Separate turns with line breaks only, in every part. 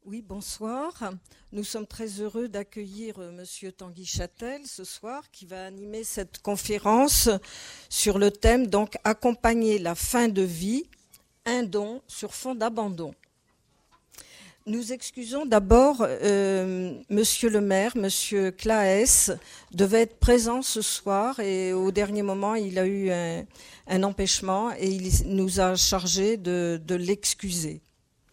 Oui, bonsoir. Nous sommes très heureux d'accueillir Monsieur Tanguy Châtel ce soir qui va animer cette conférence sur le thème donc accompagner la fin de vie, un don sur fond d'abandon. Nous excusons d'abord Monsieur le maire, Monsieur Claes, devait être présent ce soir et au dernier moment il a eu un empêchement et il nous a chargé de l'excuser.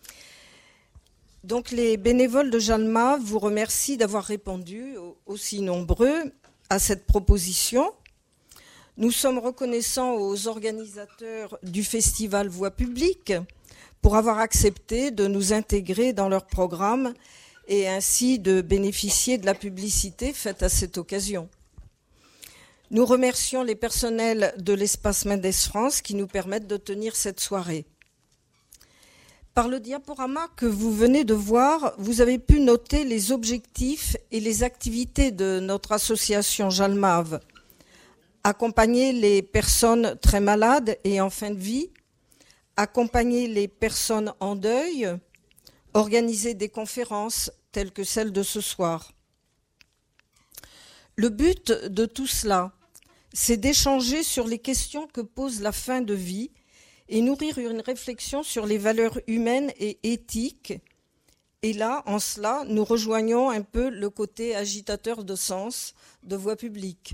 Donc les bénévoles de Jalma vous remercient d'avoir répondu aussi nombreux à cette proposition. Nous sommes reconnaissants aux organisateurs du festival Voix publique pour avoir accepté de nous intégrer dans leur programme et ainsi de bénéficier de la publicité faite à cette occasion. Nous remercions les personnels de l'Espace Mendes France qui nous permettent de tenir cette soirée. Par le diaporama que vous venez de voir, vous avez pu noter les objectifs et les activités de notre association Jalmave. Accompagner les personnes très malades et en fin de vie, accompagner les personnes en deuil, organiser des conférences telles que celle de ce soir. Le but de tout cela, c'est d'échanger sur les questions que pose la fin de vie et nourrir une réflexion sur les valeurs humaines et éthiques. Et là, en cela, nous rejoignons un peu le côté agitateur de sens de Voix publique.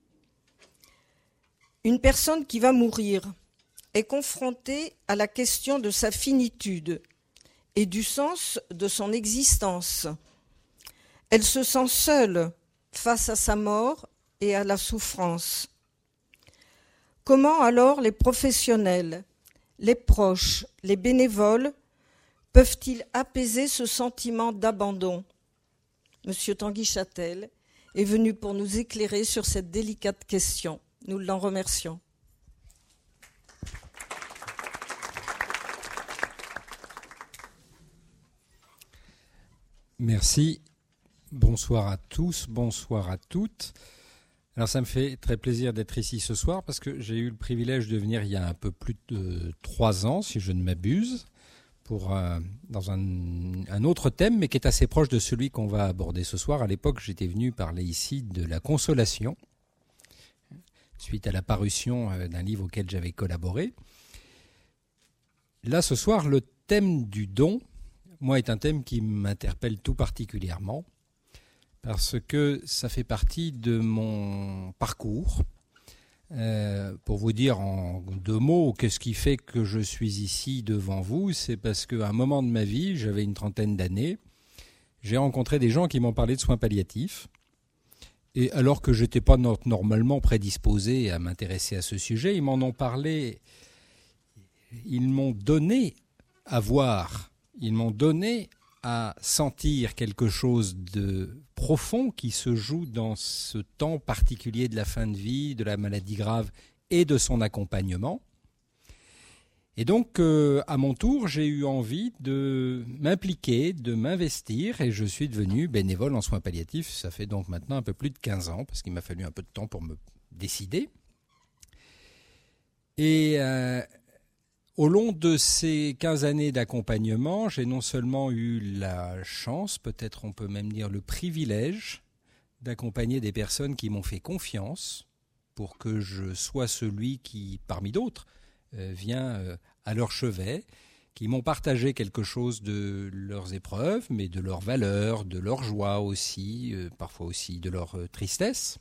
Une personne qui va mourir est confrontée à la question de sa finitude et du sens de son existence. Elle se sent seule face à sa mort et à la souffrance. Comment alors les professionnels, les proches, les bénévoles peuvent-ils apaiser ce sentiment d'abandon ? Monsieur Tanguy Châtel est venu pour nous éclairer sur cette délicate question. Nous l'en remercions.
Merci. Bonsoir à tous, bonsoir à toutes. Alors ça me fait très plaisir d'être ici ce soir parce que j'ai eu le privilège de venir il y a un peu plus de 3 ans, si je ne m'abuse, dans un autre thème, mais qui est assez proche de celui qu'on va aborder ce soir. À l'époque, j'étais venu parler ici de la consolation, suite à la parution d'un livre auquel j'avais collaboré. Là, ce soir, le thème du don, moi, est un thème qui m'interpelle tout particulièrement, parce que ça fait partie de mon parcours. Pour vous dire en 2 mots, qu'est-ce qui fait que je suis ici devant vous, c'est parce qu'à un moment de ma vie, j'avais une 30aine d'années, j'ai rencontré des gens qui m'ont parlé de soins palliatifs. Et alors que je n'étais pas normalement prédisposé à m'intéresser à ce sujet, ils m'en ont parlé, ils m'ont donné à voir, ils m'ont donné à sentir quelque chose de profond qui se joue dans ce temps particulier de la fin de vie, de la maladie grave et de son accompagnement. Et donc, à mon tour, j'ai eu envie de m'impliquer, de m'investir, et je suis devenu bénévole en soins palliatifs. Ça fait donc maintenant un peu plus de 15 ans, parce qu'il m'a fallu un peu de temps pour me décider. Et au long de ces 15 années d'accompagnement, j'ai non seulement eu la chance, peut-être on peut même dire le privilège, d'accompagner des personnes qui m'ont fait confiance pour que je sois celui qui, parmi d'autres, vient à leur chevet, qui m'ont partagé quelque chose de leurs épreuves, mais de leurs valeurs, de leur joie aussi, parfois aussi de leur tristesse.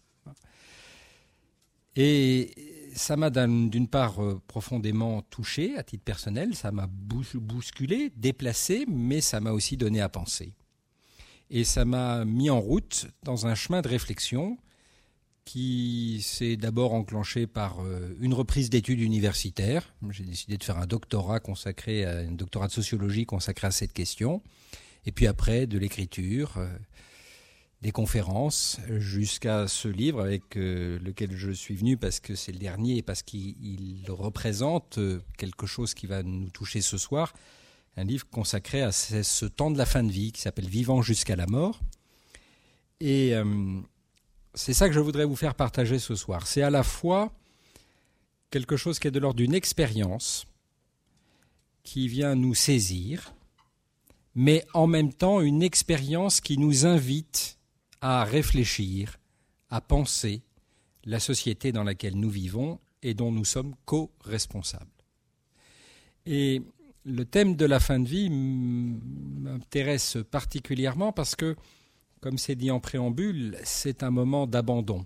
Et ça m'a d'une part profondément touché à titre personnel, ça m'a bousculé, déplacé, mais ça m'a aussi donné à penser. Et ça m'a mis en route dans un chemin de réflexion qui s'est d'abord enclenché par une reprise d'études universitaires. J'ai décidé de faire un doctorat de sociologie consacré à cette question. Et puis après, de l'écriture, des conférences, jusqu'à ce livre avec lequel je suis venu parce que c'est le dernier et parce qu'il représente quelque chose qui va nous toucher ce soir. Un livre consacré à ce temps de la fin de vie qui s'appelle « Vivant jusqu'à la mort ». Et c'est ça que je voudrais vous faire partager ce soir. C'est à la fois quelque chose qui est de l'ordre d'une expérience qui vient nous saisir, mais en même temps une expérience qui nous invite à réfléchir, à penser la société dans laquelle nous vivons et dont nous sommes co-responsables. Et le thème de la fin de vie m'intéresse particulièrement parce que, comme c'est dit en préambule, c'est un moment d'abandon.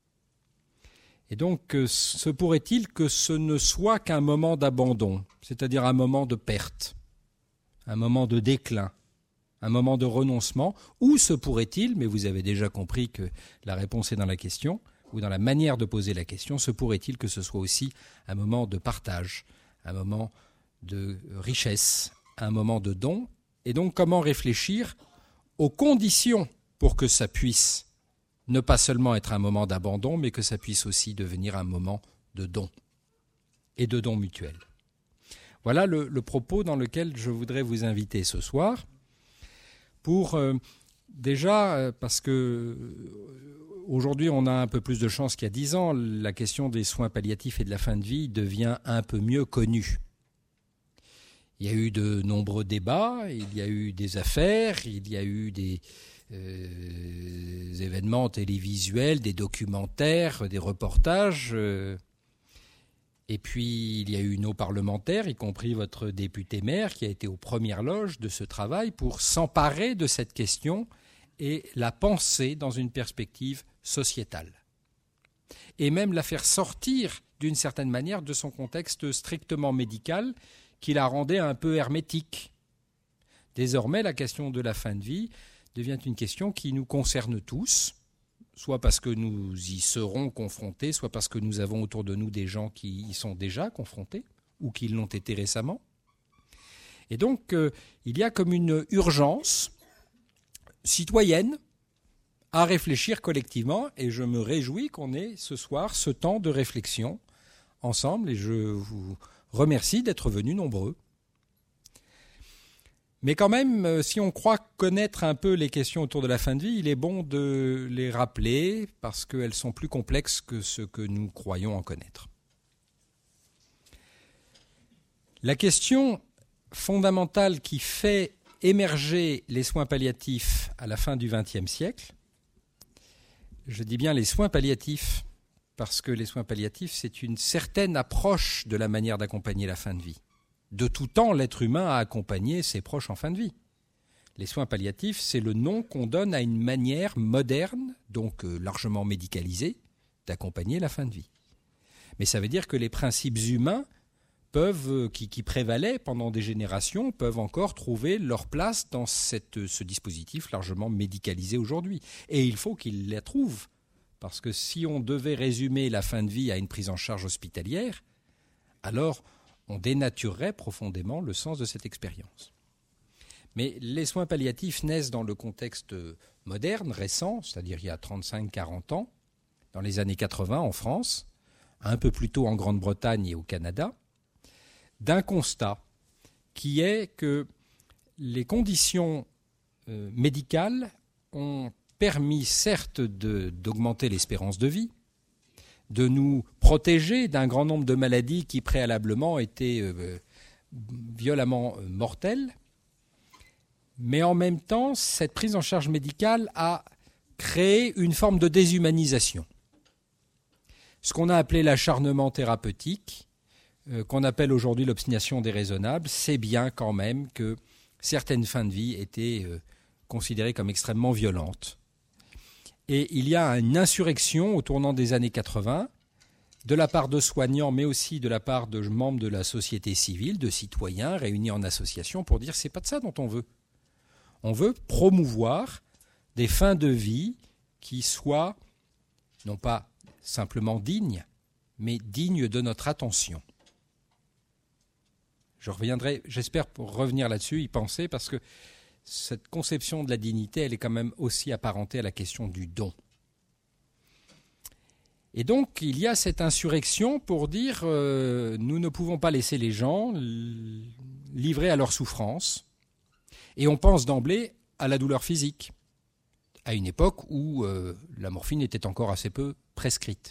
Et donc, se pourrait-il que ce ne soit qu'un moment d'abandon, c'est-à-dire un moment de perte, un moment de déclin, un moment de renoncement, ou se pourrait-il, mais vous avez déjà compris que la réponse est dans la question, ou dans la manière de poser la question, se pourrait-il que ce soit aussi un moment de partage, un moment de richesse, un moment de don, et donc comment réfléchir aux conditions pour que ça puisse ne pas seulement être un moment d'abandon, mais que ça puisse aussi devenir un moment de don, et de don mutuel. Voilà le propos dans lequel je voudrais vous inviter ce soir, pour déjà, parce que aujourd'hui on a un peu plus de chance qu'il y a 10 ans, la question des soins palliatifs et de la fin de vie devient un peu mieux connue. Il y a eu de nombreux débats, il y a eu des affaires, il y a eu des événements télévisuels, des documentaires, des reportages. Et puis il y a eu nos parlementaires, y compris votre député maire, qui a été aux premières loges de ce travail pour s'emparer de cette question et la penser dans une perspective sociétale. Et même la faire sortir d'une certaine manière de son contexte strictement médical qui la rendait un peu hermétique. Désormais, la question de la fin de vie devient une question qui nous concerne tous, soit parce que nous y serons confrontés, soit parce que nous avons autour de nous des gens qui y sont déjà confrontés ou qui l'ont été récemment. Et donc, il y a comme une urgence citoyenne à réfléchir collectivement, et je me réjouis qu'on ait ce soir ce temps de réflexion ensemble, et je vous remercie d'être venus nombreux. Mais quand même, si on croit connaître un peu les questions autour de la fin de vie, il est bon de les rappeler parce qu'elles sont plus complexes que ce que nous croyons en connaître. La question fondamentale qui fait émerger les soins palliatifs à la fin du XXe siècle, je dis bien les soins palliatifs, parce que les soins palliatifs, c'est une certaine approche de la manière d'accompagner la fin de vie. De tout temps, l'être humain a accompagné ses proches en fin de vie. Les soins palliatifs, c'est le nom qu'on donne à une manière moderne, donc largement médicalisée, d'accompagner la fin de vie. Mais ça veut dire que les principes humains qui prévalaient pendant des générations peuvent encore trouver leur place dans ce dispositif largement médicalisé aujourd'hui. Et il faut qu'ils la trouvent. Parce que si on devait résumer la fin de vie à une prise en charge hospitalière, alors on dénaturerait profondément le sens de cette expérience. Mais les soins palliatifs naissent dans le contexte moderne, récent, c'est-à-dire il y a 35-40 ans, dans les années 80 en France, un peu plus tôt en Grande-Bretagne et au Canada, d'un constat qui est que les conditions médicales ont permis certes d'augmenter l'espérance de vie, de nous protéger d'un grand nombre de maladies qui préalablement étaient violemment mortelles, mais en même temps, cette prise en charge médicale a créé une forme de déshumanisation. Ce qu'on a appelé l'acharnement thérapeutique, qu'on appelle aujourd'hui l'obstination déraisonnable, c'est bien quand même que certaines fins de vie étaient considérées comme extrêmement violentes. Et il y a une insurrection au tournant des années 80, de la part de soignants, mais aussi de la part de membres de la société civile, de citoyens réunis en association pour dire c'est pas de ça dont on veut. On veut promouvoir des fins de vie qui soient non pas simplement dignes, mais dignes de notre attention. Je reviendrai, j'espère, pour revenir là-dessus, y penser, parce que cette conception de la dignité, elle est quand même aussi apparentée à la question du don. Et donc, il y a cette insurrection pour dire nous ne pouvons pas laisser les gens livrés à leur souffrance. Et on pense d'emblée à la douleur physique, à une époque où la morphine était encore assez peu prescrite.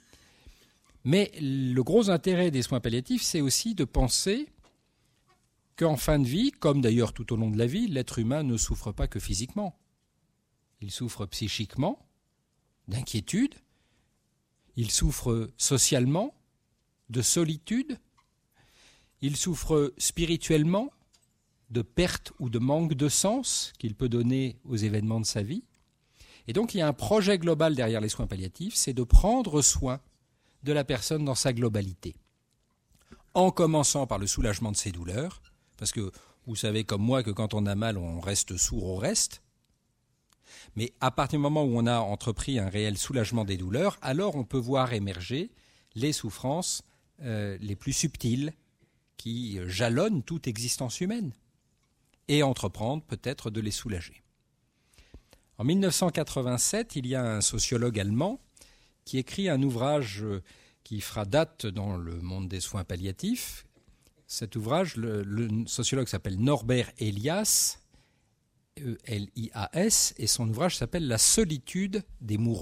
Mais le gros intérêt des soins palliatifs, c'est aussi de penser qu'en fin de vie, comme d'ailleurs tout au long de la vie, l'être humain ne souffre pas que physiquement. Il souffre psychiquement, d'inquiétude, il souffre socialement, de solitude, il souffre spirituellement, de perte ou de manque de sens qu'il peut donner aux événements de sa vie. Et donc il y a un projet global derrière les soins palliatifs, c'est de prendre soin de la personne dans sa globalité. En commençant par le soulagement de ses douleurs, parce que vous savez comme moi que quand on a mal, on reste sourd au reste. Mais à partir du moment où on a entrepris un réel soulagement des douleurs, alors on peut voir émerger les souffrances les plus subtiles qui jalonnent toute existence humaine et entreprendre peut-être de les soulager. En 1987, il y a un sociologue allemand qui écrit un ouvrage qui fera date dans le monde des soins palliatifs. Cet ouvrage, le sociologue s'appelle Norbert Elias, E-L-I-A-S, et son ouvrage s'appelle « La solitude des mourants ».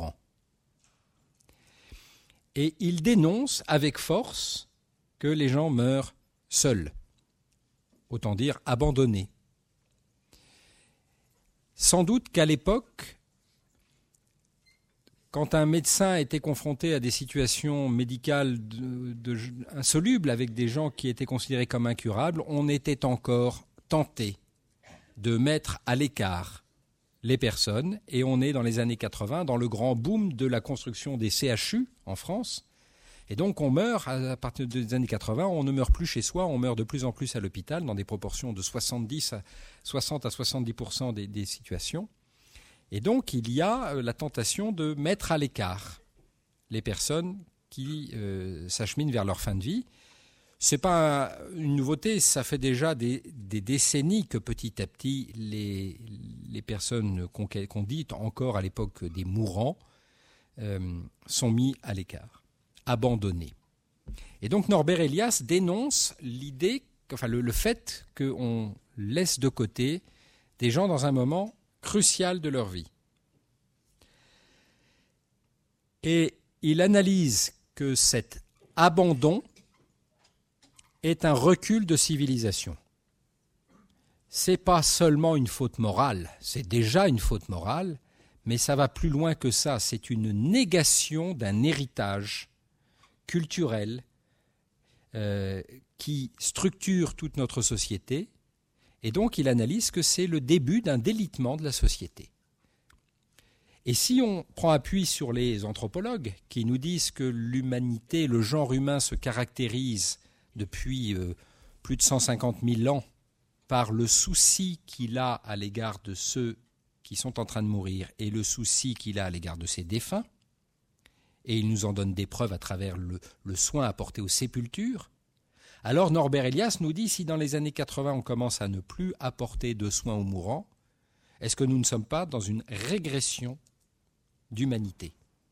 Et il dénonce avec force que les gens meurent seuls, autant dire abandonnés. Sans doute qu'à l'époque, quand un médecin était confronté à des situations médicales insolubles avec des gens qui étaient considérés comme incurables, on était encore tenté de mettre à l'écart les personnes, et on est dans les années 80, dans le grand boom de la construction des CHU en France, et donc on meurt, à partir des années 80, on ne meurt plus chez soi, on meurt de plus en plus à l'hôpital, dans des proportions de 60 à 70% des situations, et donc il y a la tentation de mettre à l'écart les personnes qui s'acheminent vers leur fin de vie. Ce n'est pas une nouveauté, ça fait déjà des décennies que petit à petit les personnes qu'on dit encore à l'époque des mourants sont mis à l'écart, abandonnés. Et donc Norbert Elias dénonce l'idée, le fait qu'on laisse de côté des gens dans un moment crucial de leur vie. Et il analyse que cet abandon est un recul de civilisation. Ce n'est pas seulement une faute morale, c'est déjà une faute morale, mais ça va plus loin que ça. C'est une négation d'un héritage culturel qui structure toute notre société, et donc il analyse que c'est le début d'un délitement de la société. Et si on prend appui sur les anthropologues qui nous disent que l'humanité, le genre humain se caractérise depuis plus de 150 000 ans par le souci qu'il a à l'égard de ceux qui sont en train de mourir et le souci qu'il a à l'égard de ses défunts, et il nous en donne des preuves à travers le soin apporté aux sépultures, alors Norbert Elias nous dit, si dans les années 80 on commence à ne plus apporter de soins aux mourants, est-ce que nous ne sommes pas dans une régression d'humanité ?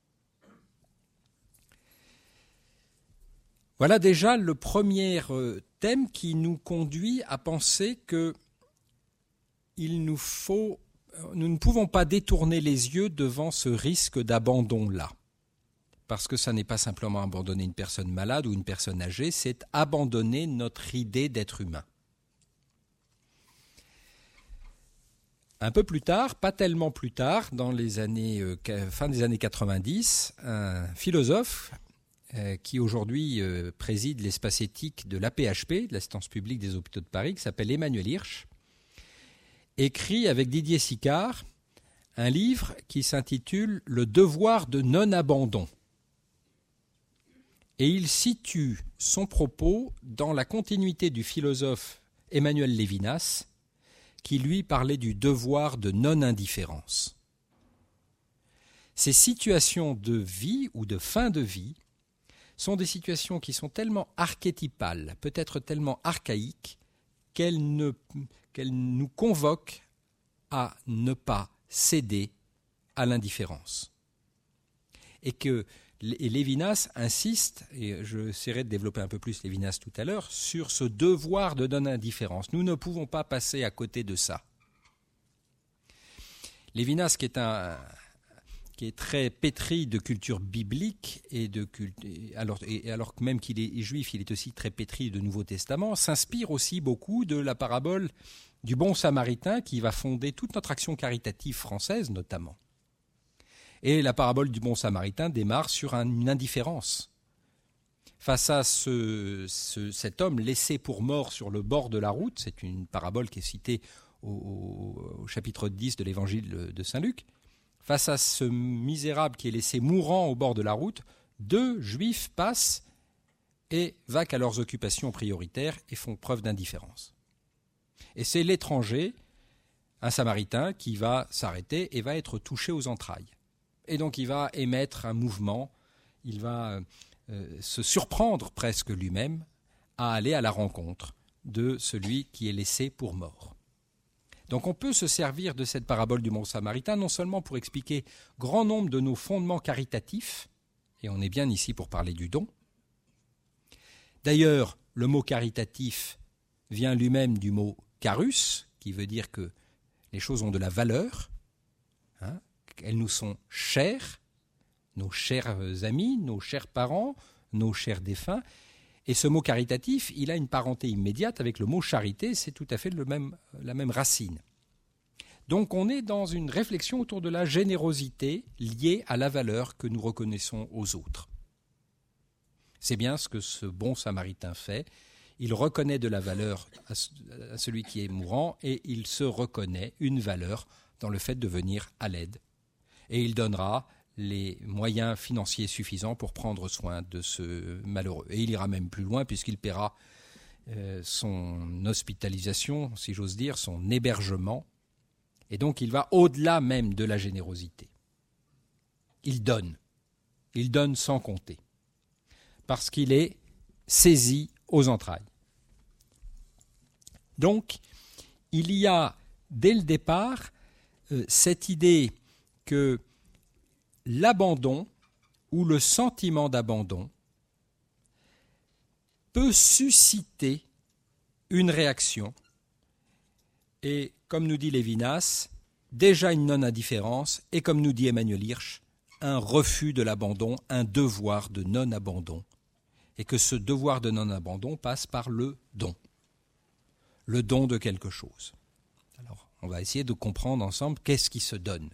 Voilà déjà le premier thème qui nous conduit à penser que nous ne pouvons pas détourner les yeux devant ce risque d'abandon-là. Parce que ça n'est pas simplement abandonner une personne malade ou une personne âgée, c'est abandonner notre idée d'être humain. Un peu plus tard, pas tellement plus tard, dans les années fin des années 90, un philosophe qui aujourd'hui préside l'espace éthique de l'AP-HP, de l'Assistance publique des hôpitaux de Paris, qui s'appelle Emmanuel Hirsch, écrit avec Didier Sicard un livre qui s'intitule « Le devoir de non-abandon ». Et il situe son propos dans la continuité du philosophe Emmanuel Lévinas, qui lui parlait du devoir de non-indifférence. Ces situations de vie ou de fin de vie sont des situations qui sont tellement archétypales, peut-être tellement archaïques, qu'elles nous convoquent à ne pas céder à l'indifférence. Et Lévinas insiste, et j'essaierai de développer un peu plus Lévinas tout à l'heure, sur ce devoir de non-indifférence. Nous ne pouvons pas passer à côté de ça. Lévinas, qui est qui est très pétri de culture biblique, alors que même qu'il est juif, il est aussi très pétri de Nouveau Testament, s'inspire aussi beaucoup de la parabole du bon samaritain qui va fonder toute notre action caritative française notamment. Et la parabole du bon samaritain démarre sur une indifférence. Face à cet homme laissé pour mort sur le bord de la route, c'est une parabole qui est citée au chapitre 10 de l'évangile de Saint-Luc, face à ce misérable qui est laissé mourant au bord de la route, 2 Juifs passent et vaquent à leurs occupations prioritaires et font preuve d'indifférence. Et c'est l'étranger, un Samaritain, qui va s'arrêter et va être touché aux entrailles. Et donc il va émettre un mouvement, il va se surprendre presque lui-même à aller à la rencontre de celui qui est laissé pour mort. Donc on peut se servir de cette parabole du bon samaritain non seulement pour expliquer grand nombre de nos fondements caritatifs, et on est bien ici pour parler du don. D'ailleurs, le mot caritatif vient lui-même du mot carus, qui veut dire que les choses ont de la valeur, elles nous sont chères, nos chers amis, nos chers parents, nos chers défunts. Et ce mot caritatif, il a une parenté immédiate avec le mot charité, c'est tout à fait la même racine. Donc on est dans une réflexion autour de la générosité liée à la valeur que nous reconnaissons aux autres. C'est bien ce que ce bon samaritain fait. Il reconnaît de la valeur à celui qui est mourant et il se reconnaît une valeur dans le fait de venir à l'aide. Et il donnera les moyens financiers suffisants pour prendre soin de ce malheureux. Et il ira même plus loin puisqu'il paiera son hospitalisation, si j'ose dire, son hébergement. Et donc il va au-delà même de la générosité. Il donne sans compter, parce qu'il est saisi aux entrailles. Donc il y a dès le départ cette idée que l'abandon ou le sentiment d'abandon peut susciter une réaction et, comme nous dit Lévinas, déjà une non-indifférence et, comme nous dit Emmanuel Hirsch, un refus de l'abandon, un devoir de non-abandon, et que ce devoir de non-abandon passe par le don de quelque chose. Alors, on va essayer de comprendre ensemble qu'est-ce qui se donne.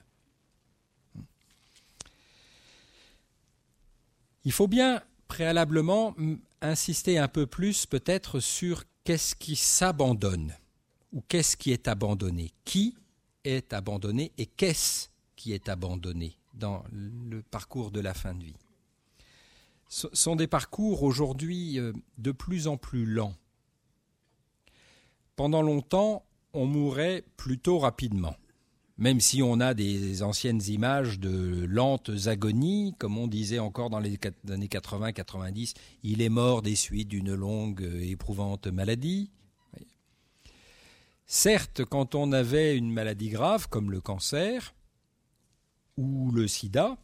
Il faut bien préalablement insister un peu plus peut-être sur qu'est-ce qui s'abandonne ou qu'est-ce qui est abandonné. Qui est abandonné et qu'est-ce qui est abandonné dans le parcours de la fin de vie. Ce sont des parcours aujourd'hui de plus en plus lents. Pendant longtemps, on mourait plutôt rapidement. Même si on a des anciennes images de lentes agonies, comme on disait encore dans les années 80-90, il est mort des suites d'une longue et éprouvante maladie. Certes, quand on avait une maladie grave, comme le cancer ou le sida,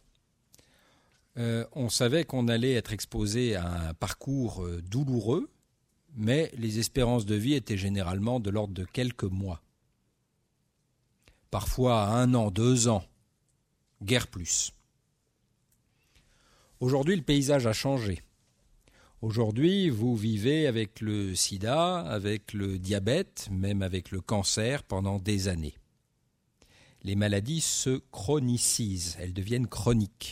on savait qu'on allait être exposé à un parcours douloureux, mais les espérances de vie étaient généralement de l'ordre de quelques mois. Parfois à 1 an, 2 ans, guère plus. Aujourd'hui, le paysage a changé. Aujourd'hui, vous vivez avec le sida, avec le diabète, même avec le cancer pendant des années. Les maladies se chronicisent, elles deviennent chroniques.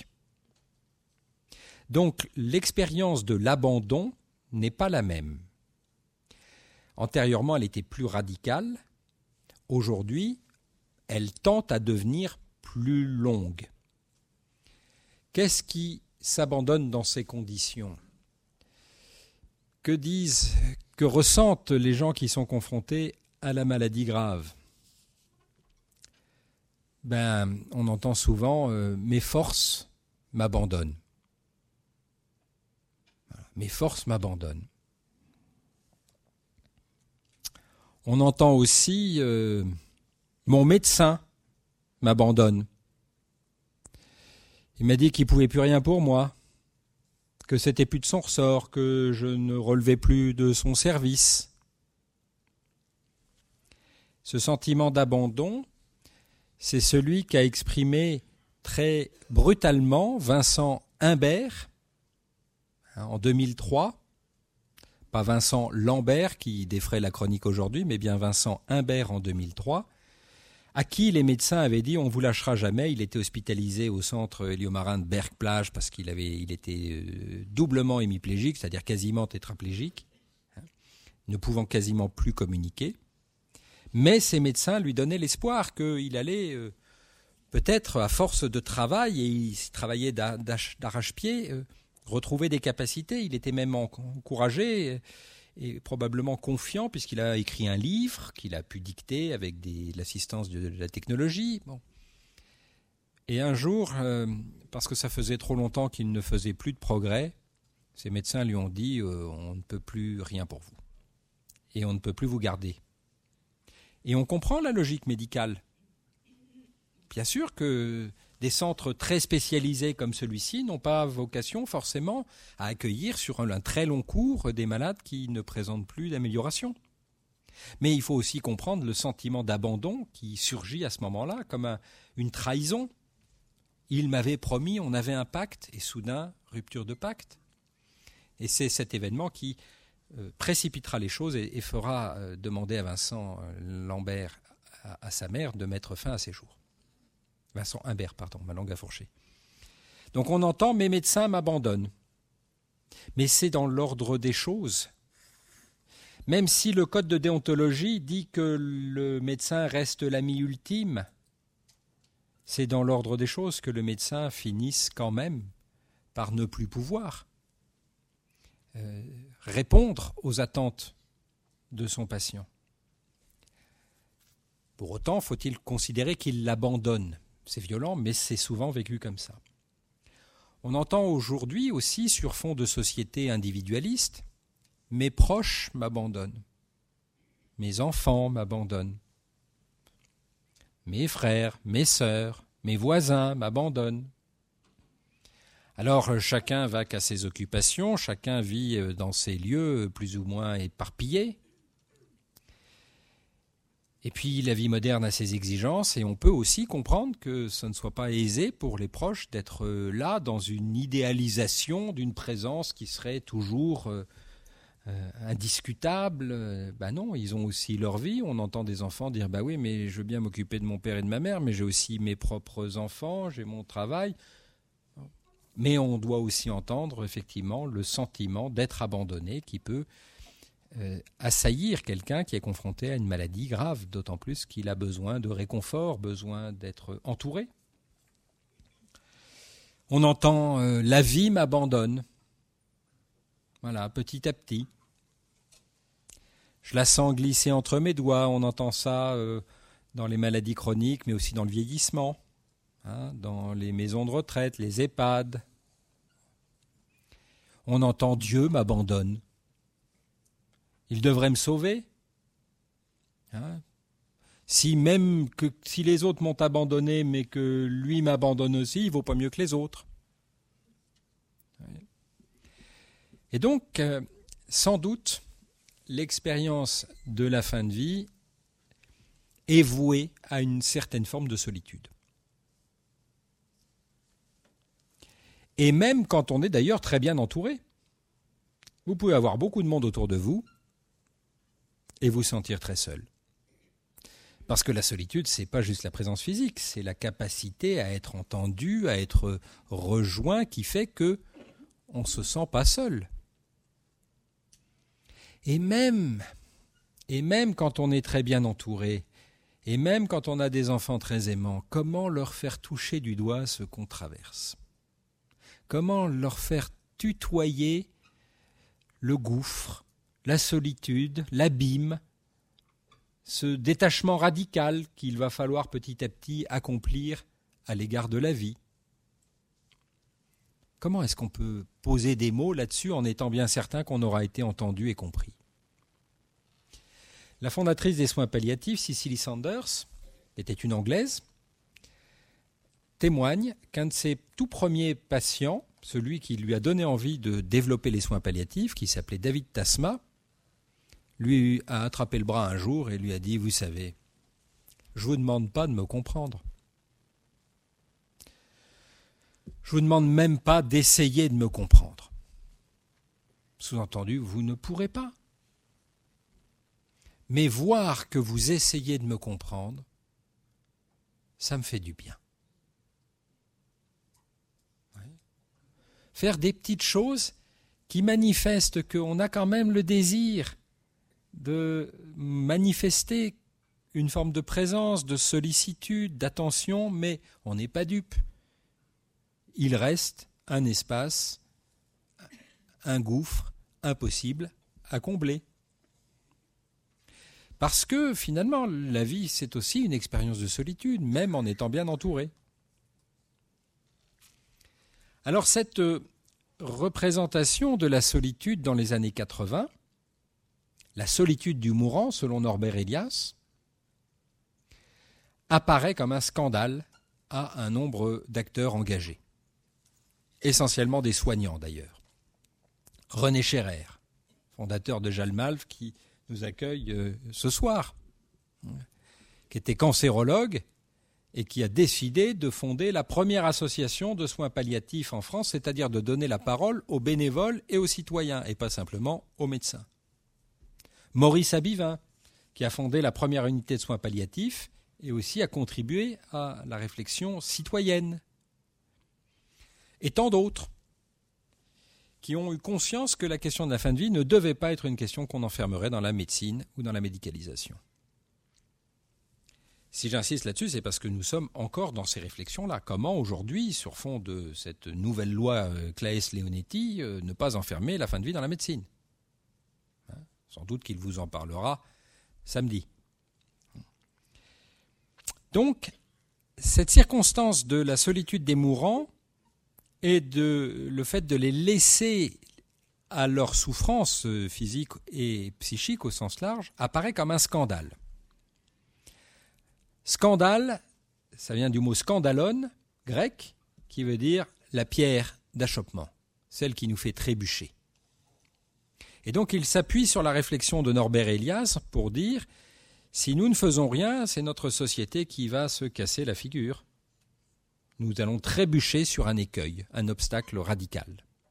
Donc, l'expérience de l'abandon n'est pas la même. Antérieurement, elle était plus radicale. Aujourd'hui, elle tente à devenir plus longue. Qu'est-ce qui s'abandonne dans ces conditions ? Que ressentent les gens qui sont confrontés à la maladie grave ? On entend souvent « mes forces m'abandonnent ». Mes forces m'abandonnent. On entend aussi mon médecin m'abandonne. Il m'a dit qu'il ne pouvait plus rien pour moi, que c'était plus de son ressort, que je ne relevais plus de son service. Ce sentiment d'abandon, c'est celui qu'a exprimé très brutalement Vincent Imbert, en 2003, pas Vincent Lambert qui défraie la chronique aujourd'hui, mais bien Vincent Imbert en 2003, à qui les médecins avaient dit « on ne vous lâchera jamais ». Il était hospitalisé au centre héliomarin de Berck-Plage parce qu'il était doublement hémiplégique, c'est-à-dire quasiment tétraplégique, ne pouvant quasiment plus communiquer. Mais ces médecins lui donnaient l'espoir qu'il allait, peut-être à force de travail, et il travaillait d'arrache-pied, retrouver des capacités. Il était même encouragé et probablement confiant puisqu'il a écrit un livre qu'il a pu dicter avec l'assistance de la technologie. Bon. Et un jour, parce que ça faisait trop longtemps qu'il ne faisait plus de progrès, ces médecins lui ont dit on ne peut plus rien pour vous et on ne peut plus vous garder. Et on comprend la logique médicale. Bien sûr que des centres très spécialisés comme celui-ci n'ont pas vocation forcément à accueillir sur un très long cours des malades qui ne présentent plus d'amélioration. Mais il faut aussi comprendre le sentiment d'abandon qui surgit à ce moment-là comme une trahison. Il m'avait promis, on avait un pacte, et soudain, rupture de pacte. Et c'est cet événement qui précipitera les choses et fera demander à Vincent Lambert, à sa mère, de mettre fin à ses jours. Vincent Imbert, pardon, ma langue a fourché. Donc on entend « mes médecins m'abandonnent ». Mais c'est dans l'ordre des choses. Même si le code de déontologie dit que le médecin reste l'ami ultime, c'est dans l'ordre des choses que le médecin finisse quand même par ne plus pouvoir répondre aux attentes de son patient. Pour autant, faut-il considérer qu'il l'abandonne ? C'est violent, mais c'est souvent vécu comme ça. On entend aujourd'hui aussi, sur fond de société individualiste, « mes proches m'abandonnent, mes enfants m'abandonnent, mes frères, mes sœurs, mes voisins m'abandonnent ». Alors chacun va qu'à ses occupations, chacun vit dans ses lieux plus ou moins éparpillés. Et puis la vie moderne a ses exigences et on peut aussi comprendre que ce ne soit pas aisé pour les proches d'être là dans une idéalisation d'une présence qui serait toujours indiscutable. Ben non, ils ont aussi leur vie. On entend des enfants dire « bah oui, mais je veux bien m'occuper de mon père et de ma mère, mais j'ai aussi mes propres enfants, j'ai mon travail ». Mais on doit aussi entendre effectivement le sentiment d'être abandonné qui peut assaillir quelqu'un qui est confronté à une maladie grave, d'autant plus qu'il a besoin de réconfort, besoin d'être entouré. On entend la vie m'abandonne. Voilà, petit à petit. Je la sens glisser entre mes doigts. On entend ça dans les maladies chroniques, mais aussi dans le vieillissement, dans les maisons de retraite, les EHPAD. On entend Dieu m'abandonne. Il devrait me sauver. Si les autres m'ont abandonné, mais que lui m'abandonne aussi, il vaut pas mieux que les autres. Et donc, sans doute, l'expérience de la fin de vie est vouée à une certaine forme de solitude. Et même quand on est d'ailleurs très bien entouré. Vous pouvez avoir beaucoup de monde autour de vous et vous sentir très seul. Parce que la solitude, ce n'est pas juste la présence physique, c'est la capacité à être entendu, à être rejoint qui fait qu'on ne se sent pas seul. Et même quand on est très bien entouré, et même quand on a des enfants très aimants, comment leur faire toucher du doigt ce qu'on traverse ? Comment leur faire tutoyer le gouffre, la solitude, l'abîme, ce détachement radical qu'il va falloir petit à petit accomplir à l'égard de la vie. Comment est-ce qu'on peut poser des mots là-dessus en étant bien certain qu'on aura été entendu et compris ? La fondatrice des soins palliatifs, Cicely Saunders, était une Anglaise, témoigne qu'un de ses tout premiers patients, celui qui lui a donné envie de développer les soins palliatifs, qui s'appelait David Tasma, lui a attrapé le bras un jour et lui a dit « Vous savez, je ne vous demande pas de me comprendre. Je vous demande même pas d'essayer de me comprendre. Sous-entendu, vous ne pourrez pas. Mais voir que vous essayez de me comprendre, ça me fait du bien. Ouais. Faire des petites choses qui manifestent qu'on a quand même le désir de manifester une forme de présence, de sollicitude, d'attention, mais on n'est pas dupe. Il reste un espace, un gouffre impossible à combler. Parce que finalement, la vie, c'est aussi une expérience de solitude, même en étant bien entouré. Alors cette représentation de la solitude dans les années 80, la solitude du mourant, selon Norbert Elias, apparaît comme un scandale à un nombre d'acteurs engagés, essentiellement des soignants d'ailleurs. René Scherrer, fondateur de Jalmalv, qui nous accueille ce soir, qui était cancérologue et qui a décidé de fonder la première association de soins palliatifs en France, c'est-à-dire de donner la parole aux bénévoles et aux citoyens, et pas simplement aux médecins. Maurice Abivin, qui a fondé la première unité de soins palliatifs et aussi a contribué à la réflexion citoyenne. Et tant d'autres qui ont eu conscience que la question de la fin de vie ne devait pas être une question qu'on enfermerait dans la médecine ou dans la médicalisation. Si j'insiste là-dessus, c'est parce que nous sommes encore dans ces réflexions-là. Comment aujourd'hui, sur fond de cette nouvelle loi Claes-Leonetti, ne pas enfermer la fin de vie dans la médecine ? Sans doute qu'il vous en parlera samedi. Donc, cette circonstance de la solitude des mourants et le fait de les laisser à leur souffrance physique et psychique au sens large apparaît comme un scandale. Scandale, ça vient du mot scandalon, grec, qui veut dire la pierre d'achoppement, celle qui nous fait trébucher. Et donc il s'appuie sur la réflexion de Norbert Elias pour dire si nous ne faisons rien, c'est notre société qui va se casser la figure. Nous allons trébucher sur un écueil, un obstacle radical.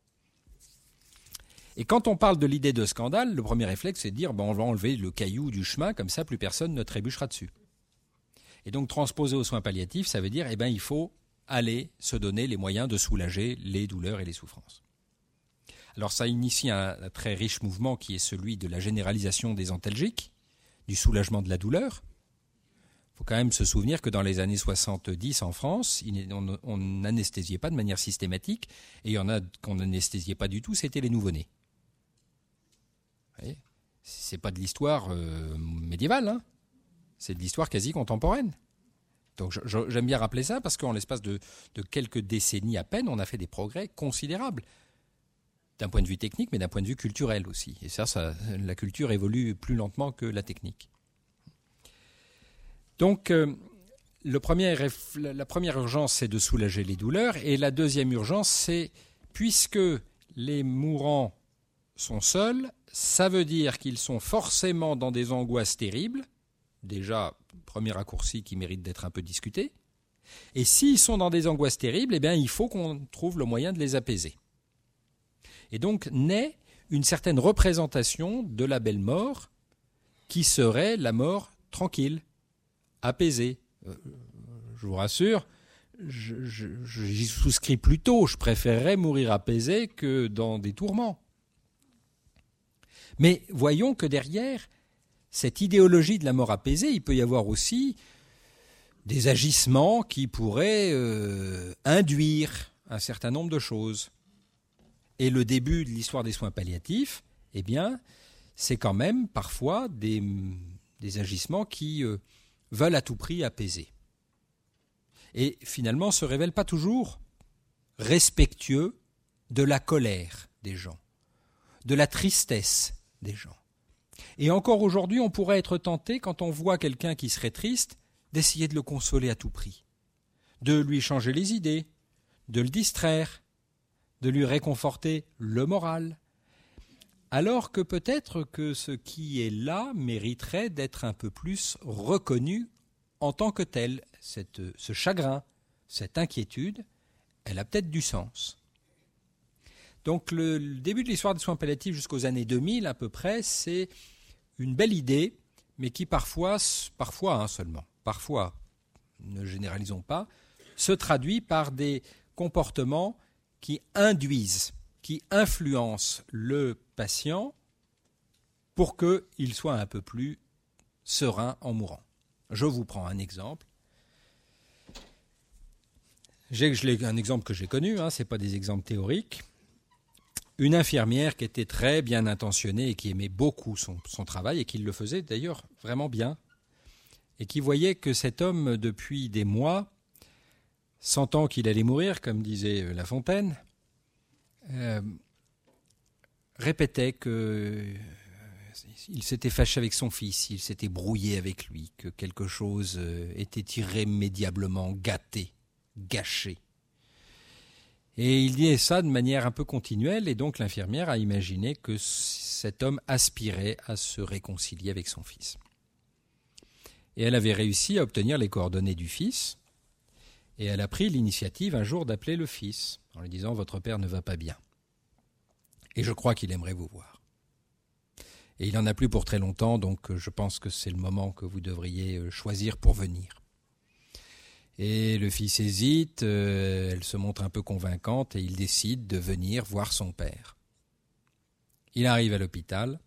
Et quand on parle de l'idée de scandale, le premier réflexe, c'est de dire on va enlever le caillou du chemin, comme ça plus personne ne trébuchera dessus. Et donc transposer aux soins palliatifs, ça veut dire il faut aller se donner les moyens de soulager les douleurs et les souffrances. Alors ça initie un très riche mouvement qui est celui de la généralisation des antalgiques, du soulagement de la douleur. Il faut quand même se souvenir que dans les années 70 en France, on n'anesthésiait pas de manière systématique, et il y en a qu'on n'anesthésiait pas du tout, c'était les nouveau-nés. Vous voyez, c'est pas de l'histoire médiévale, hein, c'est de l'histoire quasi contemporaine. Donc j'aime bien rappeler ça parce qu'en l'espace de quelques décennies à peine, on a fait des progrès considérables. D'un point de vue technique, mais d'un point de vue culturel aussi. Et ça, la culture évolue plus lentement que la technique. Donc, la première urgence, c'est de soulager les douleurs. Et la deuxième urgence, c'est, puisque les mourants sont seuls, ça veut dire qu'ils sont forcément dans des angoisses terribles. Déjà, premier raccourci qui mérite d'être un peu discuté. Et s'ils sont dans des angoisses terribles, il faut qu'on trouve le moyen de les apaiser. Et donc naît une certaine représentation de la belle mort qui serait la mort tranquille, apaisée. Je vous rassure, j'y souscris plutôt, je préférerais mourir apaisé que dans des tourments. Mais voyons que derrière cette idéologie de la mort apaisée, il peut y avoir aussi des agissements qui pourraient induire un certain nombre de choses. Et le début de l'histoire des soins palliatifs, c'est quand même parfois des agissements qui veulent à tout prix apaiser. Et finalement, se révèlent pas toujours respectueux de la colère des gens, de la tristesse des gens. Et encore aujourd'hui, on pourrait être tenté, quand on voit quelqu'un qui serait triste, d'essayer de le consoler à tout prix, de lui changer les idées, de le distraire, de lui réconforter le moral, alors que peut-être que ce qui est là mériterait d'être un peu plus reconnu en tant que tel. Ce chagrin, cette inquiétude, elle a peut-être du sens. Donc le début de l'histoire des soins palliatifs jusqu'aux années 2000 à peu près, c'est une belle idée, mais qui parfois seulement, ne généralisons pas, se traduit par des comportements qui induisent, qui influencent le patient pour qu'il soit un peu plus serein en mourant. Je vous prends un exemple. Un exemple que j'ai connu, ce n'est pas des exemples théoriques. Une infirmière qui était très bien intentionnée et qui aimait beaucoup son travail et qui le faisait d'ailleurs vraiment bien et qui voyait que cet homme, depuis des mois, sentant qu'il allait mourir, comme disait La Fontaine, répétait qu'il s'était fâché avec son fils, il s'était brouillé avec lui, que quelque chose était irrémédiablement gâché. Et il disait ça de manière un peu continuelle, et donc l'infirmière a imaginé que cet homme aspirait à se réconcilier avec son fils. Et elle avait réussi à obtenir les coordonnées du fils, et elle a pris l'initiative un jour d'appeler le fils, en lui disant « Votre père ne va pas bien, et je crois qu'il aimerait vous voir. » Et il n'en a plus pour très longtemps, donc je pense que c'est le moment que vous devriez choisir pour venir. Et le fils hésite, elle se montre un peu convaincante et il décide de venir voir son père. Il arrive à l'hôpital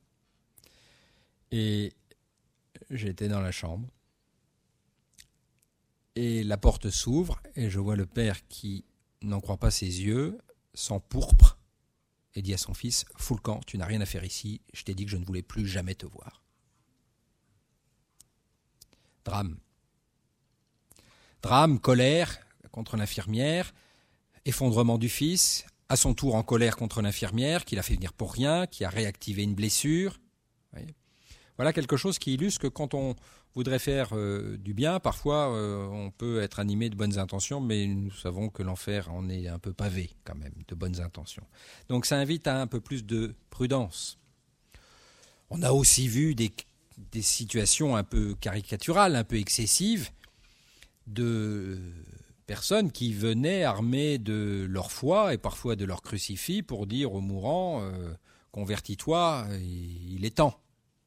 et j'étais dans la chambre. Et la porte s'ouvre et je vois le père qui n'en croit pas ses yeux, s'empourpre et dit à son fils « Fous le camp, tu n'as rien à faire ici, je t'ai dit que je ne voulais plus jamais te voir. » Drame, colère contre l'infirmière, effondrement du fils, à son tour en colère contre l'infirmière, qui l'a fait venir pour rien, qui a réactivé une blessure. Voilà quelque chose qui illustre que quand on voudrait faire du bien, parfois on peut être animé de bonnes intentions, mais nous savons que l'enfer en est un peu pavé quand même, de bonnes intentions. Donc ça invite à un peu plus de prudence. On a aussi vu des situations un peu caricaturales, un peu excessives, de personnes qui venaient armées de leur foi et parfois de leur crucifix pour dire aux mourants convertis-toi, il est temps.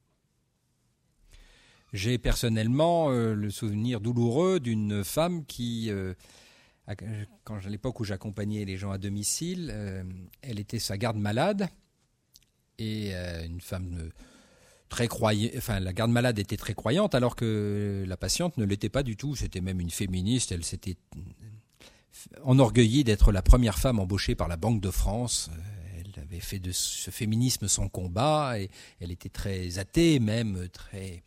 J'ai personnellement le souvenir douloureux d'une femme qui, à l'époque où j'accompagnais les gens à domicile, elle était sa garde malade et une femme très croyante, enfin la garde malade était très croyante alors que la patiente ne l'était pas du tout, c'était même une féministe, elle s'était enorgueillie d'être la première femme embauchée par la Banque de France, elle avait fait de ce féminisme son combat et elle était très athée même, très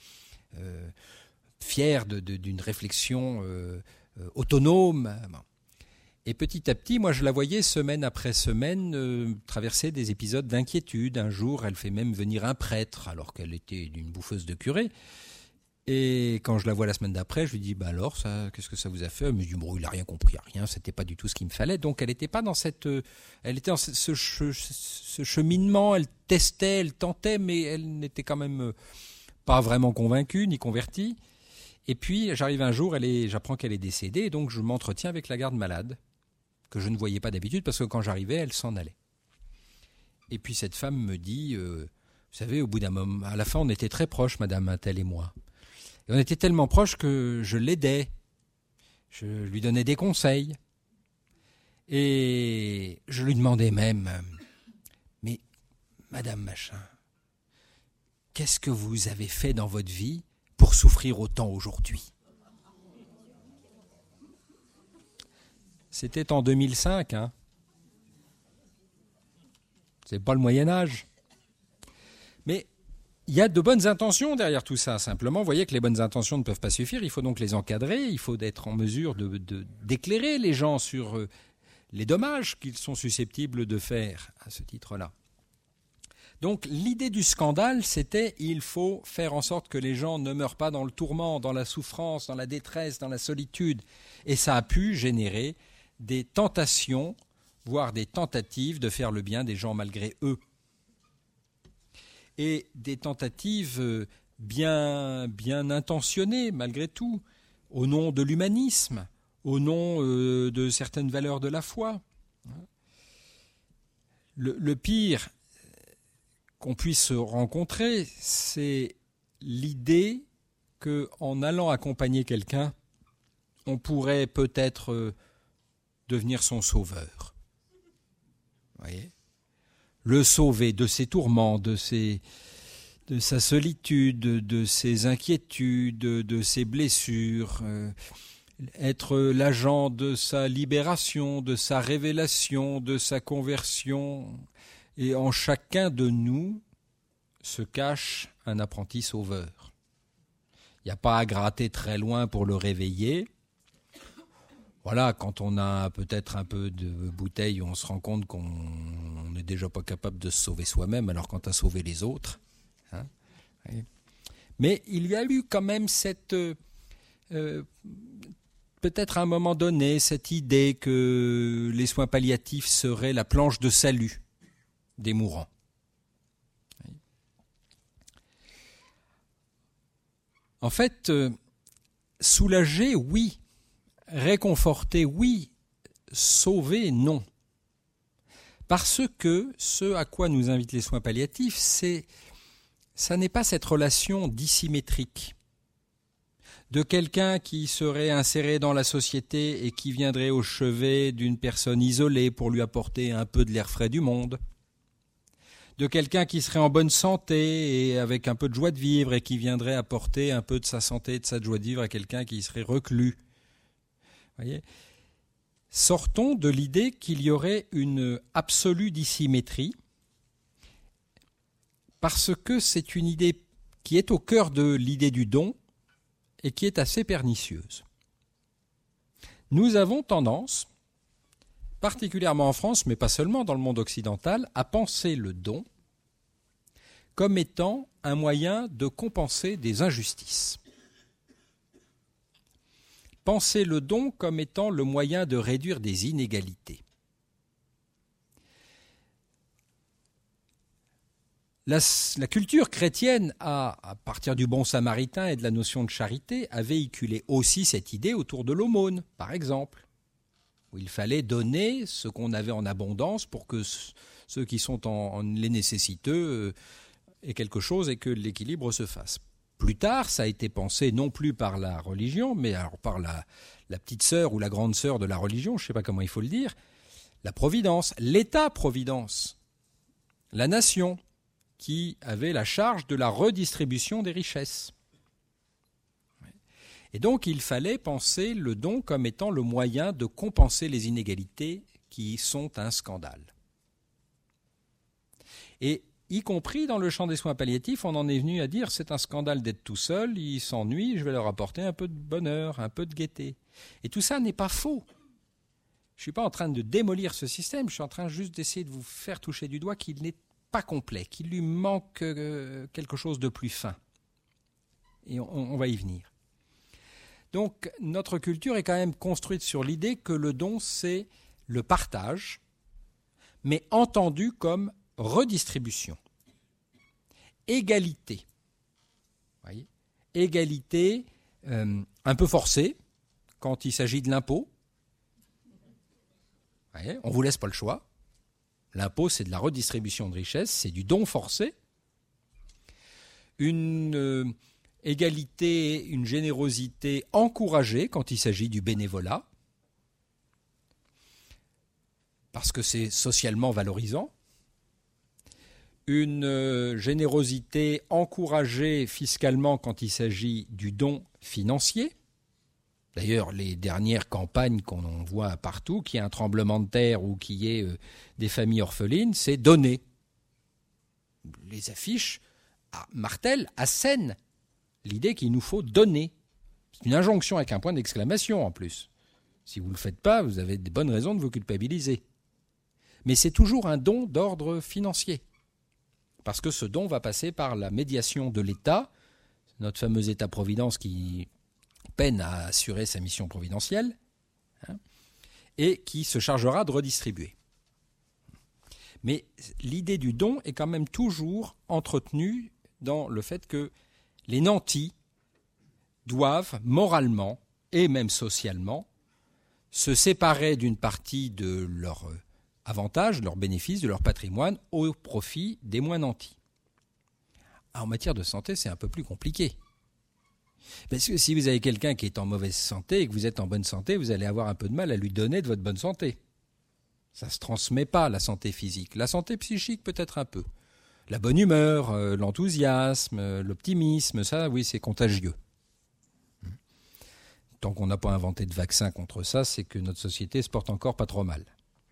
fière d'une réflexion autonome. Et petit à petit, moi je la voyais semaine après semaine traverser des épisodes d'inquiétude. Un jour, elle fait même venir un prêtre, alors qu'elle était une bouffeuse de curé. Et quand je la vois la semaine d'après, je lui dis alors, ça, qu'est-ce que ça vous a fait ? Elle me dit il n'a rien compris, rien, c'était pas du tout ce qu'il me fallait. Donc elle n'était pas dans elle était dans ce cheminement, elle testait, elle tentait, mais elle n'était quand même pas vraiment convaincue ni convertie. Et puis j'arrive un jour, j'apprends qu'elle est décédée, et donc je m'entretiens avec la garde malade, que je ne voyais pas d'habitude, parce que quand j'arrivais, elle s'en allait. Et puis cette femme me dit, vous savez, au bout d'un moment, à la fin, on était très proches, Madame Intel et moi. Et on était tellement proches que je l'aidais, je lui donnais des conseils. Et je lui demandais même, mais Madame Machin, qu'est-ce que vous avez fait dans votre vie pour souffrir autant aujourd'hui ? C'était en 2005, hein. C'est pas le Moyen-Âge. Mais il y a de bonnes intentions derrière tout ça. Simplement, vous voyez que les bonnes intentions ne peuvent pas suffire. Il faut donc les encadrer. Il faut être en mesure d'éclairer les gens sur les dommages qu'ils sont susceptibles de faire à ce titre-là. Donc l'idée du scandale, c'était il faut faire en sorte que les gens ne meurent pas dans le tourment, dans la souffrance, dans la détresse, dans la solitude. Et ça a pu générer des tentations, voire des tentatives de faire le bien des gens malgré eux. Et des tentatives bien intentionnées malgré tout, au nom de l'humanisme, au nom de certaines valeurs de la foi. Le pire qu'on puisse rencontrer, c'est l'idée qu'en allant accompagner quelqu'un, on pourrait peut-être devenir son sauveur. Vous voyez ? Le sauver de ses tourments, de sa solitude, de ses inquiétudes, de ses blessures, être l'agent de sa libération, de sa révélation, de sa conversion. Et en chacun de nous se cache un apprenti sauveur. Il n'y a pas à gratter très loin pour le réveiller. Voilà, quand on a peut-être un peu de bouteille, on se rend compte qu'on n'est déjà pas capable de se sauver soi-même, alors qu'on a sauvé les autres. Hein. Mais il y a eu quand même cette, peut-être à un moment donné, cette idée que les soins palliatifs seraient la planche de salut des mourants. En fait, soulager, oui. Réconforter, oui. Sauver, non. Parce que ce à quoi nous invitent les soins palliatifs, ça n'est pas cette relation dissymétrique de quelqu'un qui serait inséré dans la société et qui viendrait au chevet d'une personne isolée pour lui apporter un peu de l'air frais du monde, de quelqu'un qui serait en bonne santé et avec un peu de joie de vivre et qui viendrait apporter un peu de sa santé et de sa joie de vivre à quelqu'un qui serait reclus. Voyez ? Sortons de l'idée qu'il y aurait une absolue dissymétrie, parce que c'est une idée qui est au cœur de l'idée du don et qui est assez pernicieuse. Nous avons tendance, particulièrement en France, mais pas seulement dans le monde occidental, à penser le don comme étant un moyen de compenser des injustices. Penser le don comme étant le moyen de réduire des inégalités. La culture chrétienne, à partir du bon samaritain et de la notion de charité, a véhiculé aussi cette idée autour de l'aumône, par exemple, où il fallait donner ce qu'on avait en abondance pour que ceux qui sont les nécessiteux aient quelque chose et que l'équilibre se fasse. Plus tard, ça a été pensé non plus par la religion, mais alors par la petite sœur ou la grande sœur de la religion, je ne sais pas comment il faut le dire, la providence, l'État-providence, la nation, qui avait la charge de la redistribution des richesses. Et donc il fallait penser le don comme étant le moyen de compenser les inégalités qui sont un scandale. Et y compris dans le champ des soins palliatifs, on en est venu à dire c'est un scandale d'être tout seul, ils s'ennuient, je vais leur apporter un peu de bonheur, un peu de gaieté. Et tout ça n'est pas faux. Je ne suis pas en train de démolir ce système, je suis en train juste d'essayer de vous faire toucher du doigt qu'il n'est pas complet, qu'il lui manque quelque chose de plus fin. Et on va y venir. Donc notre culture est quand même construite sur l'idée que le don c'est le partage, mais entendu comme redistribution. Égalité. Voyez ? Égalité un peu forcée quand il s'agit de l'impôt. Voyez ? On ne vous laisse pas le choix. L'impôt, c'est de la redistribution de richesse, c'est du don forcé. Une égalité, une générosité encouragée quand il s'agit du bénévolat, parce que c'est socialement valorisant. Une générosité encouragée fiscalement quand il s'agit du don financier. D'ailleurs, les dernières campagnes qu'on voit partout, qu'il y ait un tremblement de terre ou qu'il y ait des familles orphelines, c'est donner. Les affiches martèlent, assènent l'idée qu'il nous faut donner. C'est une injonction avec un point d'exclamation en plus. Si vous ne le faites pas, vous avez de bonnes raisons de vous culpabiliser. Mais c'est toujours un don d'ordre financier. Parce que ce don va passer par la médiation de l'État, notre fameux État-providence qui peine à assurer sa mission providentielle, et qui se chargera de redistribuer. Mais l'idée du don est quand même toujours entretenue dans le fait que les nantis doivent moralement et même socialement se séparaient d'une partie de leur avantage, de leurs bénéfices, de leur patrimoine au profit des moins nantis. En matière de santé, c'est un peu plus compliqué. Parce que si vous avez quelqu'un qui est en mauvaise santé et que vous êtes en bonne santé, vous allez avoir un peu de mal à lui donner de votre bonne santé. Ça ne se transmet pas, la santé physique. La santé psychique, peut-être un peu. La bonne humeur, l'enthousiasme, l'optimisme, ça, oui, c'est contagieux. Tant qu'on n'a pas inventé de vaccin contre ça, c'est que notre société se porte encore pas trop mal.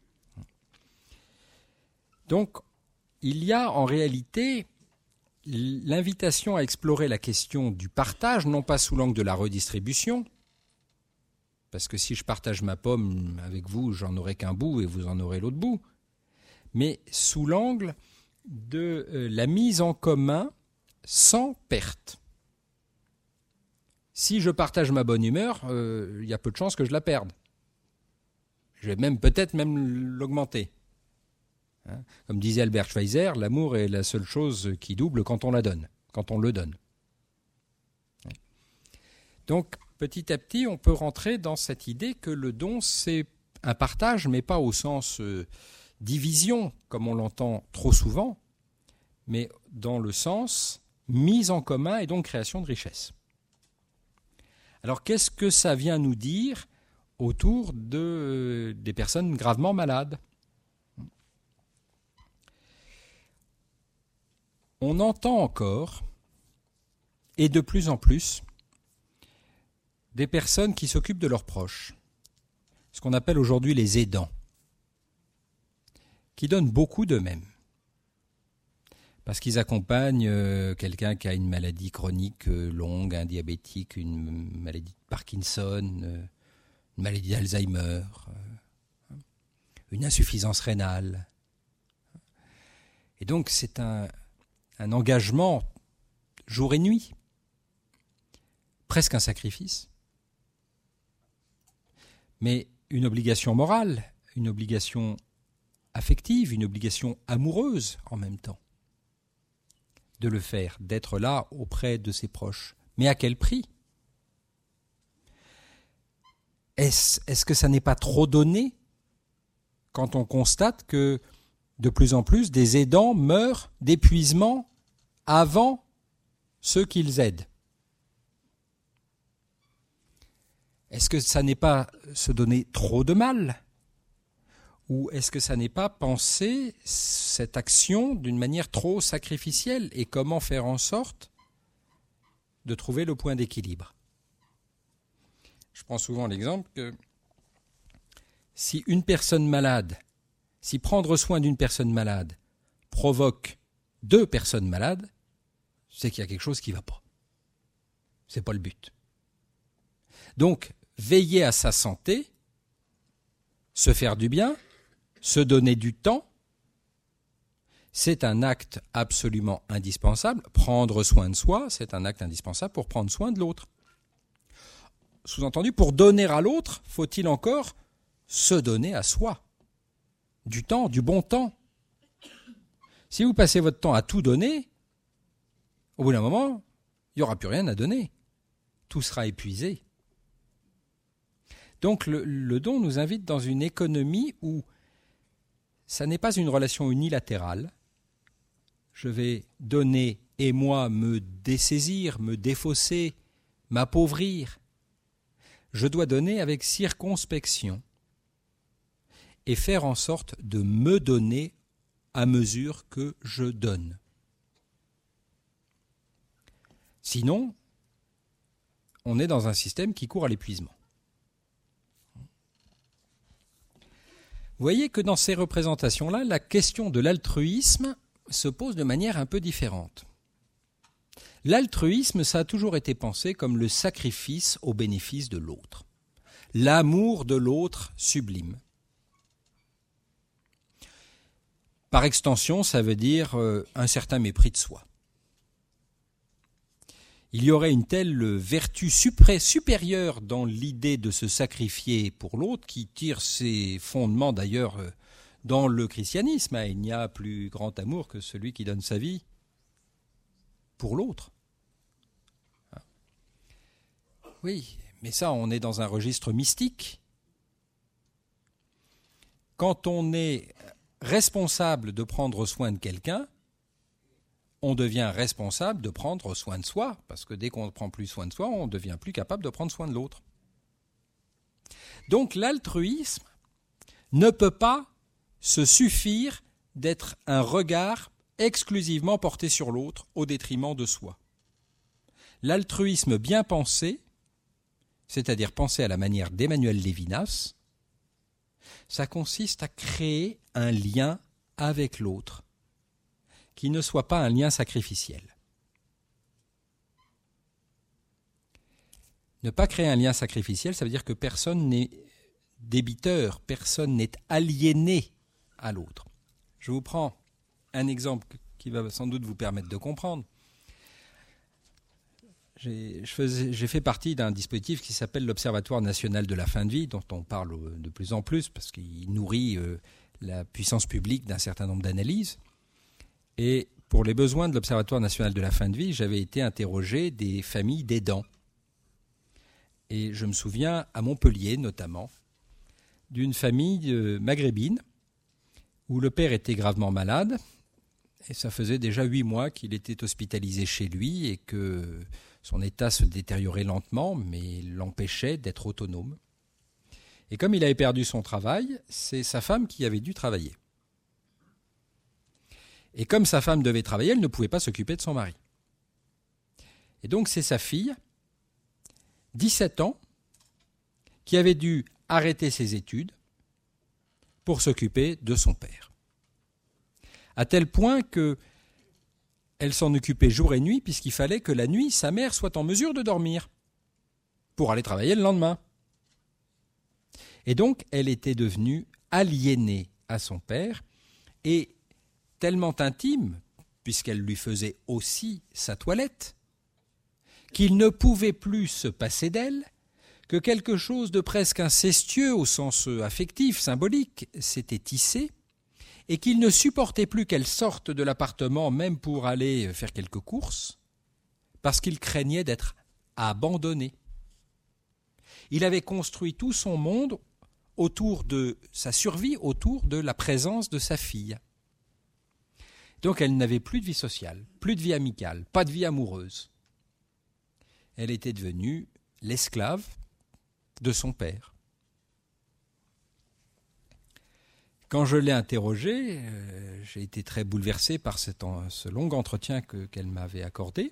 Donc, il y a en réalité l'invitation à explorer la question du partage, non pas sous l'angle de la redistribution, parce que si je partage ma pomme avec vous, j'en aurai qu'un bout et vous en aurez l'autre bout, mais sous l'angle de la mise en commun sans perte. Si je partage ma bonne humeur, il y a peu de chances que je la perde. Je vais peut-être l'augmenter. Comme disait Albert Schweitzer, l'amour est la seule chose qui double quand on la donne, quand on le donne. Donc, petit à petit, on peut rentrer dans cette idée que le don, c'est un partage, mais pas au sens division, comme on l'entend trop souvent, mais dans le sens mise en commun et donc création de richesse. Alors, qu'est-ce que ça vient nous dire autour des personnes gravement malades ? On entend encore, et de plus en plus, des personnes qui s'occupent de leurs proches, ce qu'on appelle aujourd'hui les aidants, qui donnent beaucoup d'eux-mêmes, parce qu'ils accompagnent quelqu'un qui a une maladie chronique longue, un diabétique, une maladie de Parkinson, une maladie d'Alzheimer, une insuffisance rénale. Et donc c'est un engagement jour et nuit, presque un sacrifice, mais une obligation morale, une obligation affective, une obligation amoureuse en même temps, de le faire, d'être là auprès de ses proches. Mais à quel prix ? Est-ce que ça n'est pas trop donné quand on constate que de plus en plus des aidants meurent d'épuisement avant ceux qu'ils aident ? Est-ce que ça n'est pas se donner trop de mal ? Ou est-ce que ça n'est pas penser cette action d'une manière trop sacrificielle ? Et comment faire en sorte de trouver le point d'équilibre ? Je prends souvent l'exemple que si une personne malade, si prendre soin d'une personne malade provoque 2 personnes malades, c'est qu'il y a quelque chose qui ne va pas. Ce n'est pas le but. Donc, veiller à sa santé, se faire du bien, se donner du temps, c'est un acte absolument indispensable. Prendre soin de soi, c'est un acte indispensable pour prendre soin de l'autre. Sous-entendu, pour donner à l'autre, faut-il encore se donner à soi. Du temps, du bon temps. Si vous passez votre temps à tout donner, au bout d'un moment, il n'y aura plus rien à donner. Tout sera épuisé. Donc le don nous invite dans une économie où ça n'est pas une relation unilatérale. Je vais donner et moi me dessaisir, me défausser, m'appauvrir. Je dois donner avec circonspection et faire en sorte de me donner à mesure que je donne. Sinon, on est dans un système qui court à l'épuisement. Vous voyez que dans ces représentations-là, la question de l'altruisme se pose de manière un peu différente. L'altruisme, ça a toujours été pensé comme le sacrifice au bénéfice de l'autre. L'amour de l'autre sublime. Par extension, ça veut dire un certain mépris de soi. Il y aurait une telle vertu supérieure dans l'idée de se sacrifier pour l'autre, qui tire ses fondements d'ailleurs dans le christianisme. Il n'y a plus grand amour que celui qui donne sa vie pour l'autre. Oui, mais ça, on est dans un registre mystique. quand on est responsable de prendre soin de quelqu'un, on devient responsable de prendre soin de soi, parce que dès qu'on ne prend plus soin de soi, on ne devient plus capable de prendre soin de l'autre. Donc l'altruisme ne peut pas se suffire d'être un regard exclusivement porté sur l'autre au détriment de soi. L'altruisme bien pensé, c'est-à-dire pensé à la manière d'Emmanuel Lévinas, ça consiste à créer un lien avec l'autre qui ne soit pas un lien sacrificiel. Ne pas créer un lien sacrificiel, ça veut dire que personne n'est débiteur, personne n'est aliéné à l'autre. Je vous prends un exemple qui va sans doute vous permettre de comprendre. J'ai fait partie d'un dispositif qui s'appelle l'Observatoire national de la fin de vie, dont on parle de plus en plus parce qu'il nourrit la puissance publique d'un certain nombre d'analyses. Et pour les besoins de l'Observatoire national de la fin de vie, j'avais été interroger des familles d'aidants. Et je me souviens, à Montpellier notamment, d'une famille maghrébine où le père était gravement malade. Et ça faisait déjà 8 mois qu'il était hospitalisé chez lui et que son état se détériorait lentement, mais l'empêchait d'être autonome. Et comme il avait perdu son travail, c'est sa femme qui avait dû travailler. Et comme sa femme devait travailler, elle ne pouvait pas s'occuper de son mari. Et donc c'est sa fille, 17 ans, qui avait dû arrêter ses études pour s'occuper de son père. À tel point qu'elle s'en occupait jour et nuit, puisqu'il fallait que la nuit, sa mère soit en mesure de dormir pour aller travailler le lendemain. Et donc, elle était devenue aliénée à son père et tellement intime, puisqu'elle lui faisait aussi sa toilette, qu'il ne pouvait plus se passer d'elle, que quelque chose de presque incestueux au sens affectif, symbolique, s'était tissé, et qu'il ne supportait plus qu'elle sorte de l'appartement même pour aller faire quelques courses, parce qu'il craignait d'être abandonné. Il avait construit tout son monde autour de sa survie, autour de la présence de sa fille. Donc elle n'avait plus de vie sociale, plus de vie amicale, pas de vie amoureuse. Elle était devenue l'esclave de son père. Quand je l'ai interrogée, j'ai été très bouleversé par ce long entretien qu'elle m'avait accordé.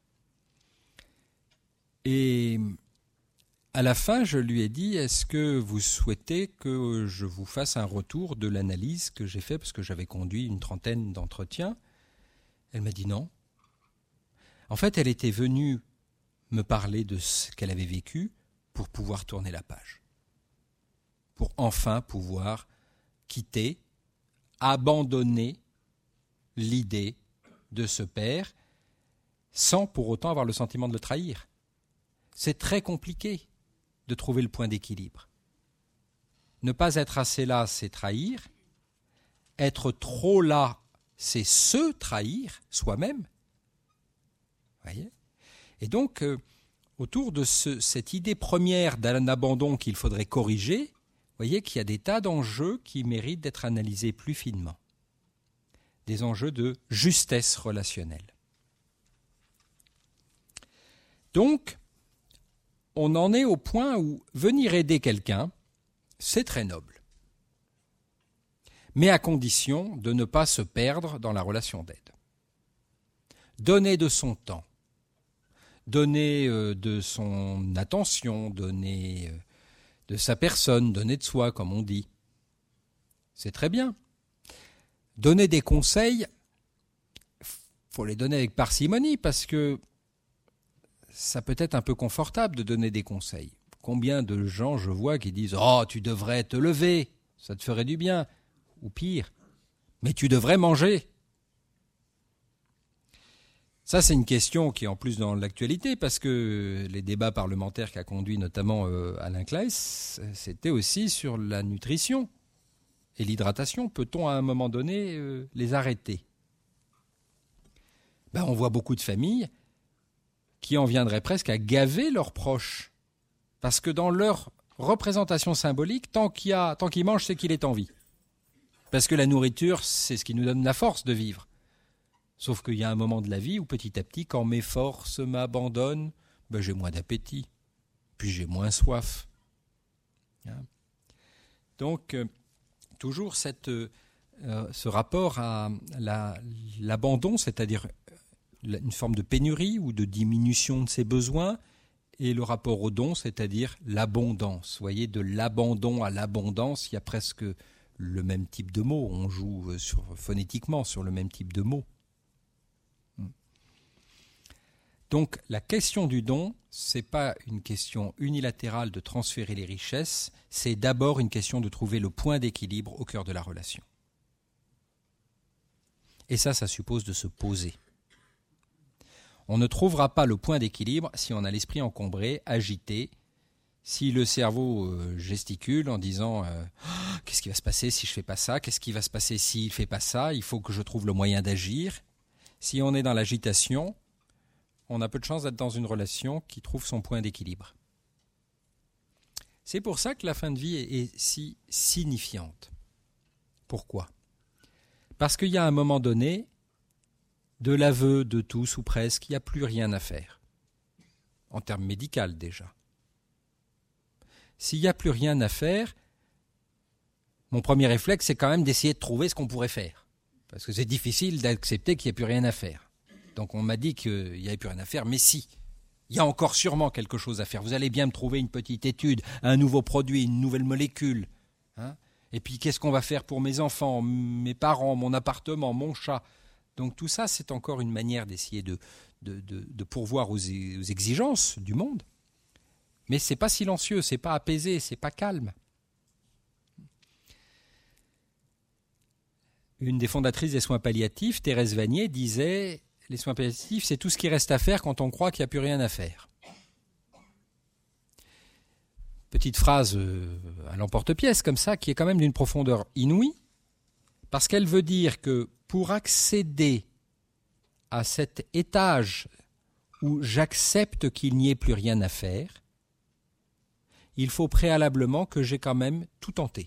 Et à la fin, je lui ai dit, est-ce que vous souhaitez que je vous fasse un retour de l'analyse que j'ai faite, parce que j'avais conduit une 30aine d'entretiens. Elle m'a dit non. En fait, elle était venue me parler de ce qu'elle avait vécu pour pouvoir tourner la page. Pour enfin pouvoir quitter, abandonner l'idée de ce père sans pour autant avoir le sentiment de le trahir. C'est très compliqué de trouver le point d'équilibre. Ne pas être assez là, c'est trahir. Être trop là, c'est se trahir soi-même. Voyez ? Et donc, autour de cette idée première d'un abandon qu'il faudrait corriger, vous voyez qu'il y a des tas d'enjeux qui méritent d'être analysés plus finement. Des enjeux de justesse relationnelle. Donc, on en est au point où venir aider quelqu'un, c'est très noble. Mais à condition de ne pas se perdre dans la relation d'aide. Donner de son temps, donner de son attention, donner de sa personne, donner de soi, comme on dit. C'est très bien. Donner des conseils, il faut les donner avec parcimonie, parce que ça peut être un peu confortable de donner des conseils. Combien de gens je vois qui disent « Oh, tu devrais te lever, ça te ferait du bien. » Ou pire, « Mais tu devrais manger. » Ça, c'est une question qui est en plus dans l'actualité, parce que les débats parlementaires qu'a conduit notamment Alain Claes, c'était aussi sur la nutrition et l'hydratation. Peut-on à un moment donné les arrêter ? On voit beaucoup de familles qui en viendraient presque à gaver leurs proches. Parce que dans leur représentation symbolique, tant qu'il mange, c'est qu'il est en vie. Parce que la nourriture, c'est ce qui nous donne la force de vivre. Sauf qu'il y a un moment de la vie où petit à petit, quand mes forces m'abandonnent, j'ai moins d'appétit, puis j'ai moins soif. Donc, toujours ce rapport à l'abandon, c'est-à-dire une forme de pénurie ou de diminution de ses besoins, et le rapport au don, c'est-à-dire l'abondance. Vous voyez, de l'abandon à l'abondance, il y a presque le même type de mots. On joue phonétiquement sur le même type de mots. Donc la question du don, ce n'est pas une question unilatérale de transférer les richesses, c'est d'abord une question de trouver le point d'équilibre au cœur de la relation. Et ça suppose de se poser. On ne trouvera pas le point d'équilibre si on a l'esprit encombré, agité, si le cerveau gesticule en disant qu'est-ce qui va se passer si je ne fais pas ça, qu'est-ce qui va se passer s'il ne fait pas ça, il faut que je trouve le moyen d'agir. Si on est dans l'agitation, on a peu de chance d'être dans une relation qui trouve son point d'équilibre. C'est pour ça que la fin de vie est si signifiante. Pourquoi ? Parce qu'il y a un moment donné, de l'aveu de tous ou presque, il n'y a plus rien à faire. En termes médicaux déjà. S'il n'y a plus rien à faire, mon premier réflexe, c'est quand même d'essayer de trouver ce qu'on pourrait faire. Parce que c'est difficile d'accepter qu'il n'y ait plus rien à faire. Donc on m'a dit qu'il n'y avait plus rien à faire, mais si, il y a encore sûrement quelque chose à faire. Vous allez bien me trouver une petite étude, un nouveau produit, une nouvelle molécule. Et puis qu'est-ce qu'on va faire pour mes enfants, mes parents, mon appartement, mon chat ? Donc tout ça, c'est encore une manière d'essayer de pourvoir aux exigences du monde. Mais ce n'est pas silencieux, ce n'est pas apaisé, ce n'est pas calme. Une des fondatrices des soins palliatifs, Thérèse Vanier, disait « Les soins palliatifs, c'est tout ce qui reste à faire quand on croit qu'il n'y a plus rien à faire. » Petite phrase à l'emporte-pièce comme ça, qui est quand même d'une profondeur inouïe, parce qu'elle veut dire que pour accéder à cet étage où j'accepte qu'il n'y ait plus rien à faire, il faut préalablement que j'ai quand même tout tenté.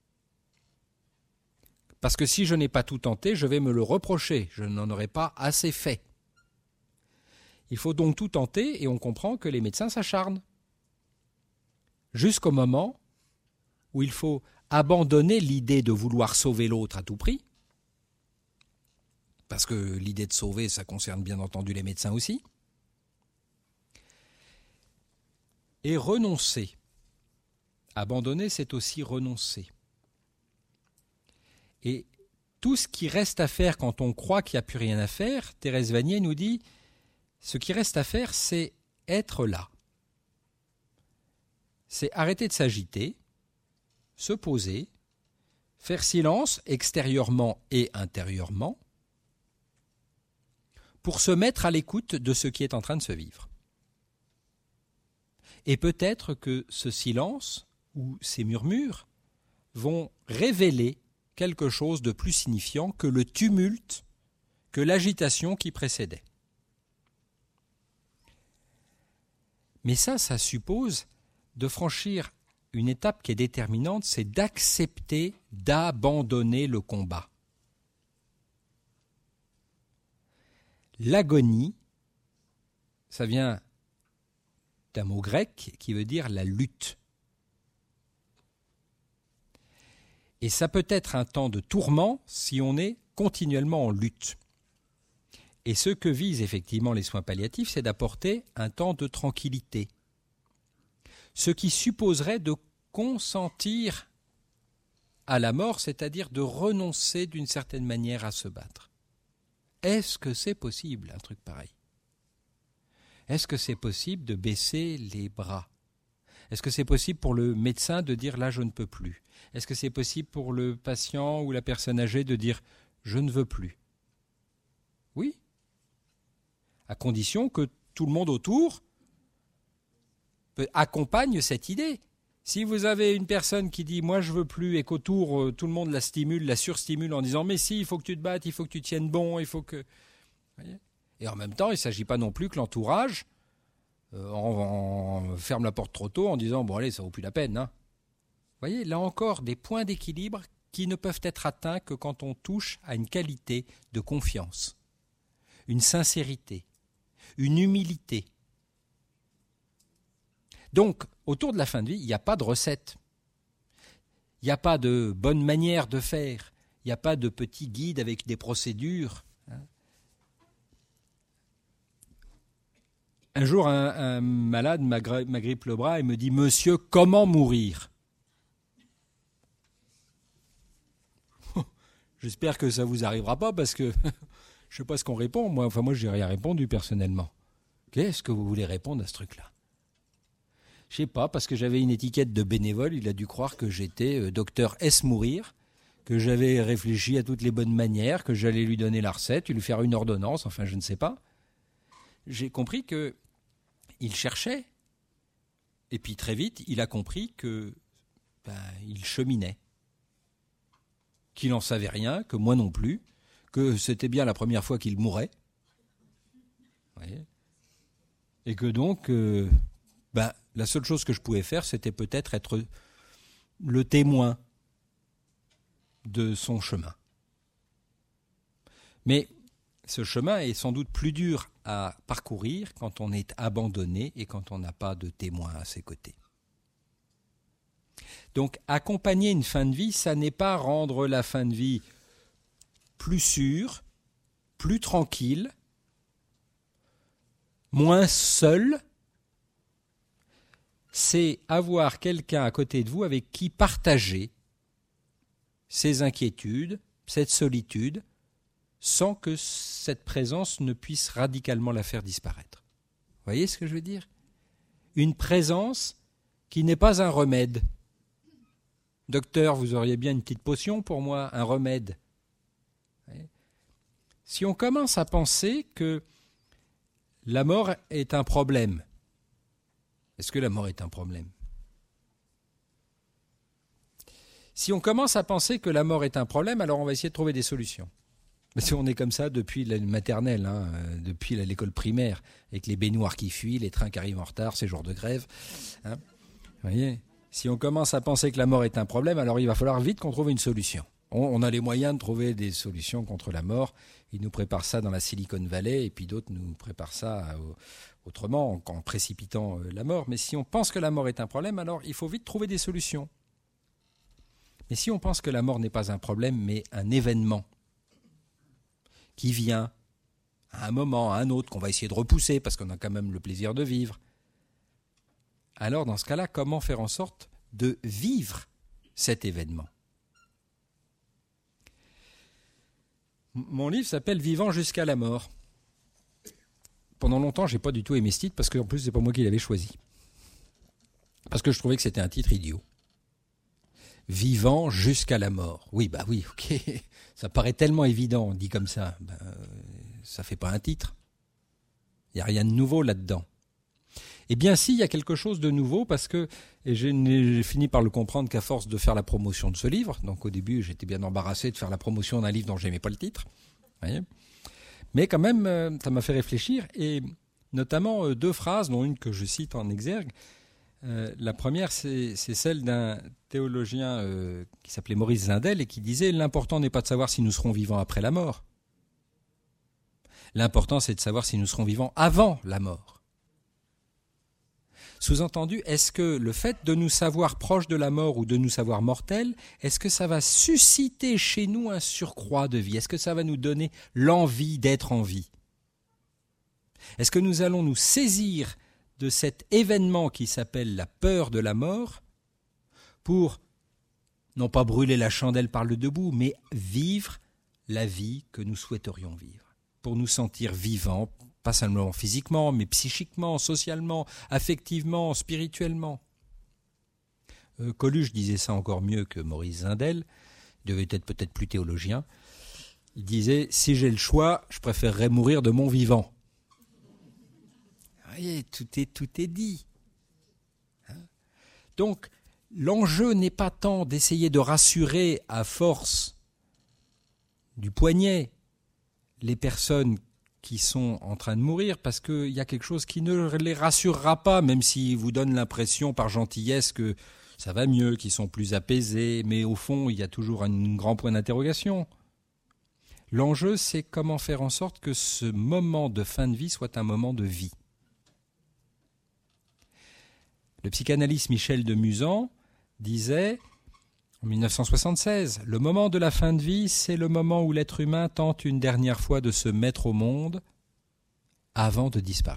Parce que si je n'ai pas tout tenté, je vais me le reprocher, je n'en aurai pas assez fait. Il faut donc tout tenter et on comprend que les médecins s'acharnent. Jusqu'au moment où il faut abandonner l'idée de vouloir sauver l'autre à tout prix, parce que l'idée de sauver, ça concerne bien entendu les médecins aussi, et renoncer. Abandonner, c'est aussi renoncer. Et tout ce qui reste à faire quand on croit qu'il n'y a plus rien à faire, Thérèse Vanier nous dit, ce qui reste à faire, c'est être là. C'est arrêter de s'agiter, se poser, faire silence extérieurement et intérieurement, pour se mettre à l'écoute de ce qui est en train de se vivre. Et peut-être que ce silence ou ces murmures vont révéler quelque chose de plus signifiant que le tumulte, que l'agitation qui précédait. Mais ça suppose de franchir une étape qui est déterminante, c'est d'accepter d'abandonner le combat. L'agonie, ça vient d'un mot grec qui veut dire la lutte. Et ça peut être un temps de tourment si on est continuellement en lutte. Et ce que visent effectivement les soins palliatifs, c'est d'apporter un temps de tranquillité. Ce qui supposerait de consentir à la mort, c'est-à-dire de renoncer d'une certaine manière à se battre. Est-ce que c'est possible, un truc pareil ? Est-ce que c'est possible de baisser les bras ? Est-ce que c'est possible pour le médecin de dire « là, je ne peux plus » ? Est-ce que c'est possible pour le patient ou la personne âgée de dire « je ne veux plus » ? Oui, à condition que tout le monde autour accompagne cette idée. Si vous avez une personne qui dit « moi, je ne veux plus » et qu'autour, tout le monde la stimule, la surstimule en disant « mais si, il faut que tu te battes, il faut que tu tiennes bon, il faut que… » Vous voyez ? Et en même temps, il ne s'agit pas non plus que l'entourage on ferme la porte trop tôt en disant « bon allez, ça ne vaut plus la peine. » Vous voyez, là encore, des points d'équilibre qui ne peuvent être atteints que quand on touche à une qualité de confiance, une sincérité, une humilité. Donc, autour de la fin de vie, il n'y a pas de recette. Il n'y a pas de bonne manière de faire. Il n'y a pas de petit guide avec des procédures. Un jour, un malade m'agrippe le bras et me dit « Monsieur, comment mourir ?» J'espère que ça ne vous arrivera pas parce que je ne sais pas ce qu'on répond. Moi, je n'ai rien répondu personnellement. Qu'est-ce que vous voulez répondre à ce truc-là ? Je ne sais pas, parce que j'avais une étiquette de bénévole, il a dû croire que j'étais docteur S. Mourir, que j'avais réfléchi à toutes les bonnes manières, que j'allais lui donner la recette, lui faire une ordonnance, enfin je ne sais pas. J'ai compris qu'il cherchait, et puis très vite, il a compris que il cheminait, qu'il n'en savait rien, que moi non plus, que c'était bien la première fois qu'il mourait, et que donc, la seule chose que je pouvais faire, c'était peut-être être le témoin de son chemin. Mais ce chemin est sans doute plus dur à parcourir quand on est abandonné et quand on n'a pas de témoin à ses côtés. Donc, accompagner une fin de vie, ça n'est pas rendre la fin de vie plus sûre, plus tranquille, moins seul. C'est avoir quelqu'un à côté de vous avec qui partager ses inquiétudes, cette solitude, sans que cette présence ne puisse radicalement la faire disparaître. Vous voyez ce que je veux dire ? Une présence qui n'est pas un remède. Docteur, vous auriez bien une petite potion pour moi, un remède. Si on commence à penser que la mort est un problème, est-ce que la mort est un problème ? Si on commence à penser que la mort est un problème, alors on va essayer de trouver des solutions. Parce qu'on est comme ça depuis la maternelle, depuis l'école primaire, avec les baignoires qui fuient, les trains qui arrivent en retard, ces jours de grève. Vous voyez ? Si on commence à penser que la mort est un problème, alors il va falloir vite qu'on trouve une solution. On a les moyens de trouver des solutions contre la mort. Ils nous préparent ça dans la Silicon Valley, et puis d'autres nous préparent ça autrement, en précipitant la mort. Mais si on pense que la mort est un problème, alors il faut vite trouver des solutions. Mais si on pense que la mort n'est pas un problème, mais un événement qui vient à un moment, à un autre, qu'on va essayer de repousser parce qu'on a quand même le plaisir de vivre, alors dans ce cas-là, comment faire en sorte de vivre cet événement ? Mon livre s'appelle « Vivant jusqu'à la mort ». Pendant longtemps, je n'ai pas du tout aimé ce titre parce qu'en plus, ce n'est pas moi qui l'avais choisi. Parce que je trouvais que c'était un titre idiot. Vivant jusqu'à la mort. Oui, ok. Ça paraît tellement évident, dit comme ça. Ça ne fait pas un titre. Il n'y a rien de nouveau là-dedans. Eh bien, si, il y a quelque chose de nouveau parce que, et j'ai fini par le comprendre qu'à force de faire la promotion de ce livre, donc au début, j'étais bien embarrassé de faire la promotion d'un livre dont je n'aimais pas le titre. Voyez, mais quand même, ça m'a fait réfléchir, et notamment deux phrases, dont une que je cite en exergue. La première, c'est celle d'un théologien qui s'appelait Maurice Zindel et qui disait « L'important n'est pas de savoir si nous serons vivants après la mort. L'important, c'est de savoir si nous serons vivants avant la mort. » Sous-entendu, est-ce que le fait de nous savoir proches de la mort ou de nous savoir mortels, est-ce que ça va susciter chez nous un surcroît de vie ? Est-ce que ça va nous donner l'envie d'être en vie ? Est-ce que nous allons nous saisir de cet événement qui s'appelle la peur de la mort pour, non pas brûler la chandelle par le debout, mais vivre la vie que nous souhaiterions vivre, pour nous sentir vivants, pas seulement physiquement, mais psychiquement, socialement, affectivement, spirituellement. Coluche disait ça encore mieux que Maurice Zindel, il devait être peut-être plus théologien. Il disait « Si j'ai le choix, je préférerais mourir de mon vivant ». Vous voyez, tout est dit. Donc, l'enjeu n'est pas tant d'essayer de rassurer à force du poignet les personnes qui sont en train de mourir, parce qu'il y a quelque chose qui ne les rassurera pas, même s'ils vous donnent l'impression par gentillesse que ça va mieux, qui sont plus apaisés, mais au fond, il y a toujours un grand point d'interrogation. L'enjeu, c'est comment faire en sorte que ce moment de fin de vie soit un moment de vie. Le psychanalyste Michel de Musan disait, en 1976, « Le moment de la fin de vie, c'est le moment où l'être humain tente une dernière fois de se mettre au monde avant de disparaître. »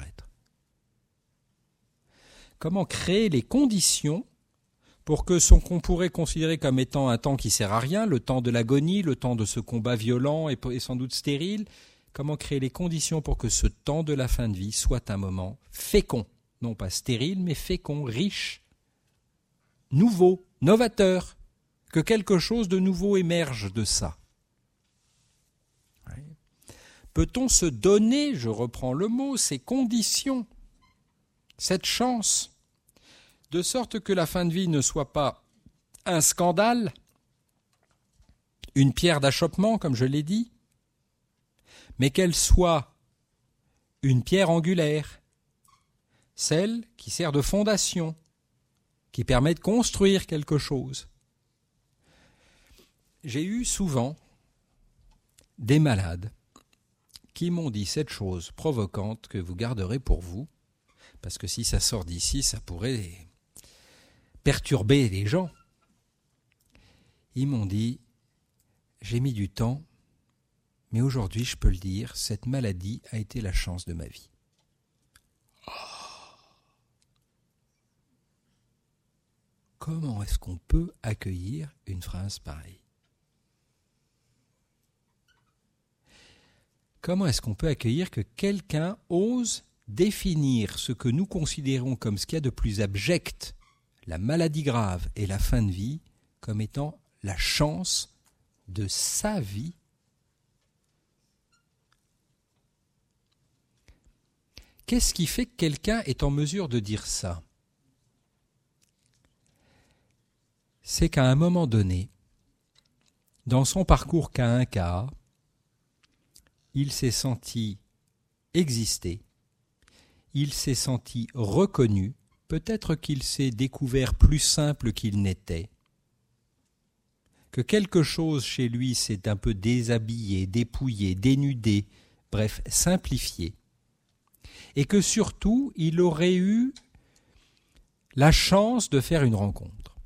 Comment créer les conditions pour que ce qu'on pourrait considérer comme étant un temps qui sert à rien, le temps de l'agonie, le temps de ce combat violent et sans doute stérile, comment créer les conditions pour que ce temps de la fin de vie soit un moment fécond, non pas stérile, mais fécond, riche, nouveau, novateur, que quelque chose de nouveau émerge de ça. Peut-on se donner, je reprends le mot, ces conditions, cette chance, de sorte que la fin de vie ne soit pas un scandale, une pierre d'achoppement, comme je l'ai dit, mais qu'elle soit une pierre angulaire, celle qui sert de fondation, qui permet de construire quelque chose. J'ai eu souvent des malades qui m'ont dit cette chose provocante que vous garderez pour vous, parce que si ça sort d'ici, ça pourrait perturber les gens. Ils m'ont dit, j'ai mis du temps, mais aujourd'hui, je peux le dire, cette maladie a été la chance de ma vie. Comment est-ce qu'on peut accueillir une phrase pareille ? Comment est-ce qu'on peut accueillir que quelqu'un ose définir ce que nous considérons comme ce qu'il y a de plus abject, la maladie grave et la fin de vie, comme étant la chance de sa vie? Qu'est-ce qui fait que quelqu'un est en mesure de dire ça ? C'est qu'à un moment donné, dans son parcours cas un cas, il s'est senti exister, il s'est senti reconnu, peut-être qu'il s'est découvert plus simple qu'il n'était, que quelque chose chez lui s'est un peu déshabillé, dépouillé, dénudé, bref, simplifié, et que surtout, il aurait eu la chance de faire une rencontre.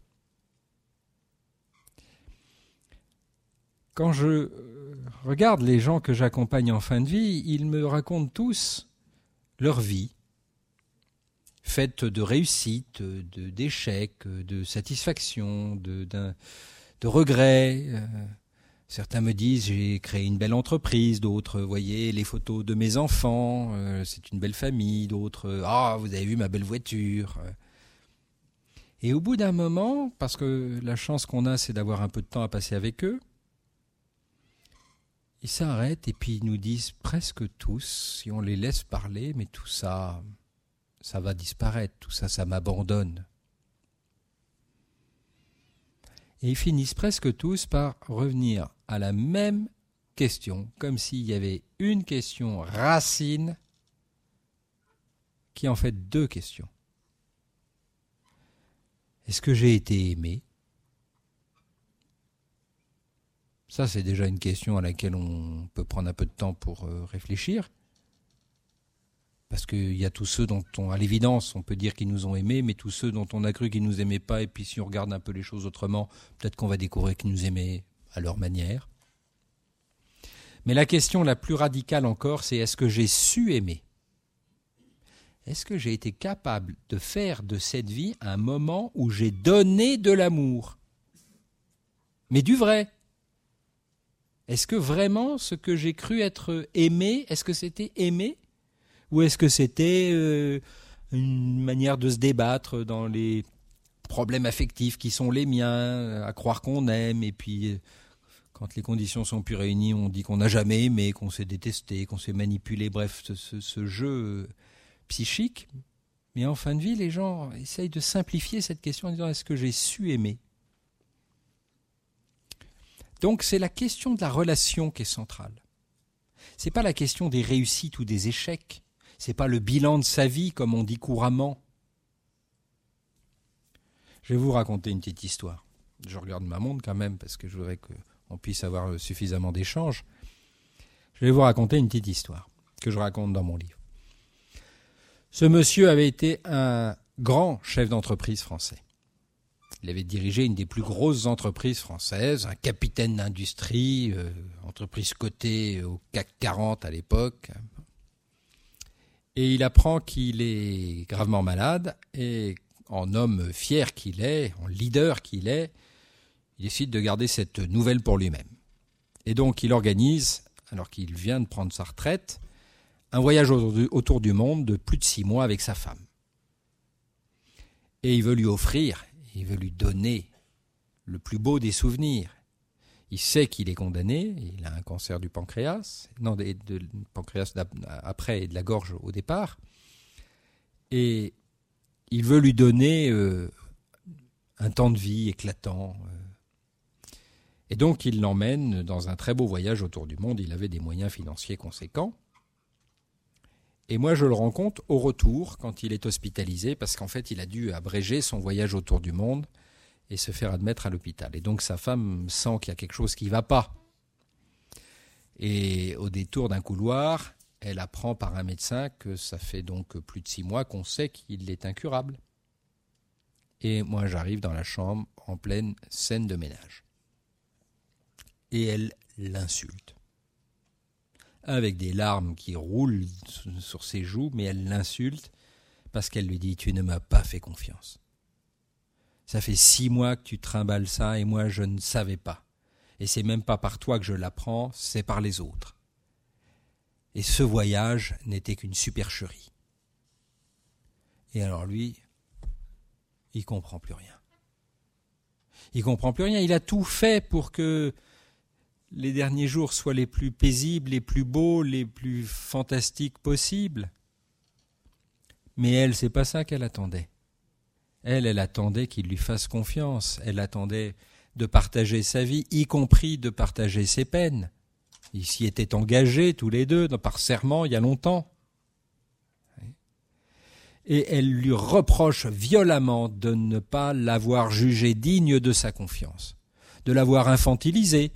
Quand je regarde les gens que j'accompagne en fin de vie, ils me racontent tous leur vie, faite de réussites, d'échecs, de satisfaction, de regrets. Certains me disent, j'ai créé une belle entreprise, d'autres, voyez, les photos de mes enfants, c'est une belle famille, d'autres, vous avez vu ma belle voiture. Et au bout d'un moment, parce que la chance qu'on a, c'est d'avoir un peu de temps à passer avec eux, ils s'arrêtent et puis ils nous disent presque tous, si on les laisse parler, mais tout ça, ça va disparaître, tout ça, ça m'abandonne. Et ils finissent presque tous par revenir à la même question, comme s'il y avait une question racine qui est en fait deux questions. Est-ce que j'ai été aimé ? Ça, c'est déjà une question à laquelle on peut prendre un peu de temps pour réfléchir. Parce qu'il y a tous ceux dont à l'évidence, on peut dire qu'ils nous ont aimés, mais tous ceux dont on a cru qu'ils ne nous aimaient pas, et puis si on regarde un peu les choses autrement, peut-être qu'on va découvrir qu'ils nous aimaient à leur manière. Mais la question la plus radicale encore, c'est est-ce que j'ai su aimer ? Est-ce que j'ai été capable de faire de cette vie un moment où j'ai donné de l'amour ? Mais du vrai. Est-ce que vraiment ce que j'ai cru être aimé, est-ce que c'était aimé ? Ou est-ce que c'était une manière de se débattre dans les problèmes affectifs qui sont les miens, à croire qu'on aime, et puis quand les conditions sont plus réunies, on dit qu'on n'a jamais aimé, qu'on s'est détesté, qu'on s'est manipulé, bref, ce jeu psychique. Mais en fin de vie, les gens essayent de simplifier cette question en disant « est-ce que j'ai su aimer ?» Donc c'est la question de la relation qui est centrale. Ce n'est pas la question des réussites ou des échecs. Ce n'est pas le bilan de sa vie, comme on dit couramment. Je vais vous raconter une petite histoire. Je regarde ma montre quand même parce que je voudrais qu'on puisse avoir suffisamment d'échanges. Je vais vous raconter une petite histoire que je raconte dans mon livre. Ce monsieur avait été un grand chef d'entreprise français. Il avait dirigé une des plus grosses entreprises françaises, un capitaine d'industrie, entreprise cotée au CAC 40 à l'époque. Et il apprend qu'il est gravement malade et en homme fier qu'il est, en leader qu'il est, il décide de garder cette nouvelle pour lui-même. Et donc il organise, alors qu'il vient de prendre sa retraite, un voyage autour du monde de plus de 6 mois avec sa femme. Et il veut lui offrir, il veut lui donner le plus beau des souvenirs. Il sait qu'il est condamné, il a un cancer du pancréas, pancréas après et de la gorge au départ, et il veut lui donner un temps de vie éclatant. Et donc il l'emmène dans un très beau voyage autour du monde. Il avait des moyens financiers conséquents. Et moi je le rencontre au retour quand il est hospitalisé parce qu'en fait il a dû abréger son voyage autour du monde et se faire admettre à l'hôpital. Et donc sa femme sent qu'il y a quelque chose qui ne va pas. Et au détour d'un couloir, elle apprend par un médecin que ça fait donc plus de 6 mois qu'on sait qu'il est incurable. Et moi j'arrive dans la chambre en pleine scène de ménage. Et elle l'insulte. Avec des larmes qui roulent sur ses joues, mais elle l'insulte parce qu'elle lui dit « Tu ne m'as pas fait confiance. Ça fait 6 mois que tu trimbales ça et moi je ne savais pas. Et c'est même pas par toi que je l'apprends, c'est par les autres. Et ce voyage n'était qu'une supercherie. » Et alors lui, il comprend plus rien. Il comprend plus rien. Il a tout fait pour que les derniers jours soient les plus paisibles, les plus beaux, les plus fantastiques possibles. Mais elle, c'est pas ça qu'elle attendait. Elle attendait qu'il lui fasse confiance. Elle attendait de partager sa vie, y compris de partager ses peines. Ils s'y étaient engagés tous les deux, par serment, il y a longtemps. Et elle lui reproche violemment de ne pas l'avoir jugé digne de sa confiance, de l'avoir infantilisé.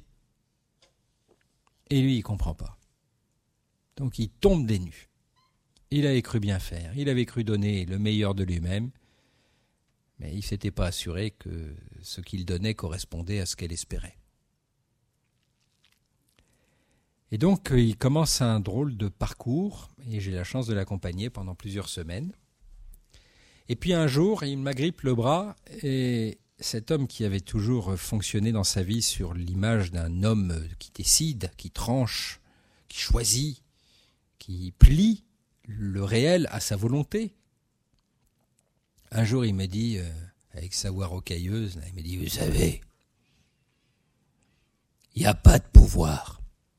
Et lui, il ne comprend pas. Donc il tombe des nues. Il avait cru bien faire, il avait cru donner le meilleur de lui-même, mais il ne s'était pas assuré que ce qu'il donnait correspondait à ce qu'elle espérait. Et donc il commence un drôle de parcours, et j'ai la chance de l'accompagner pendant plusieurs semaines. Et puis un jour, il m'agrippe le bras, et cet homme qui avait toujours fonctionné dans sa vie sur l'image d'un homme qui décide, qui tranche, qui choisit, qui plie le réel à sa volonté. Un jour, il me dit, avec sa voix rocailleuse, il me dit, vous savez, il n'y a pas de pouvoir.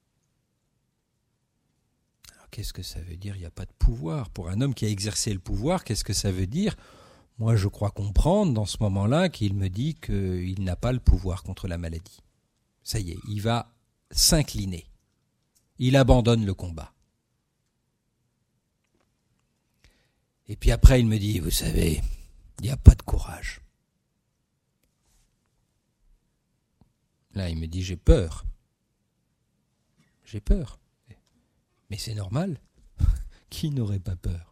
Alors qu'est-ce que ça veut dire, il n'y a pas de pouvoir? Pour un homme qui a exercé le pouvoir, qu'est-ce que ça veut dire? Moi, je crois comprendre dans ce moment-là qu'il me dit qu'il n'a pas le pouvoir contre la maladie. Ça y est, il va s'incliner. Il abandonne le combat. Et puis après, il me dit, vous savez, il n'y a pas de courage. Là, il me dit, j'ai peur. J'ai peur. Mais c'est normal. Qui n'aurait pas peur?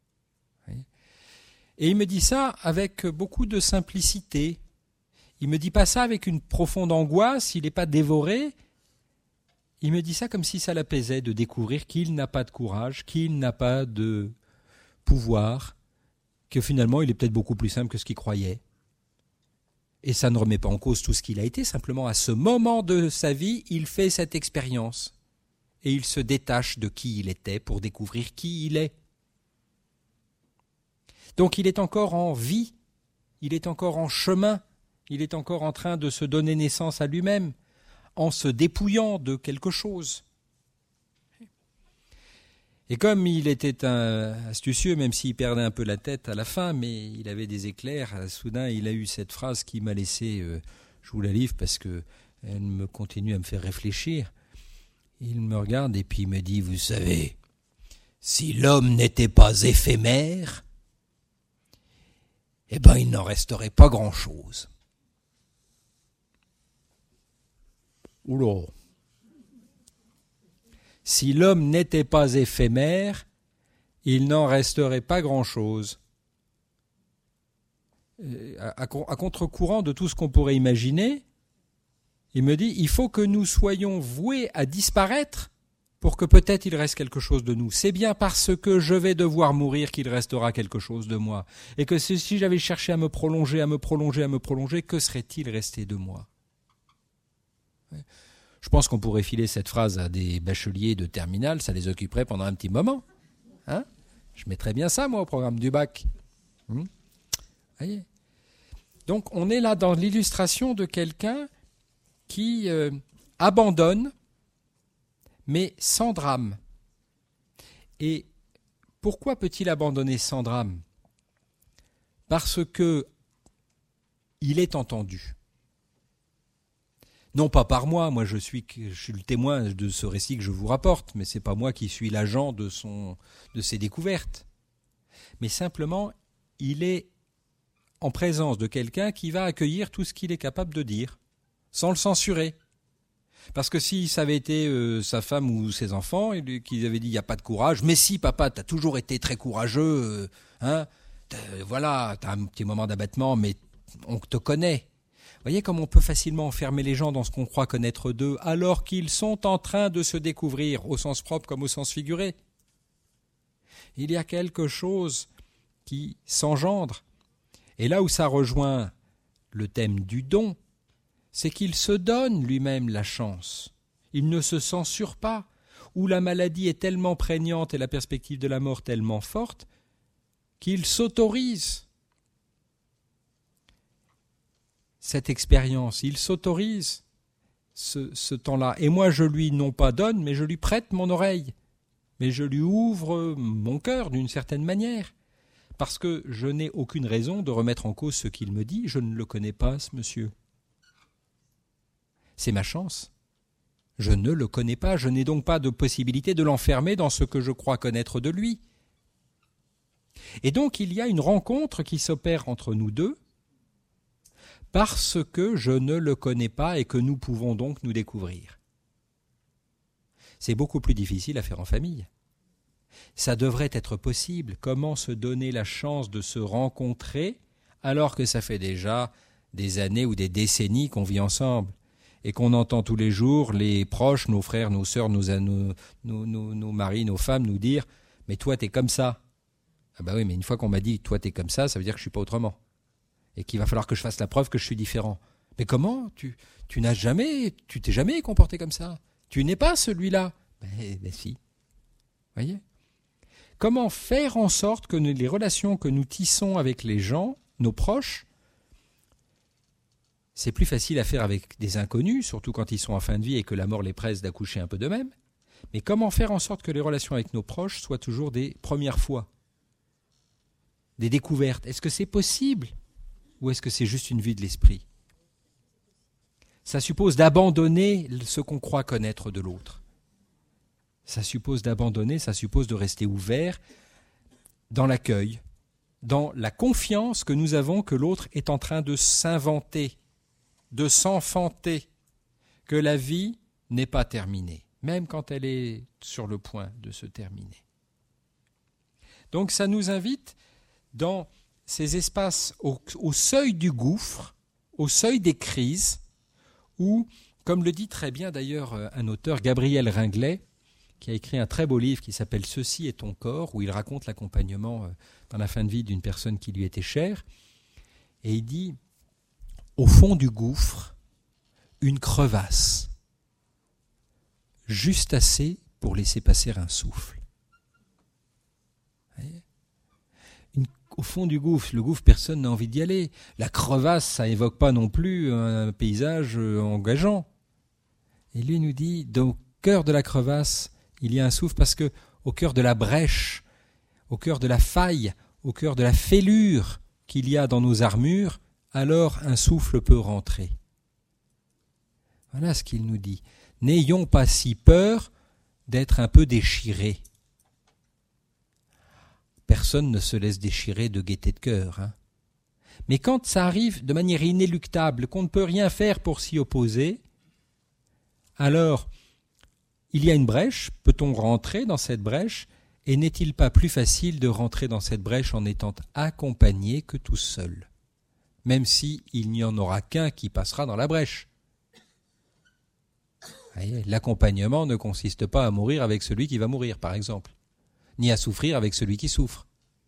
Et il me dit ça avec beaucoup de simplicité. Il me dit pas ça avec une profonde angoisse, il n'est pas dévoré. Il me dit ça comme si ça l'apaisait de découvrir qu'il n'a pas de courage, qu'il n'a pas de pouvoir, que finalement il est peut-être beaucoup plus simple que ce qu'il croyait. Et ça ne remet pas en cause tout ce qu'il a été, simplement à ce moment de sa vie, il fait cette expérience. Et il se détache de qui il était pour découvrir qui il est. Donc il est encore en vie, il est encore en chemin, il est encore en train de se donner naissance à lui-même, en se dépouillant de quelque chose. Et comme il était astucieux, même s'il perdait un peu la tête à la fin, mais il avait des éclairs, soudain il a eu cette phrase qui m'a laissé, je vous la livre parce qu'elle me continue à me faire réfléchir. Il me regarde et puis il me dit, vous savez, si l'homme n'était pas éphémère, eh ben il n'en resterait pas grand-chose. Oula. Si l'homme n'était pas éphémère, il n'en resterait pas grand-chose. À contre-courant de tout ce qu'on pourrait imaginer, il me dit, il faut que nous soyons voués à disparaître pour que peut-être il reste quelque chose de nous. C'est bien parce que je vais devoir mourir qu'il restera quelque chose de moi. Et que si j'avais cherché à me prolonger, que serait-il resté de moi ? Je pense qu'on pourrait filer cette phrase à des bacheliers de terminale, ça les occuperait pendant un petit moment. Hein ? Je mettrais bien ça, moi, au programme du bac. Voyez ? Donc, on est là dans l'illustration de quelqu'un qui abandonne, mais sans drame. Et pourquoi peut-il abandonner sans drame ? Parce que il est entendu. Non pas par moi je suis le témoin de ce récit que je vous rapporte, mais c'est pas moi qui suis l'agent de ses découvertes. Mais simplement, il est en présence de quelqu'un qui va accueillir tout ce qu'il est capable de dire, sans le censurer. Parce que si ça avait été sa femme ou ses enfants, qu'ils avaient dit « il n'y a pas de courage », mais si papa, t'as toujours été très courageux, voilà, t'as un petit moment d'abattement, mais on te connaît. Vous voyez comme on peut facilement enfermer les gens dans ce qu'on croit connaître d'eux, alors qu'ils sont en train de se découvrir, au sens propre comme au sens figuré. Il y a quelque chose qui s'engendre. Et là où ça rejoint le thème du don, c'est qu'il se donne lui-même la chance. Il ne se censure pas. Où la maladie est tellement prégnante et la perspective de la mort tellement forte, qu'il s'autorise cette expérience, il s'autorise ce temps-là. Et moi, je lui non pas donne, mais je lui prête mon oreille. Mais je lui ouvre mon cœur d'une certaine manière. Parce que je n'ai aucune raison de remettre en cause ce qu'il me dit. Je ne le connais pas, ce monsieur. C'est ma chance. Je ne le connais pas. Je n'ai donc pas de possibilité de l'enfermer dans ce que je crois connaître de lui. Et donc, il y a une rencontre qui s'opère entre nous deux, parce que je ne le connais pas et que nous pouvons donc nous découvrir. C'est beaucoup plus difficile à faire en famille. Ça devrait être possible. Comment se donner la chance de se rencontrer alors que ça fait déjà des années ou des décennies qu'on vit ensemble et qu'on entend tous les jours les proches, nos frères, nos sœurs, nos maris, nos femmes nous dire « mais toi t'es comme ça ». Ah bah oui, mais une fois qu'on m'a dit « toi t'es comme ça », ça veut dire que je suis pas autrement. Et qu'il va falloir que je fasse la preuve que je suis différent. Mais comment ? Tu t'es jamais comporté comme ça. Tu n'es pas celui-là. Ben si. Voyez ? Comment faire en sorte que les relations que nous tissons avec les gens, nos proches, c'est plus facile à faire avec des inconnus, surtout quand ils sont en fin de vie et que la mort les presse d'accoucher un peu d'eux-mêmes. Mais comment faire en sorte que les relations avec nos proches soient toujours des premières fois, des découvertes ? Est-ce que c'est possible ? Ou est-ce que c'est juste une vue de l'esprit ? Ça suppose d'abandonner ce qu'on croit connaître de l'autre. Ça suppose d'abandonner, ça suppose de rester ouvert dans l'accueil, dans la confiance que nous avons que l'autre est en train de s'inventer, de s'enfanter, que la vie n'est pas terminée, même quand elle est sur le point de se terminer. Donc ça nous invite dans ces espaces au seuil du gouffre, au seuil des crises, où, comme le dit très bien d'ailleurs un auteur, Gabriel Ringlet, qui a écrit un très beau livre qui s'appelle « Ceci est ton corps », où il raconte l'accompagnement dans la fin de vie d'une personne qui lui était chère. Et il dit « Au fond du gouffre, une crevasse, juste assez pour laisser passer un souffle. » Au fond du gouffre, le gouffre, personne n'a envie d'y aller. La crevasse, ça évoque pas non plus un paysage engageant. Et lui nous dit, au cœur de la crevasse, il y a un souffle parce que au cœur de la brèche, au cœur de la faille, au cœur de la fêlure qu'il y a dans nos armures, alors un souffle peut rentrer. Voilà ce qu'il nous dit. N'ayons pas si peur d'être un peu déchirés. Personne ne se laisse déchirer de gaieté de cœur. Mais quand ça arrive de manière inéluctable, qu'on ne peut rien faire pour s'y opposer, alors il y a une brèche, peut-on rentrer dans cette brèche, et n'est-il pas plus facile de rentrer dans cette brèche en étant accompagné que tout seul, même si il n'y en aura qu'un qui passera dans la brèche. Voyez, l'accompagnement ne consiste pas à mourir avec celui qui va mourir, par exemple, ni à souffrir avec celui qui souffre.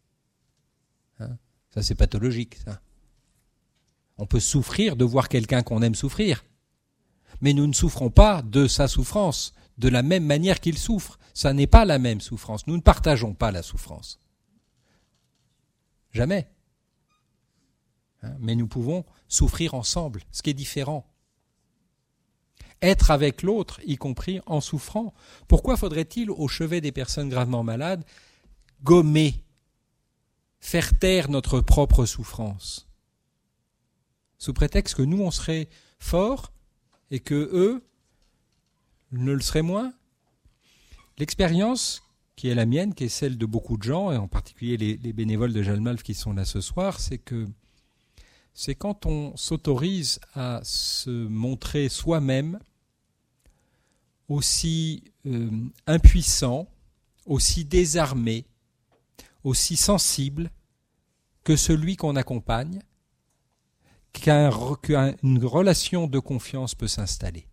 Ça, c'est pathologique, ça. On peut souffrir de voir quelqu'un qu'on aime souffrir, mais nous ne souffrons pas de sa souffrance de la même manière qu'il souffre. Ça n'est pas la même souffrance. Nous ne partageons pas la souffrance. Jamais. Mais nous pouvons souffrir ensemble, ce qui est différent. Être avec l'autre, y compris en souffrant. Pourquoi faudrait-il, au chevet des personnes gravement malades, gommer, faire taire notre propre souffrance, sous prétexte que nous, on serait forts et que eux ne le seraient moins? L'expérience qui est la mienne, qui est celle de beaucoup de gens, et en particulier les bénévoles de Jalmalf qui sont là ce soir, c'est quand on s'autorise à se montrer soi-même aussi impuissant, aussi désarmé, aussi sensible que celui qu'on accompagne, qu'une relation de confiance peut s'installer.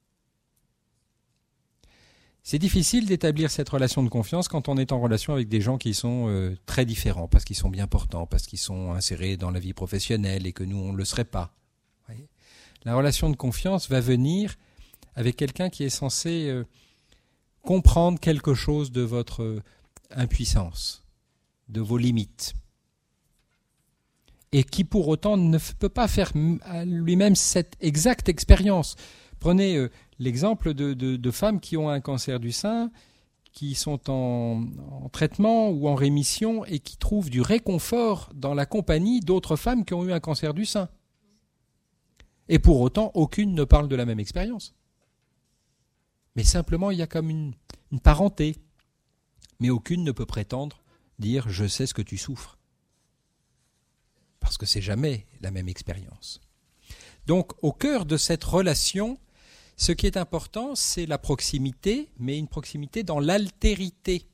C'est difficile d'établir cette relation de confiance quand on est en relation avec des gens qui sont très différents, parce qu'ils sont bien portants, parce qu'ils sont insérés dans la vie professionnelle et que nous, on ne le serait pas. Vous voyez ? La relation de confiance va venir avec quelqu'un qui est censé comprendre quelque chose de votre impuissance, de vos limites, et qui pour autant ne peut pas faire à lui-même cette exacte expérience. Prenez l'exemple de femmes qui ont un cancer du sein, qui sont en traitement ou en rémission et qui trouvent du réconfort dans la compagnie d'autres femmes qui ont eu un cancer du sein. Et pour autant, aucune ne parle de la même expérience. Mais simplement, il y a comme une parenté. Mais aucune ne peut prétendre dire « je sais ce que tu souffres ». Parce que c'est jamais la même expérience. Donc, au cœur de cette relation, ce qui est important, c'est la proximité, mais une proximité dans l'altérité.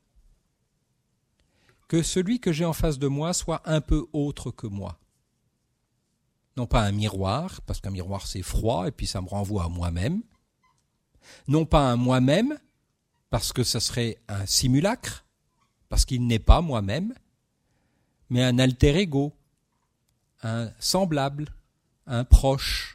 Que celui que j'ai en face de moi soit un peu autre que moi. Non pas un miroir, parce qu'un miroir c'est froid et puis ça me renvoie à moi-même. Non pas un moi-même, parce que ça serait un simulacre, parce qu'il n'est pas moi-même, mais un alter ego, un semblable, un proche.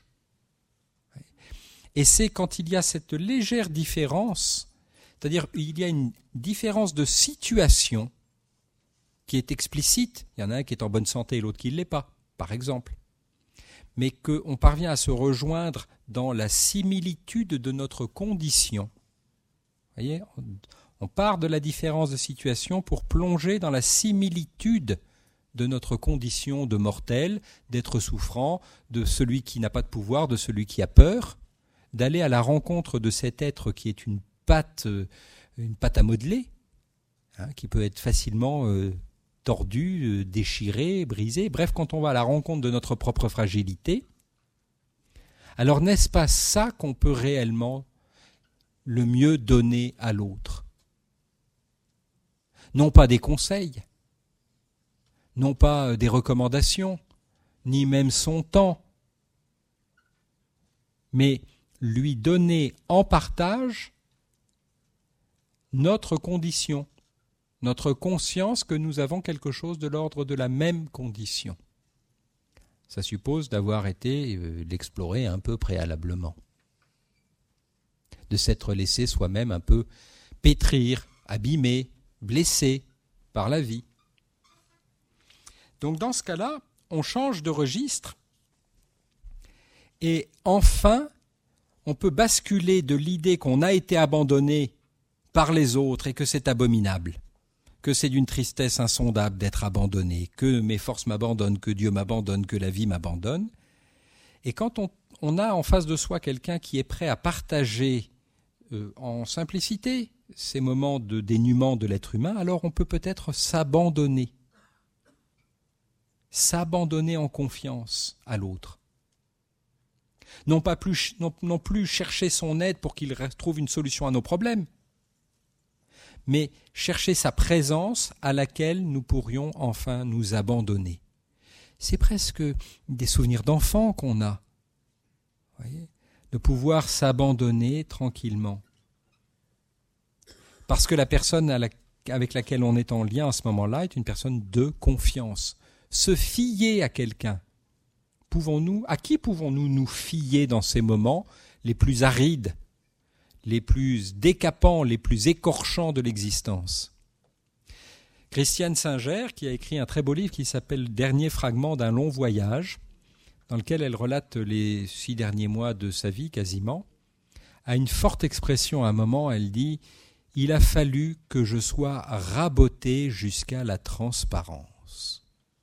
Et c'est quand il y a cette légère différence, c'est-à-dire il y a une différence de situation qui est explicite, il y en a un qui est en bonne santé et l'autre qui ne l'est pas, par exemple, mais qu'on parvient à se rejoindre dans la similitude de notre condition. Vous voyez, on part de la différence de situation pour plonger dans la similitude de notre condition de mortel, d'être souffrant, de celui qui n'a pas de pouvoir, de celui qui a peur, d'aller à la rencontre de cet être qui est une pâte à modeler, qui peut être facilement tordu, déchiré, brisé. Bref, quand on va à la rencontre de notre propre fragilité, alors n'est-ce pas ça qu'on peut réellement le mieux donner à l'autre? Non pas des conseils, non pas des recommandations, ni même son temps, mais lui donner en partage notre condition, notre conscience que nous avons quelque chose de l'ordre de la même condition. Ça suppose d'avoir été l'explorer un peu préalablement, de s'être laissé soi-même un peu pétrir, abîmer, blessé par la vie. Donc dans ce cas-là, on change de registre et enfin, on peut basculer de l'idée qu'on a été abandonné par les autres et que c'est abominable, que c'est d'une tristesse insondable d'être abandonné, que mes forces m'abandonnent, que Dieu m'abandonne, que la vie m'abandonne. Et quand on a en face de soi quelqu'un qui est prêt à partager en simplicité ces moments de dénuement de l'être humain, alors on peut peut-être s'abandonner. s'abandonner en confiance à l'autre. Non plus chercher son aide pour qu'il trouve une solution à nos problèmes, mais chercher sa présence à laquelle nous pourrions enfin nous abandonner. C'est presque des souvenirs d'enfants qu'on a, voyez, de pouvoir s'abandonner tranquillement. Parce que la personne avec laquelle on est en lien à ce moment-là est une personne de confiance. Se fier à quelqu'un. À qui pouvons-nous nous fier dans ces moments les plus arides, les plus décapants, les plus écorchants de l'existence? Christiane Singer, qui a écrit un très beau livre qui s'appelle « Dernier fragment d'un long voyage », dans lequel elle relate les 6 derniers mois de sa vie quasiment, a une forte expression à un moment, elle dit « Il a fallu que je sois raboté jusqu'à la transparence ».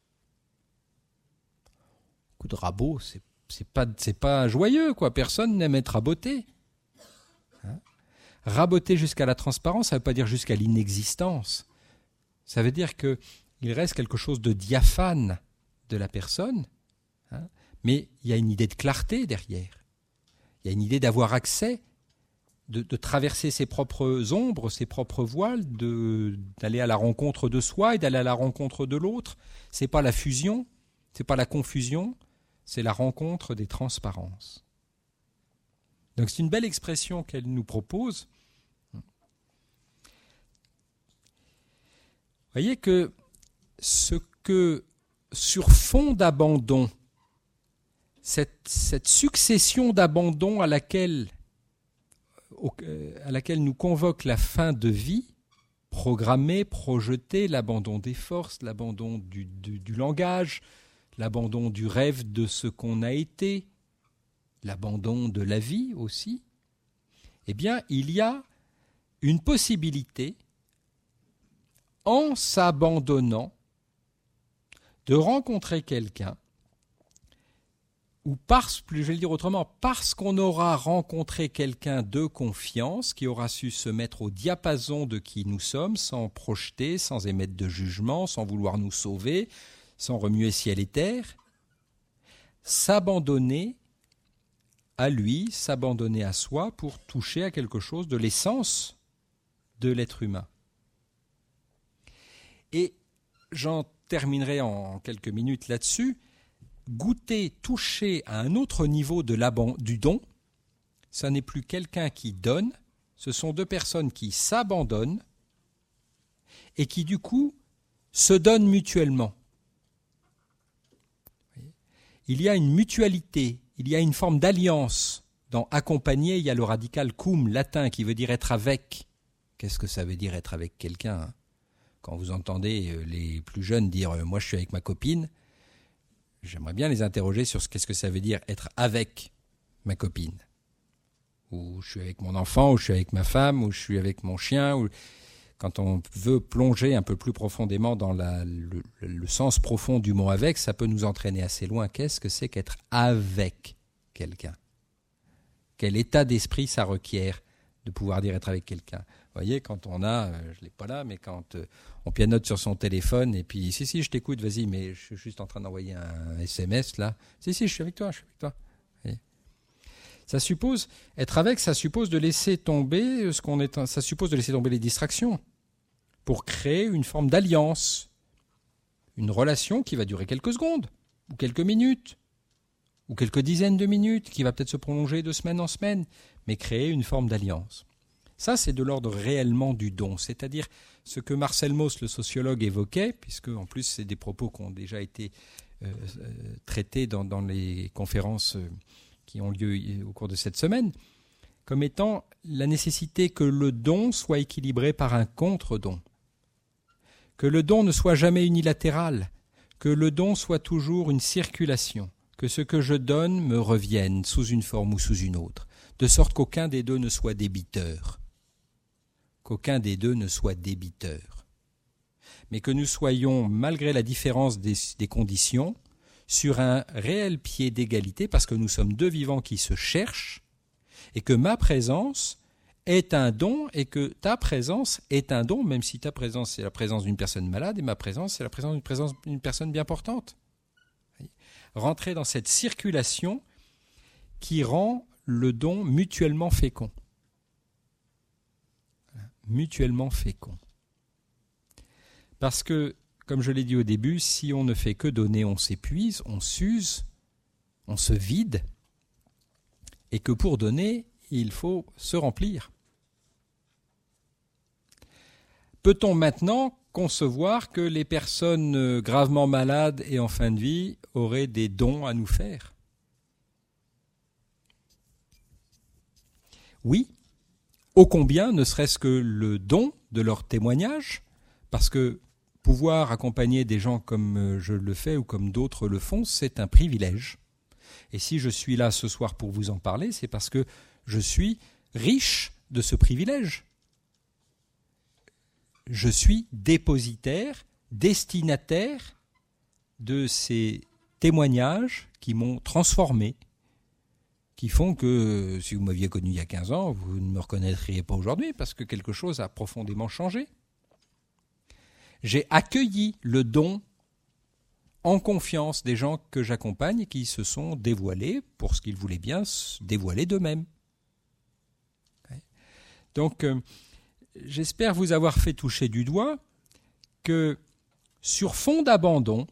Coup de rabot, c'est pas joyeux, quoi. Personne n'aime être raboté. Hein? Raboté jusqu'à la transparence, ça ne veut pas dire jusqu'à l'inexistence. Ça veut dire qu'il reste quelque chose de diaphane de la personne, hein, mais il y a une idée de clarté derrière. Il y a une idée d'avoir accès, de traverser ses propres ombres, ses propres voiles, d'aller à la rencontre de soi et d'aller à la rencontre de l'autre. Ce n'est pas la fusion, ce n'est pas la confusion, c'est la rencontre des transparences. Donc c'est une belle expression qu'elle nous propose. Vous voyez que sur fond d'abandon, cette succession d'abandon à laquelle nous convoque la fin de vie, programmée, projetée, l'abandon des forces, l'abandon du langage, l'abandon du rêve de ce qu'on a été, l'abandon de la vie aussi, eh bien, il y a une possibilité, en s'abandonnant, de rencontrer quelqu'un, ou je vais le dire autrement, parce qu'on aura rencontré quelqu'un de confiance qui aura su se mettre au diapason de qui nous sommes, sans projeter, sans émettre de jugement, sans vouloir nous sauver, sans remuer ciel et terre, s'abandonner à lui, s'abandonner à soi pour toucher à quelque chose de l'essence de l'être humain. Et j'en terminerai en quelques minutes là-dessus. Goûter, toucher à un autre niveau du don, ça n'est plus quelqu'un qui donne, ce sont 2 personnes qui s'abandonnent et qui du coup se donnent mutuellement. Il y a une mutualité, il y a une forme d'alliance. Dans accompagner, il y a le radical cum latin qui veut dire être avec. Qu'est-ce que ça veut dire être avec quelqu'un, hein? Quand vous entendez les plus jeunes dire « moi je suis avec ma copine », j'aimerais bien les interroger sur qu'est-ce que ça veut dire être avec ma copine. Ou je suis avec mon enfant, ou je suis avec ma femme, ou je suis avec mon chien. Ou... Quand on veut plonger un peu plus profondément dans le sens profond du mot « avec », ça peut nous entraîner assez loin. Qu'est-ce que c'est qu'être avec quelqu'un? Quel état d'esprit ça requiert de pouvoir dire être avec quelqu'un? Vous voyez, quand on a, je ne l'ai pas là, mais quand on pianote sur son téléphone et puis « si, je t'écoute, vas-y, mais je suis juste en train d'envoyer un SMS là. Si, je suis avec toi, Ça suppose, être avec, ça suppose de laisser tomber ça suppose de laisser tomber les distractions pour créer une forme d'alliance, une relation qui va durer quelques secondes, ou quelques minutes, ou quelques dizaines de minutes, qui va peut-être se prolonger de semaine en semaine, mais créer une forme d'alliance. Ça, c'est de l'ordre réellement du don, c'est-à-dire ce que Marcel Mauss, le sociologue, évoquait, puisque en plus c'est des propos qui ont déjà été traités dans les conférences qui ont lieu au cours de cette semaine, comme étant la nécessité que le don soit équilibré par un contre-don, que le don ne soit jamais unilatéral, que le don soit toujours une circulation, que ce que je donne me revienne sous une forme ou sous une autre, de sorte qu'aucun des deux ne soit débiteur. Mais que nous soyons, malgré la différence des conditions, sur un réel pied d'égalité, parce que nous sommes 2 vivants qui se cherchent, et que ma présence est un don, et que ta présence est un don, même si ta présence c'est la présence d'une personne malade, et ma présence c'est la présence d'une personne bien portante. rentrer dans cette circulation qui rend le don mutuellement fécond. Mutuellement fécond. Parce que, comme je l'ai dit au début, si on ne fait que donner, on s'épuise, on s'use, on se vide, et que pour donner, il faut se remplir. Peut-on maintenant concevoir que les personnes gravement malades et en fin de vie auraient des dons à nous faire ? Oui, ô combien, ne serait-ce que le don de leur témoignage, parce que pouvoir accompagner des gens comme je le fais ou comme d'autres le font, c'est un privilège. Et si je suis là ce soir pour vous en parler, c'est parce que je suis riche de ce privilège. Je suis dépositaire, destinataire de ces témoignages qui m'ont transformé, qui font que, si vous m'aviez connu il y a 15 ans, vous ne me reconnaîtriez pas aujourd'hui, parce que quelque chose a profondément changé. J'ai accueilli le don en confiance des gens que j'accompagne et qui se sont dévoilés, pour ce qu'ils voulaient bien, se dévoiler d'eux-mêmes. Donc, j'espère vous avoir fait toucher du doigt que sur fond d'abandon,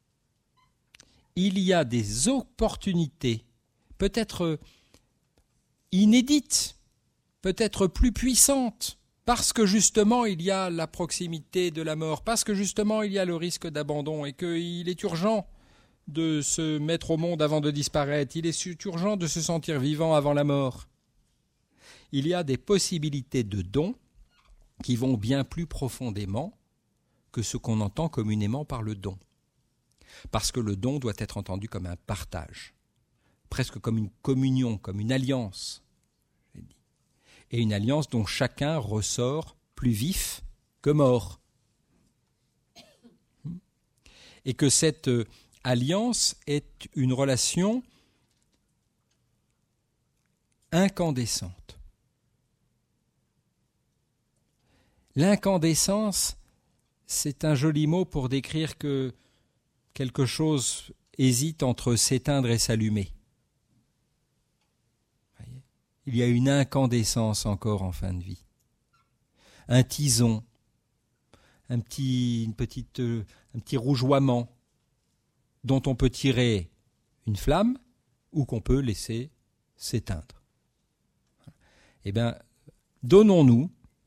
il y a des opportunités, peut-être inédites, peut-être plus puissantes, parce que justement il y a la proximité de la mort, parce que justement il y a le risque d'abandon et qu'il est urgent de se mettre au monde avant de disparaître, il est urgent de se sentir vivant avant la mort. Il y a des possibilités de dons qui vont bien plus profondément que ce qu'on entend communément par le don. Parce que le don doit être entendu comme un partage, presque comme une communion, comme une alliance. Et une alliance dont chacun ressort plus vif que mort. Et que cette alliance est une relation incandescente. L'incandescence, c'est un joli mot pour décrire que quelque chose hésite entre s'éteindre et s'allumer. Il y a une incandescence encore en fin de vie. Un tison, un petit rougeoiement dont on peut tirer une flamme ou qu'on peut laisser s'éteindre. Eh bien, donnons-nous,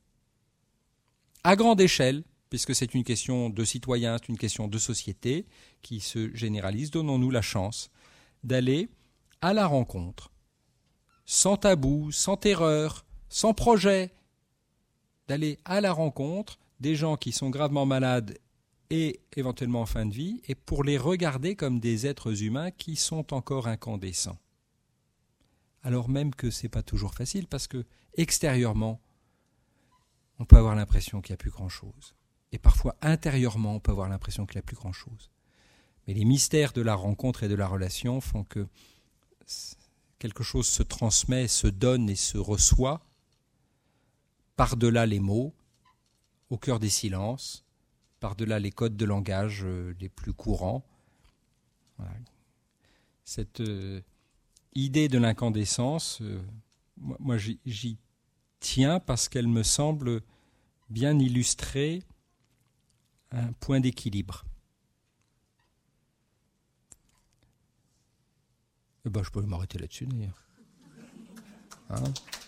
à grande échelle, puisque c'est une question de citoyens, c'est une question de société qui se généralise, donnons-nous la chance d'aller à la rencontre, sans tabou, sans terreur, sans projet, d'aller à la rencontre des gens qui sont gravement malades et éventuellement en fin de vie, et pour les regarder comme des êtres humains qui sont encore incandescents. Alors même que ce n'est pas toujours facile, parce que extérieurement, on peut avoir l'impression qu'il n'y a plus grand-chose. Et parfois, intérieurement, on peut avoir l'impression qu'il n'y a plus grand-chose. Mais les mystères de la rencontre et de la relation font que quelque chose se transmet, se donne et se reçoit par-delà les mots, au cœur des silences, par-delà les codes de langage les plus courants. Voilà. Cette idée de l'incandescence, moi j'y tiens parce qu'elle me semble bien illustrer un point d'équilibre. Eh ben, je peux m'arrêter là-dessus d'ailleurs. Hein ?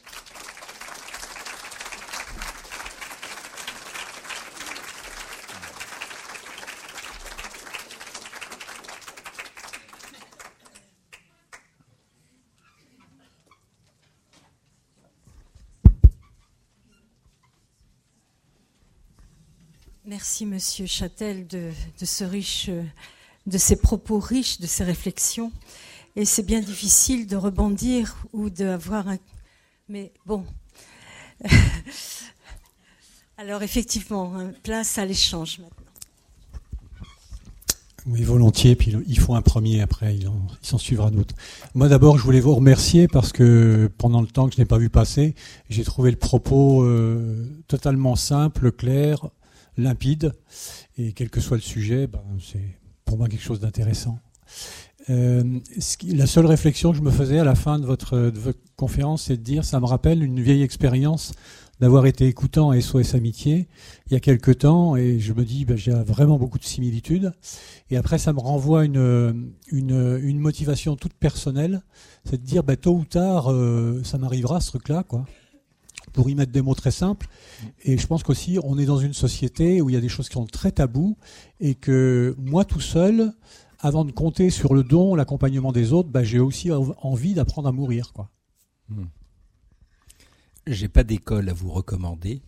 Merci Monsieur Châtel de ces propos riches, de ces réflexions. Et c'est bien difficile de rebondir ou d'avoir un... Mais bon. Alors effectivement, place à l'échange maintenant.
Oui, volontiers, puis il faut un premier après, il s'en suivra d'autres. Moi d'abord, je voulais vous remercier parce que pendant le temps que je n'ai pas vu passer, j'ai trouvé le propos totalement simple, clair, limpide, et quel que soit le sujet, c'est pour moi quelque chose d'intéressant. La seule réflexion que je me faisais à la fin de votre conférence, c'est de dire, ça me rappelle une vieille expérience d'avoir été écoutant à SOS Amitié il y a quelque temps, et je me dis, j'ai vraiment beaucoup de similitudes. Et après, ça me renvoie une motivation toute personnelle, c'est de dire, tôt ou tard, ça m'arrivera ce truc-là, quoi. Pour y mettre des mots très simples. Et je pense qu'aussi, on est dans une société où il y a des choses qui sont très tabous, et que moi tout seul, avant de compter sur le don, l'accompagnement des autres, j'ai aussi envie d'apprendre à mourir, quoi.
J'ai pas d'école à vous recommander.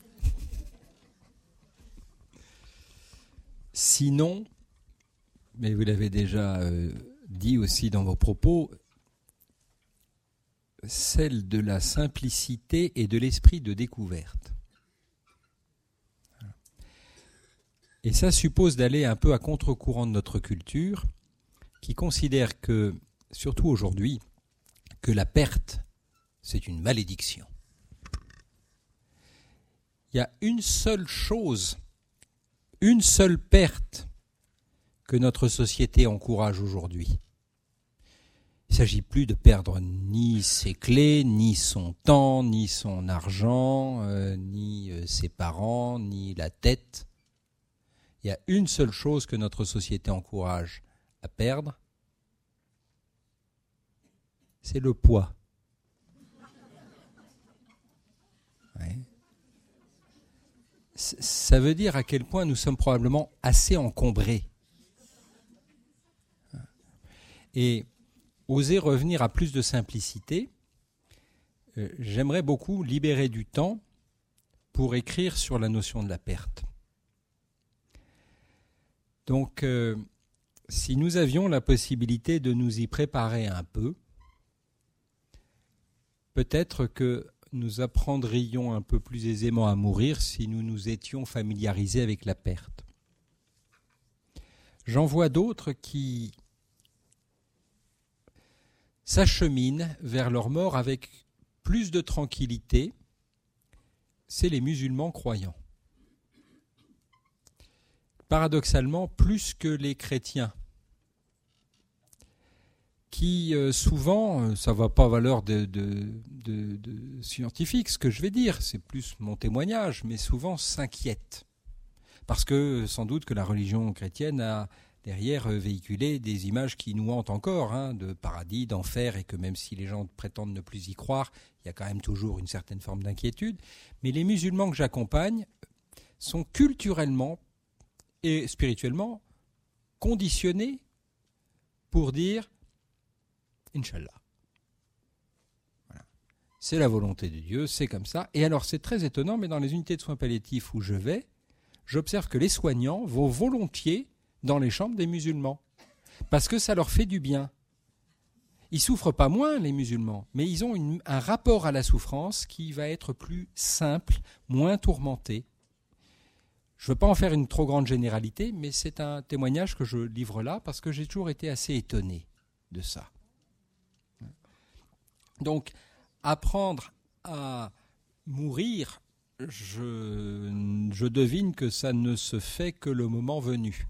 Sinon, mais vous l'avez déjà dit aussi dans vos propos, celle de la simplicité et de l'esprit de découverte. Et ça suppose d'aller un peu à contre-courant de notre culture, qui considère que, surtout aujourd'hui, que la perte, c'est une malédiction. Il y a une seule chose, une seule perte que notre société encourage aujourd'hui. Il ne s'agit plus de perdre ni ses clés, ni son temps, ni son argent, ni ses parents, ni la tête. Il y a une seule chose que notre société encourage à perdre, c'est le poids. Ouais. Ça veut dire à quel point nous sommes probablement assez encombrés. Et oser revenir à plus de simplicité, j'aimerais beaucoup libérer du temps pour écrire sur la notion de la perte. Donc, si nous avions la possibilité de nous y préparer un peu, peut-être que nous apprendrions un peu plus aisément à mourir si nous nous étions familiarisés avec la perte. J'en vois d'autres qui s'acheminent vers leur mort avec plus de tranquillité, c'est les musulmans croyants. Paradoxalement, plus que les chrétiens, qui souvent, ça ne va pas valeur de scientifique ce que je vais dire, c'est plus mon témoignage, mais souvent s'inquiètent. Parce que sans doute que la religion chrétienne a derrière véhiculé des images qui nous hantent encore, de paradis, d'enfer, et que même si les gens prétendent ne plus y croire, il y a quand même toujours une certaine forme d'inquiétude. Mais les musulmans que j'accompagne sont culturellement et spirituellement conditionnés pour dire Inch'Allah. Voilà. C'est la volonté de Dieu, c'est comme ça. Et alors c'est très étonnant, mais dans les unités de soins palliatifs où je vais, j'observe que les soignants vont volontiers dans les chambres des musulmans, parce que ça leur fait du bien. Ils souffrent pas moins, les musulmans, mais ils ont un rapport à la souffrance qui va être plus simple, moins tourmenté. Je ne veux pas en faire une trop grande généralité, mais c'est un témoignage que je livre là, parce que j'ai toujours été assez étonné de ça. Donc, apprendre à mourir, je devine que ça ne se fait que le moment venu.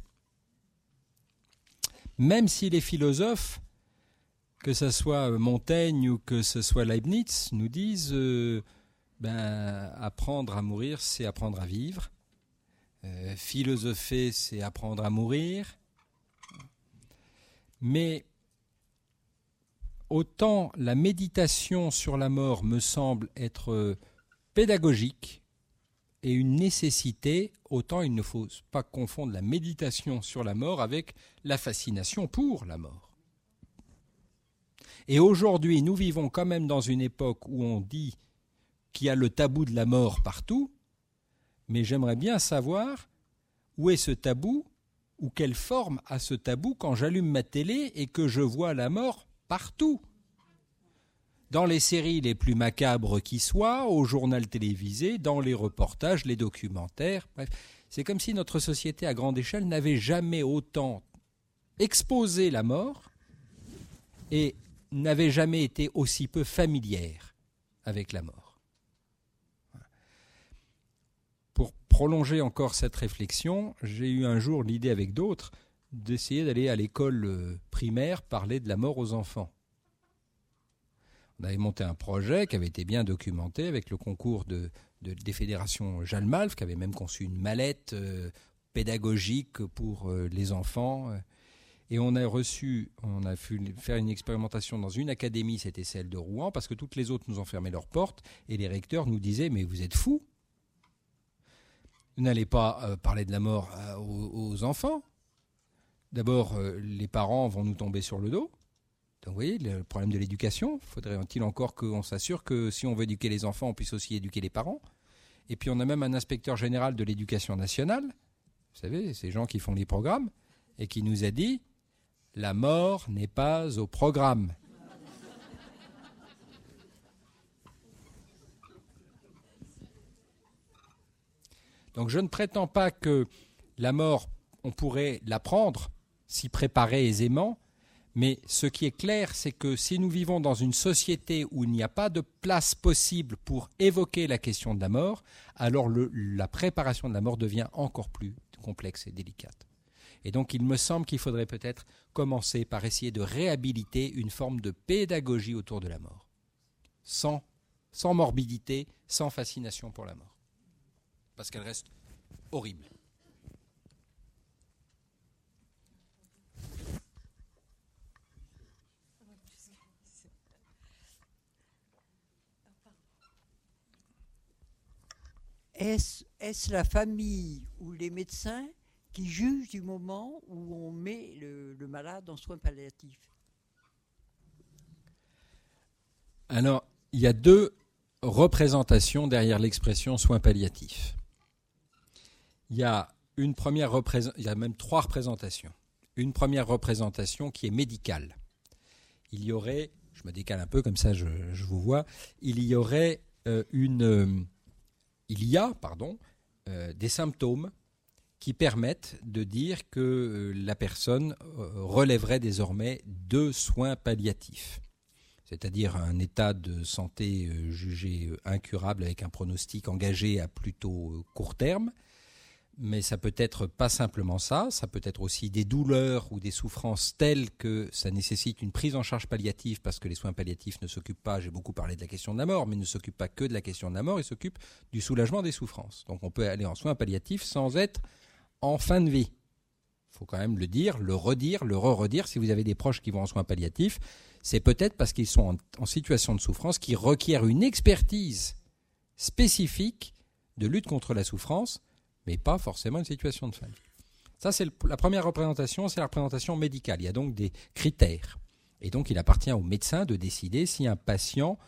Même si les philosophes, que ce soit Montaigne ou que ce soit Leibniz, nous disent apprendre à mourir, c'est apprendre à vivre. Philosopher, c'est apprendre à mourir. Mais autant la méditation sur la mort me semble être pédagogique et une nécessité, autant il ne faut pas confondre la méditation sur la mort avec la fascination pour la mort. Et aujourd'hui, nous vivons quand même dans une époque où on dit qu'il y a le tabou de la mort partout, mais j'aimerais bien savoir où est ce tabou, ou quelle forme a ce tabou quand j'allume ma télé et que je vois la mort partout. Dans les séries les plus macabres qui soient, au journal télévisé, dans les reportages, les documentaires, bref. C'est comme si notre société à grande échelle n'avait jamais autant exposé la mort et n'avait jamais été aussi peu familière avec la mort. Pour prolonger encore cette réflexion, j'ai eu un jour l'idée avec d'autres d'essayer d'aller à l'école primaire parler de la mort aux enfants. On avait monté un projet qui avait été bien documenté avec le concours des fédérations Jalmalf, qui avait même conçu une mallette pédagogique pour les enfants. Et on a pu faire une expérimentation dans une académie, c'était celle de Rouen, parce que toutes les autres nous ont fermé leurs portes, et les recteurs nous disaient « Mais vous êtes fous ! Vous n'allez pas parler de la mort aux enfants. D'abord, les parents vont nous tomber sur le dos. Donc vous voyez, le problème de l'éducation, faudrait-il encore qu'on s'assure que si on veut éduquer les enfants, on puisse aussi éduquer les parents. Et puis on a même un inspecteur général de l'éducation nationale, vous savez, ces gens qui font les programmes, et qui nous a dit « La mort n'est pas au programme ». Donc je ne prétends pas que la mort, on pourrait l'apprendre, s'y préparer aisément, mais ce qui est clair, c'est que si nous vivons dans une société où il n'y a pas de place possible pour évoquer la question de la mort, alors la préparation de la mort devient encore plus complexe et délicate. Et donc il me semble qu'il faudrait peut-être commencer par essayer de réhabiliter une forme de pédagogie autour de la mort, sans morbidité, sans fascination pour la mort. Parce qu'elle reste horrible.
Est-ce la famille ou les médecins qui jugent du moment où on met le malade en soins palliatifs?
Alors, il y a deux représentations derrière l'expression soins palliatifs. Il y a même trois représentations. Une première représentation qui est médicale. Il y aurait, je me décale un peu comme ça je vous vois, il y a des symptômes qui permettent de dire que la personne relèverait désormais de soins palliatifs. C'est-à-dire un état de santé jugé incurable avec un pronostic engagé à plutôt court terme. Mais ça peut être pas simplement ça peut être aussi des douleurs ou des souffrances telles que ça nécessite une prise en charge palliative, parce que les soins palliatifs ne s'occupent pas, j'ai beaucoup parlé de la question de la mort, mais ne s'occupent pas que de la question de la mort, ils s'occupent du soulagement des souffrances. Donc on peut aller en soins palliatifs sans être en fin de vie. Il faut quand même le dire, le redire, le re-redire. Si vous avez des proches qui vont en soins palliatifs, c'est peut-être parce qu'ils sont en situation de souffrance qui requiert une expertise spécifique de lutte contre la souffrance, mais pas forcément une situation de fin de vie. Ça, c'est la première représentation, c'est la représentation médicale. Il y a donc des critères. Et donc, il appartient au médecin de décider si un patient,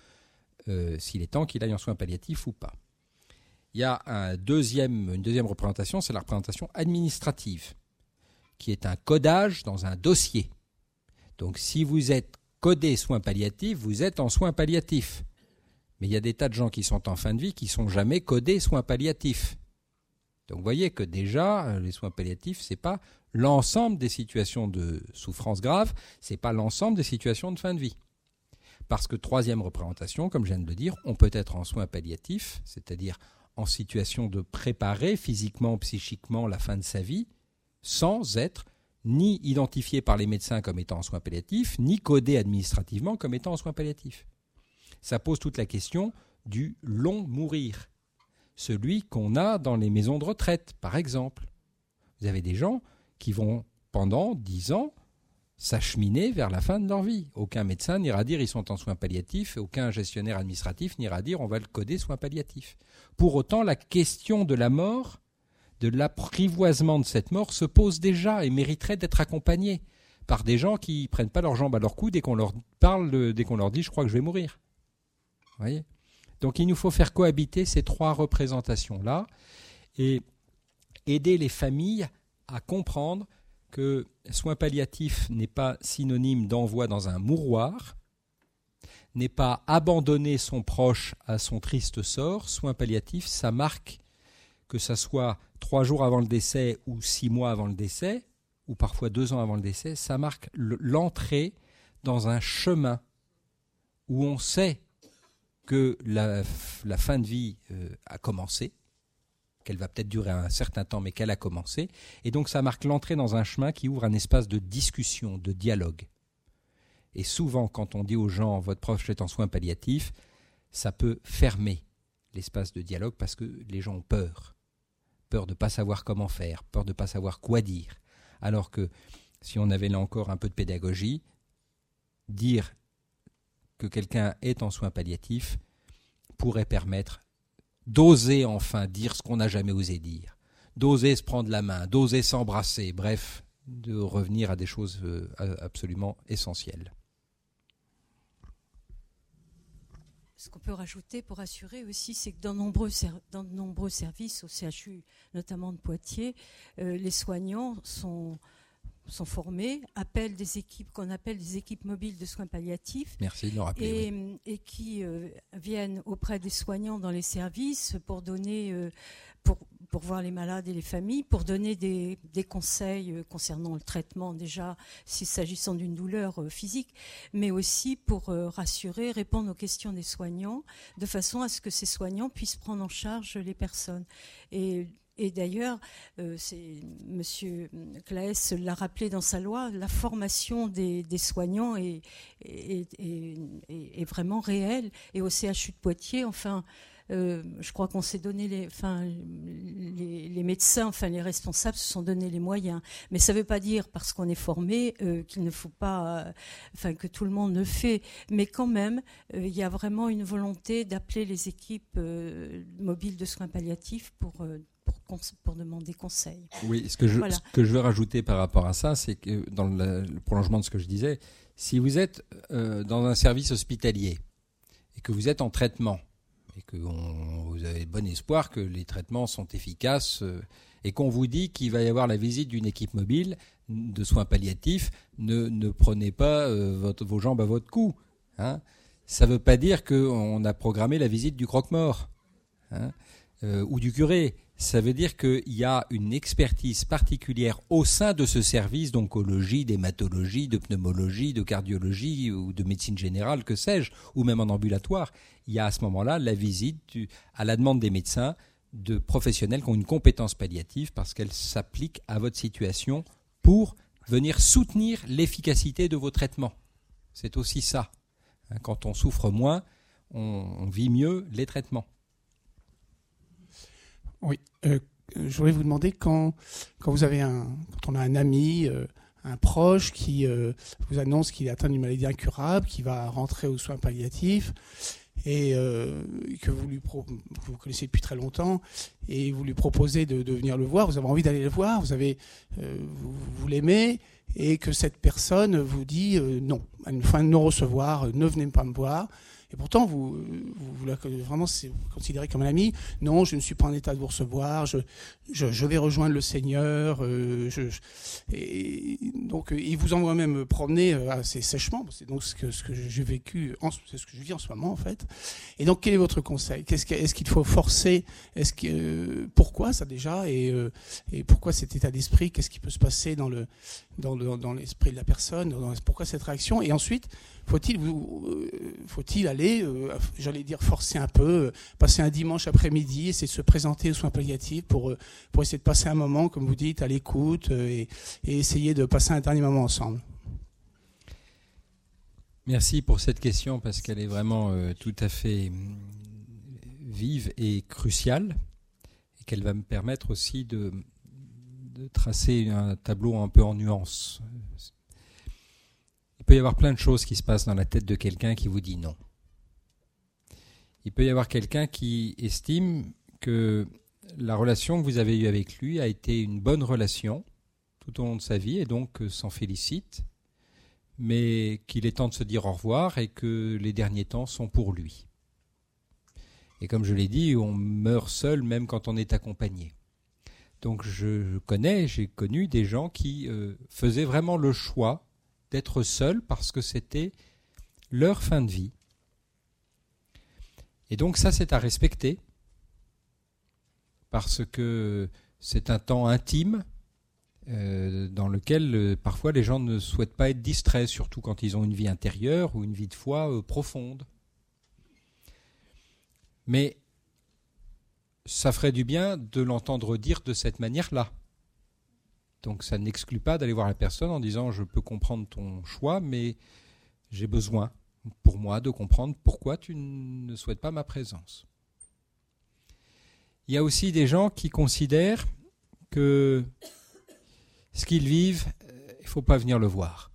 s'il est temps qu'il aille en soins palliatifs ou pas. Il y a une deuxième représentation, c'est la représentation administrative, qui est un codage dans un dossier. Donc, si vous êtes codé soins palliatifs, vous êtes en soins palliatifs. Mais il y a des tas de gens qui sont en fin de vie qui ne sont jamais codés soins palliatifs. Donc vous voyez que déjà, les soins palliatifs, ce n'est pas l'ensemble des situations de souffrance grave, ce n'est pas l'ensemble des situations de fin de vie. Parce que troisième représentation, comme je viens de le dire, on peut être en soins palliatifs, c'est-à-dire en situation de préparer physiquement, psychiquement la fin de sa vie, sans être ni identifié par les médecins comme étant en soins palliatifs, ni codé administrativement comme étant en soins palliatifs. Ça pose toute la question du long mourir. Celui qu'on a dans les maisons de retraite, par exemple. Vous avez des gens qui vont, pendant 10 ans, s'acheminer vers la fin de leur vie. Aucun médecin n'ira dire ils sont en soins palliatifs, aucun gestionnaire administratif n'ira dire on va le coder soins palliatifs. Pour autant, la question de la mort, de l'apprivoisement de cette mort, se pose déjà et mériterait d'être accompagnée par des gens qui ne prennent pas leurs jambes à leur cou dès qu'on leur parle, dès qu'on leur dit je crois que je vais mourir. Vous voyez ? Donc il nous faut faire cohabiter ces trois représentations-là et aider les familles à comprendre que soins palliatifs n'est pas synonyme d'envoi dans un mouroir, n'est pas abandonner son proche à son triste sort. Soins palliatifs, ça marque, que ça soit 3 jours avant le décès ou 6 mois avant le décès, ou parfois 2 ans avant le décès, ça marque l'entrée dans un chemin où on sait que la fin de vie a commencé, qu'elle va peut-être durer un certain temps, mais qu'elle a commencé. Et donc ça marque l'entrée dans un chemin qui ouvre un espace de discussion, de dialogue. Et souvent, quand on dit aux gens « votre proche est en soins palliatifs », ça peut fermer l'espace de dialogue parce que les gens ont peur. Peur de ne pas savoir comment faire, peur de ne pas savoir quoi dire. Alors que si on avait là encore un peu de pédagogie, dire que quelqu'un est en soins palliatifs pourrait permettre d'oser enfin dire ce qu'on n'a jamais osé dire, d'oser se prendre la main, d'oser s'embrasser, bref, de revenir à des choses absolument essentielles.
Ce qu'on peut rajouter pour assurer aussi, c'est que dans de nombreux services, au CHU, notamment de Poitiers, les soignants sont formés, appellent des équipes qu'on appelle des équipes mobiles de soins palliatifs.
Merci de le rappeler.
Et qui viennent auprès des soignants dans les services pour donner, pour voir les malades et les familles, pour donner des conseils concernant le traitement déjà, s'agissant d'une douleur physique, mais aussi pour rassurer, répondre aux questions des soignants, de façon à ce que ces soignants puissent prendre en charge les personnes. Et d'ailleurs, Monsieur Claes l'a rappelé dans sa loi, la formation des soignants est vraiment réelle. Et au CHU de Poitiers, je crois qu'on s'est donné les médecins, les responsables se sont donné les moyens. Mais ça ne veut pas dire, parce qu'on est formé, qu'il ne faut pas, que tout le monde le fait. Mais quand même, il y a vraiment une volonté d'appeler les équipes mobiles de soins palliatifs pour demander conseil.
Oui, ce que je veux rajouter par rapport à ça, c'est que dans le prolongement de ce que je disais, si vous êtes dans un service hospitalier et que vous êtes en traitement et que vous avez bon espoir que les traitements sont efficaces et qu'on vous dit qu'il va y avoir la visite d'une équipe mobile de soins palliatifs, ne prenez pas vos jambes à votre cou. Hein. Ça ne veut pas dire qu'on a programmé la visite du croque-mort ou du curé. Ça veut dire qu'il y a une expertise particulière au sein de ce service d'oncologie, d'hématologie, de pneumologie, de cardiologie ou de médecine générale, que sais-je, ou même en ambulatoire. Il y a à ce moment-là la visite, à la demande des médecins, de professionnels qui ont une compétence palliative parce qu'elle s'applique à votre situation pour venir soutenir l'efficacité de vos traitements. C'est aussi ça. Quand on souffre moins, on vit mieux les traitements.
Oui, je voulais vous demander quand on a un ami, un proche qui vous annonce qu'il est atteint d'une maladie incurable, qui va rentrer aux soins palliatifs et que vous connaissez depuis très longtemps et vous lui proposez de venir le voir, vous avez envie d'aller le voir, vous l'aimez et que cette personne vous dit non, à une fin de non-recevoir, ne venez pas me voir. Et pourtant, vous vraiment c'est considéré comme un ami. Non, je ne suis pas en état de vous recevoir. Je vais rejoindre le Seigneur. Et donc, il vous envoie même promener assez sèchement. C'est donc ce que j'ai vécu, c'est ce que je vis en ce moment en fait. Et donc, quel est votre conseil ? Est-ce qu'il faut forcer ? Pourquoi ça déjà ? Et pourquoi cet état d'esprit ? Qu'est-ce qui peut se passer dans l'esprit de la personne ? Pourquoi cette réaction ? Et ensuite, faut-il aller, j'allais dire forcer un peu, passer un dimanche après-midi, essayer de se présenter aux soins palliatifs pour essayer de passer un moment, comme vous dites, à l'écoute et essayer de passer un dernier moment ensemble.
Merci pour cette question parce qu'elle est vraiment tout à fait vive et cruciale et qu'elle va me permettre aussi de tracer un tableau un peu en nuances. Il peut y avoir plein de choses qui se passent dans la tête de quelqu'un qui vous dit non. Il peut y avoir quelqu'un qui estime que la relation que vous avez eue avec lui a été une bonne relation tout au long de sa vie et donc s'en félicite, mais qu'il est temps de se dire au revoir et que les derniers temps sont pour lui. Et comme je l'ai dit, on meurt seul même quand on est accompagné. Donc j'ai connu des gens qui faisaient vraiment le choix d'être seuls parce que c'était leur fin de vie. Et donc ça, c'est à respecter parce que c'est un temps intime dans lequel parfois les gens ne souhaitent pas être distraits, surtout quand ils ont une vie intérieure ou une vie de foi profonde. Mais ça ferait du bien de l'entendre dire de cette manière-là. Donc ça n'exclut pas d'aller voir la personne en disant « je peux comprendre ton choix, mais j'ai besoin pour moi de comprendre pourquoi tu ne souhaites pas ma présence ». Il y a aussi des gens qui considèrent que ce qu'ils vivent, il ne faut pas venir le voir.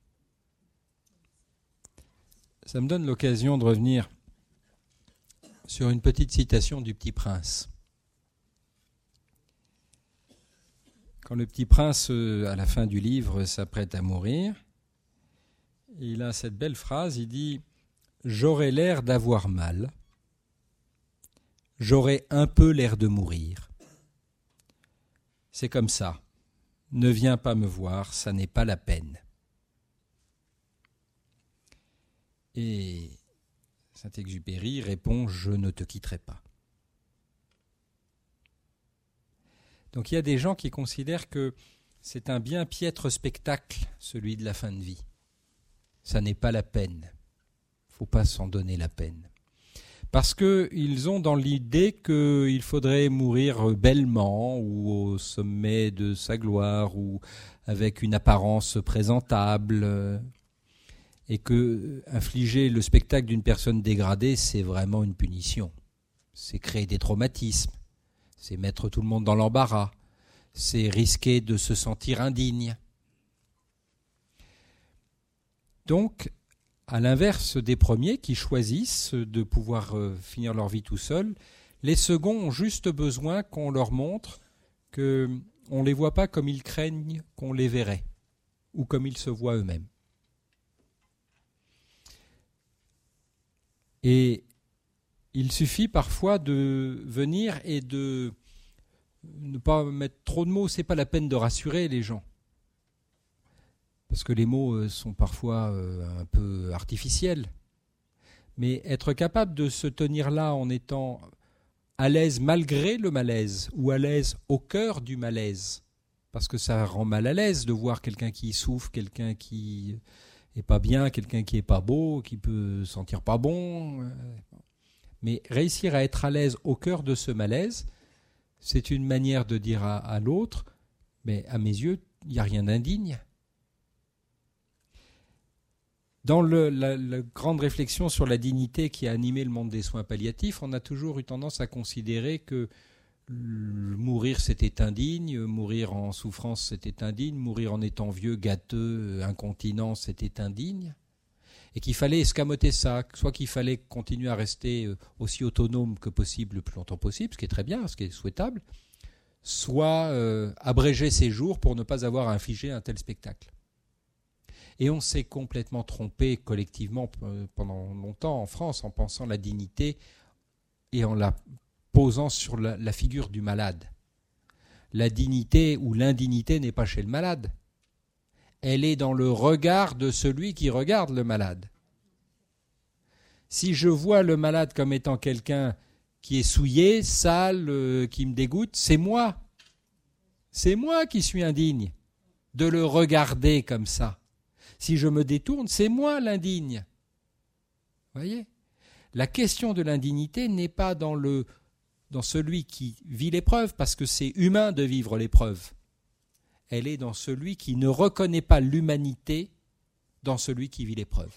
Ça me donne l'occasion de revenir sur une petite citation du Petit Prince. Quand le Petit Prince, à la fin du livre, s'apprête à mourir, il a cette belle phrase, il dit « J'aurais l'air d'avoir mal, j'aurais un peu l'air de mourir. C'est comme ça, ne viens pas me voir, ça n'est pas la peine. » Et Saint-Exupéry répond « Je ne te quitterai pas ». Donc il y a des gens qui considèrent que c'est un bien piètre spectacle, celui de la fin de vie. Ça n'est pas la peine. Il ne faut pas s'en donner la peine. Parce qu'ils ont dans l'idée qu'il faudrait mourir bellement ou au sommet de sa gloire ou avec une apparence présentable et que infliger le spectacle d'une personne dégradée, c'est vraiment une punition. C'est créer des traumatismes. C'est mettre tout le monde dans l'embarras, c'est risquer de se sentir indigne. Donc, à l'inverse des premiers qui choisissent de pouvoir finir leur vie tout seuls, les seconds ont juste besoin qu'on leur montre qu'on ne les voit pas comme ils craignent qu'on les verrait, ou comme ils se voient eux-mêmes. Et il suffit parfois de venir et de ne pas mettre trop de mots. Ce n'est pas la peine de rassurer les gens. Parce que les mots sont parfois un peu artificiels. Mais être capable de se tenir là en étant à l'aise malgré le malaise ou à l'aise au cœur du malaise. Parce que ça rend mal à l'aise de voir quelqu'un qui souffre, quelqu'un qui n'est pas bien, quelqu'un qui n'est pas beau, qui peut sentir pas bon. Mais réussir à être à l'aise au cœur de ce malaise, c'est une manière de dire à l'autre, mais à mes yeux, il n'y a rien d'indigne. Dans la grande réflexion sur la dignité qui a animé le monde des soins palliatifs, on a toujours eu tendance à considérer que mourir c'était indigne, mourir en souffrance c'était indigne, mourir en étant vieux, gâteux, incontinent c'était indigne. Et qu'il fallait escamoter ça, soit qu'il fallait continuer à rester aussi autonome que possible le plus longtemps possible, ce qui est très bien, ce qui est souhaitable, soit abréger ses jours pour ne pas avoir à infliger un tel spectacle. Et on s'est complètement trompé collectivement pendant longtemps en France en pensant la dignité et en la posant sur la figure du malade. La dignité ou l'indignité n'est pas chez le malade. Elle est dans le regard de celui qui regarde le malade. Si je vois le malade comme étant quelqu'un qui est souillé, sale, qui me dégoûte, c'est moi. C'est moi qui suis indigne de le regarder comme ça. Si je me détourne, c'est moi l'indigne. Vous voyez ? La question de l'indignité n'est pas dans celui qui vit l'épreuve, parce que c'est humain de vivre l'épreuve. Elle est dans celui qui ne reconnaît pas l'humanité dans celui qui vit l'épreuve.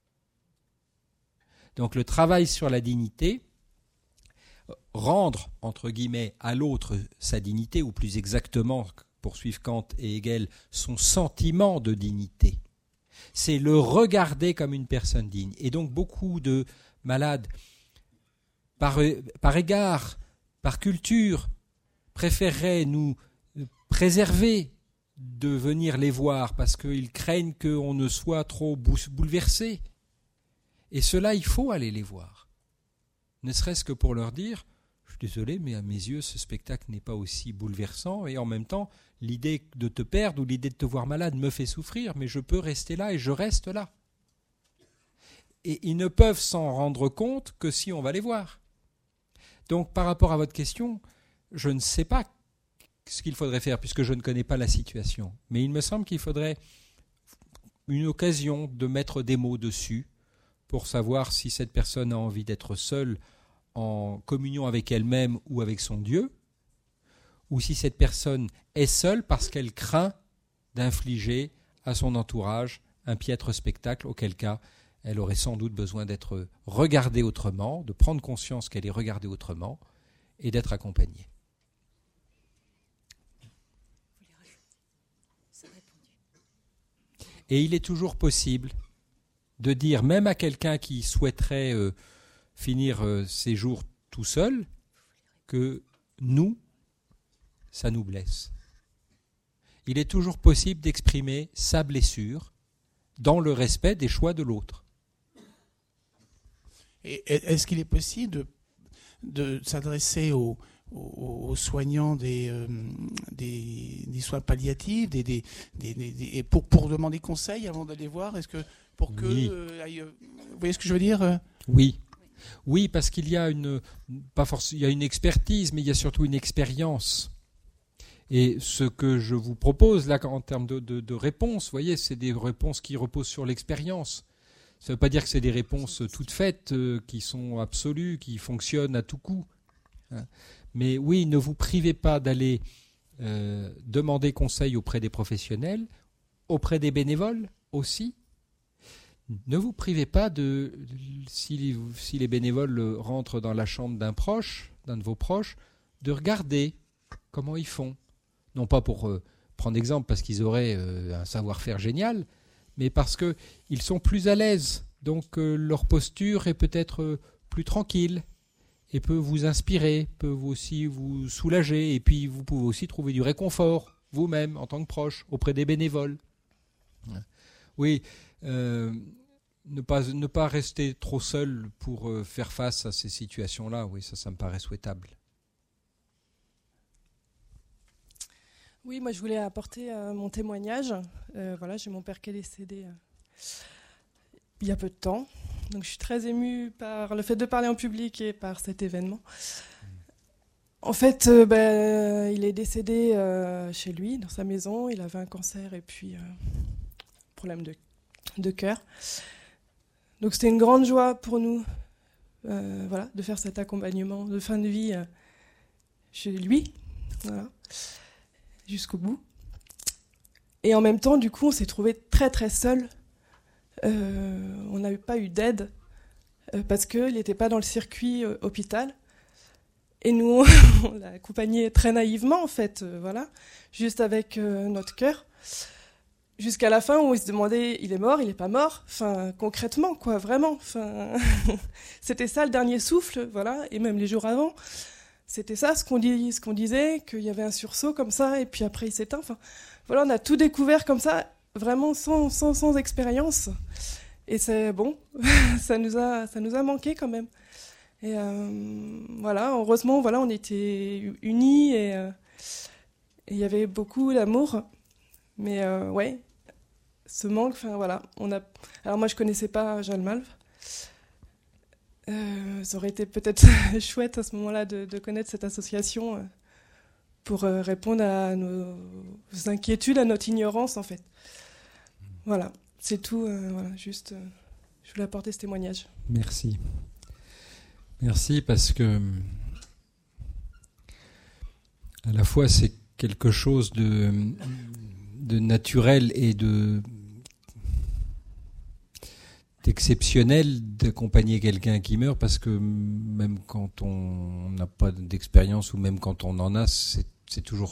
Donc le travail sur la dignité, rendre, entre guillemets, à l'autre sa dignité, ou plus exactement, poursuivent Kant et Hegel, son sentiment de dignité. C'est le regarder comme une personne digne. Et donc beaucoup de malades, par égard, par culture, préféreraient nous préserver de venir les voir parce qu'ils craignent qu'on ne soit trop bouleversé. Et cela, il faut aller les voir. Ne serait-ce que pour leur dire « Je suis désolé, mais à mes yeux, ce spectacle n'est pas aussi bouleversant et en même temps, l'idée de te perdre ou l'idée de te voir malade me fait souffrir, mais je peux rester là et je reste là. » Et ils ne peuvent s'en rendre compte que si on va les voir. Donc, par rapport à votre question, je ne sais pas ce qu'il faudrait faire, puisque je ne connais pas la situation. Mais il me semble qu'il faudrait une occasion de mettre des mots dessus pour savoir si cette personne a envie d'être seule en communion avec elle-même ou avec son Dieu, ou si cette personne est seule parce qu'elle craint d'infliger à son entourage un piètre spectacle, auquel cas elle aurait sans doute besoin d'être regardée autrement, de prendre conscience qu'elle est regardée autrement et d'être accompagnée. Et il est toujours possible de dire, même à quelqu'un qui souhaiterait finir ses jours tout seul, que nous, ça nous blesse. Il est toujours possible d'exprimer sa blessure dans le respect des choix de l'autre.
Et est-ce qu'il est possible de s'adresser aux soignants des soins palliatifs, et pour demander conseil avant d'aller voir, est-ce que pour que
Oui.
vous voyez ce que je veux dire?
Oui, parce qu'il y a il y a une expertise, mais il y a surtout une expérience. Et ce que je vous propose là en termes de réponses, vous voyez, c'est des réponses qui reposent sur l'expérience. Ça ne veut pas dire que c'est des réponses toutes faites, qui sont absolues, qui fonctionnent à tout coup. Mais oui, ne vous privez pas d'aller demander conseil auprès des professionnels, auprès des bénévoles aussi. Ne vous privez pas si les bénévoles rentrent dans la chambre d'un de vos proches, de regarder comment ils font. Non pas pour prendre exemple parce qu'ils auraient un savoir-faire génial, mais parce qu'ils sont plus à l'aise. Donc leur posture est peut-être plus tranquille et peut vous inspirer, peut aussi vous soulager. Et puis vous pouvez aussi trouver du réconfort vous-même en tant que proche auprès des bénévoles. Oui, ne pas rester trop seul pour faire face à ces situations-là. Oui, ça me paraît souhaitable.
Oui, moi je voulais apporter mon témoignage. Voilà, j'ai mon père qui est décédé il y a peu de temps. Donc je suis très émue par le fait de parler en public et par cet événement. En fait, il est décédé chez lui, dans sa maison. Il avait un cancer et puis problème de cœur. Donc c'était une grande joie pour nous de faire cet accompagnement de fin de vie chez lui. Voilà. Jusqu'au bout. Et en même temps, du coup, on s'est trouvé très très seul. On n'a pas eu d'aide parce qu'il n'était pas dans le circuit hôpital. Et nous, on l'a accompagné très naïvement, en fait, juste avec notre cœur. Jusqu'à la fin où il se demandait, il est mort, il n'est pas mort. Enfin, concrètement, quoi, vraiment. Enfin, c'était ça le dernier souffle, voilà. Et même les jours avant. C'était ça ce qu'on disait, qu'il y avait un sursaut comme ça, et puis après il s'éteint. Enfin, voilà, on a tout découvert comme ça, vraiment sans expérience. Et c'est bon, ça nous a manqué quand même. Et heureusement, on était unis et il y avait beaucoup d'amour. Mais ce manque, Alors moi je connaissais pas Jeanne Malve. Ça aurait été peut-être chouette à ce moment-là de connaître cette association pour répondre à nos inquiétudes, à notre ignorance en fait. Voilà, c'est tout. Je voulais apporter ce témoignage.
Merci. Merci parce que à la fois c'est quelque chose de naturel et d'exceptionnel d'accompagner quelqu'un qui meurt, parce que même quand on n'a pas d'expérience ou même quand on en a, c'est toujours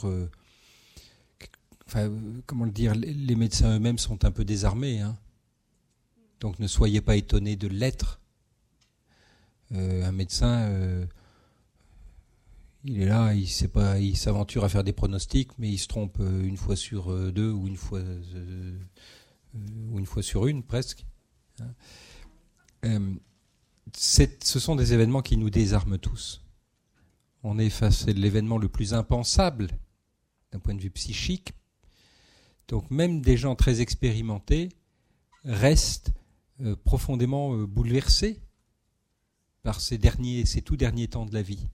comment le dire, les médecins eux-mêmes sont un peu désarmés, hein. Donc ne soyez pas étonnés de l'être. Un médecin il est là, il s'aventure à faire des pronostics, mais il se trompe une fois sur deux ou une fois sur une presque. Ce sont des événements qui nous désarment tous. On est face à l'événement le plus impensable d'un point de vue psychique. Donc même des gens très expérimentés restent profondément bouleversés par ces tout derniers temps de la vie.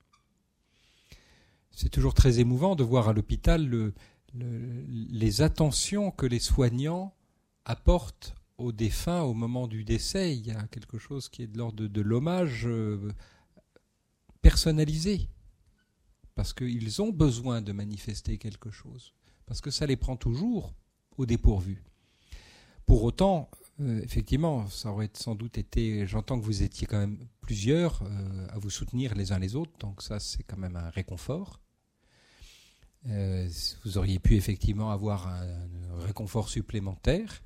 C'est toujours très émouvant de voir à l'hôpital les attentions que les soignants apportent aux défunts au moment du décès. Il y a quelque chose qui est de l'ordre de l'hommage personnalisé, parce qu'ils ont besoin de manifester quelque chose, parce que ça les prend toujours au dépourvu. Pour autant, effectivement, ça aurait sans doute été... J'entends que vous étiez quand même plusieurs à vous soutenir les uns les autres, donc ça c'est quand même un réconfort. Vous auriez pu effectivement avoir un réconfort supplémentaire.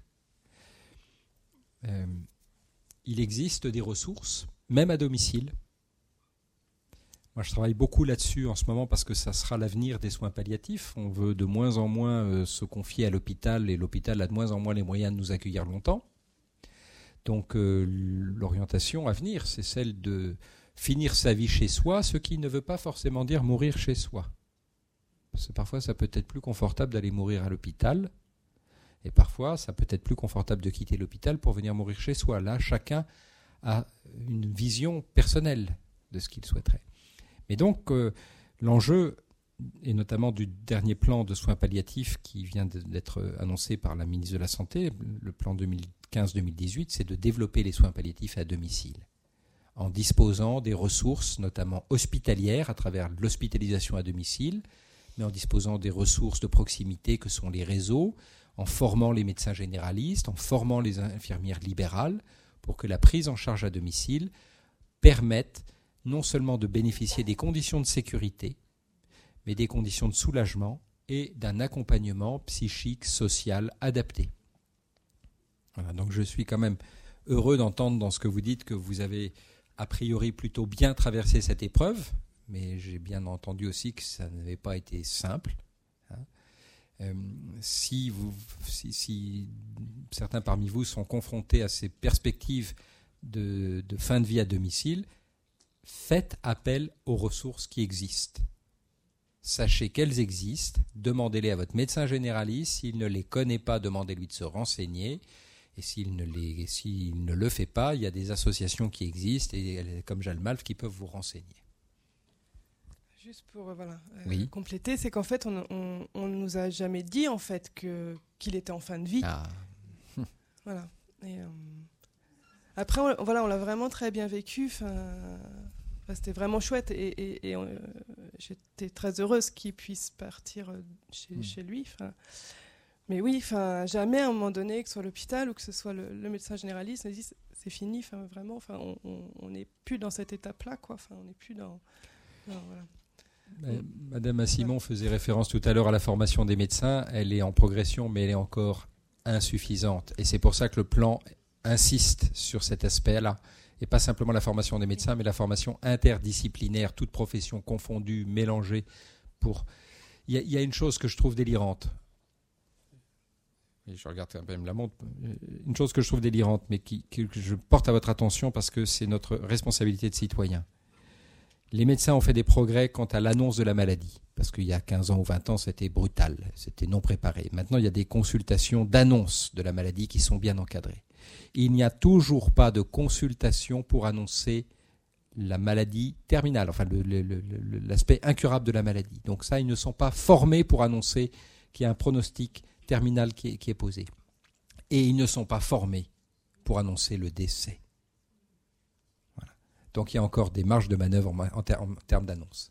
Il existe des ressources, même à domicile. Moi, je travaille beaucoup là-dessus en ce moment parce que ça sera l'avenir des soins palliatifs. On veut de moins en moins se confier à l'hôpital et l'hôpital a de moins en moins les moyens de nous accueillir longtemps. Donc, l'orientation à venir, c'est celle de finir sa vie chez soi, ce qui ne veut pas forcément dire mourir chez soi. Parce que parfois, ça peut être plus confortable d'aller mourir à l'hôpital. Et parfois, ça peut être plus confortable de quitter l'hôpital pour venir mourir chez soi. Là, chacun a une vision personnelle de ce qu'il souhaiterait. Mais donc, l'enjeu, et notamment du dernier plan de soins palliatifs qui vient d'être annoncé par la ministre de la Santé, le plan 2015-2018, c'est de développer les soins palliatifs à domicile, en disposant des ressources, notamment hospitalières, à travers l'hospitalisation à domicile, mais en disposant des ressources de proximité que sont les réseaux, en formant les médecins généralistes, en formant les infirmières libérales, pour que la prise en charge à domicile permette non seulement de bénéficier des conditions de sécurité, mais des conditions de soulagement et d'un accompagnement psychique, social adapté. Voilà, donc je suis quand même heureux d'entendre dans ce que vous dites que vous avez a priori plutôt bien traversé cette épreuve, mais j'ai bien entendu aussi que ça n'avait pas été simple. Si certains parmi vous sont confrontés à ces perspectives de fin de vie à domicile, faites appel aux ressources qui existent. Sachez qu'elles existent, demandez-les à votre médecin généraliste. S'il ne les connaît pas, demandez-lui de se renseigner. Et s'il ne le fait pas, il y a des associations qui existent, et comme Jalmalf, qui peuvent vous renseigner.
Juste pour
oui.
compléter, c'est qu'en fait, on ne nous a jamais dit en fait qu'il était en fin de vie.
Ah.
Voilà. Et, après, on l'a vraiment très bien vécu. C'était vraiment chouette et j'étais très heureuse qu'il puisse partir chez lui. Mais oui, jamais à un moment donné, que ce soit l'hôpital ou que ce soit le médecin généraliste, on dit c'est fini. Vraiment, on n'est plus dans cette étape-là, quoi. On n'est plus dans voilà.
Madame Assimon faisait référence tout à l'heure à la formation des médecins. Elle est en progression, mais elle est encore insuffisante. Et c'est pour ça que le plan insiste sur cet aspect-là. Et pas simplement la formation des médecins, mais la formation interdisciplinaire, toutes professions confondues, mélangées. Il y a une chose que je trouve délirante. Et je regarde quand même la montre. Une chose que je trouve délirante, mais que je porte à votre attention parce que c'est notre responsabilité de citoyen. Les médecins ont fait des progrès quant à l'annonce de la maladie, parce qu'il y a 15 ans ou 20 ans, c'était brutal, c'était non préparé. Maintenant, il y a des consultations d'annonce de la maladie qui sont bien encadrées. Il n'y a toujours pas de consultation pour annoncer la maladie terminale, enfin l'aspect incurable de la maladie. Donc ça, ils ne sont pas formés pour annoncer qu'il y a un pronostic terminal qui est posé. Et ils ne sont pas formés pour annoncer le décès. Donc il y a encore des marges de manœuvre en termes d'annonce.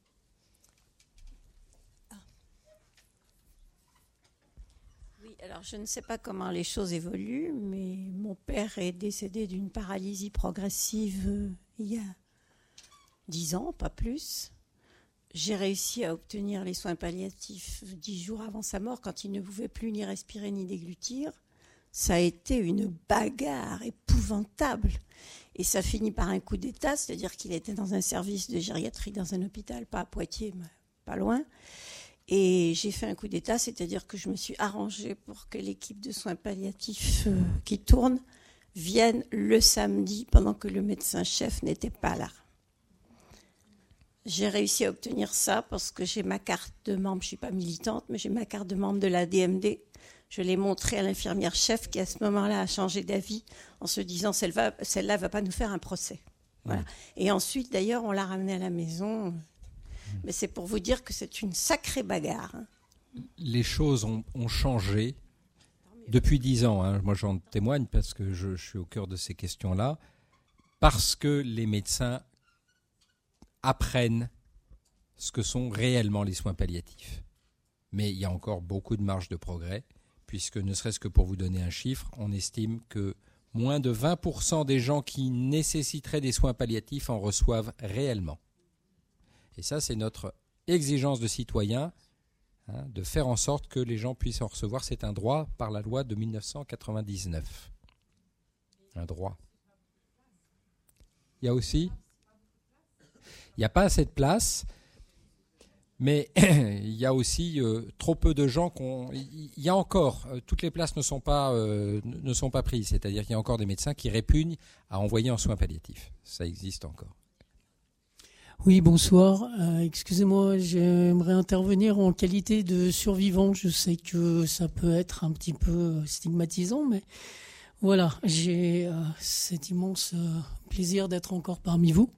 Oui, alors je ne sais pas comment les choses évoluent, mais mon père est décédé d'une paralysie progressive il y a 10 ans, pas plus. J'ai réussi à obtenir les soins palliatifs 10 jours avant sa mort, quand il ne pouvait plus ni respirer ni déglutir. Ça a été une bagarre épouvantable. Et ça finit par un coup d'état, c'est-à-dire qu'il était dans un service de gériatrie dans un hôpital, pas à Poitiers, mais pas loin. Et j'ai fait un coup d'état, c'est-à-dire que je me suis arrangée pour que l'équipe de soins palliatifs qui tourne vienne le samedi pendant que le médecin-chef n'était pas là. J'ai réussi à obtenir ça parce que j'ai ma carte de membre, je ne suis pas militante, mais j'ai ma carte de membre de la DMD. Je l'ai montrée à l'infirmière chef qui, à ce moment-là, a changé d'avis en se disant celle-là ne va pas nous faire un procès. Voilà. Et ensuite, d'ailleurs, on l'a ramenée à la maison. Mais c'est pour vous dire que c'est une sacrée bagarre.
Les choses ont changé depuis 10 ans. Hein. Moi, j'en témoigne parce que je suis au cœur de ces questions-là. Parce que les médecins apprennent ce que sont réellement les soins palliatifs. Mais il y a encore beaucoup de marge de progrès, puisque ne serait-ce que pour vous donner un chiffre, on estime que moins de 20% des gens qui nécessiteraient des soins palliatifs en reçoivent réellement. Et ça, c'est notre exigence de citoyen, de faire en sorte que les gens puissent en recevoir. C'est un droit par la loi de 1999. Un droit. Il y a aussi, il n'y a pas assez de place, mais il y a aussi trop peu de gens il y a encore, toutes les places ne sont pas prises, c'est-à-dire qu'il y a encore des médecins qui répugnent à envoyer en soins palliatifs. Ça existe encore.
Oui, bonsoir. Excusez-moi, j'aimerais intervenir en qualité de survivant. Je sais que ça peut être un petit peu stigmatisant, mais voilà, j'ai cet immense plaisir d'être encore parmi vous.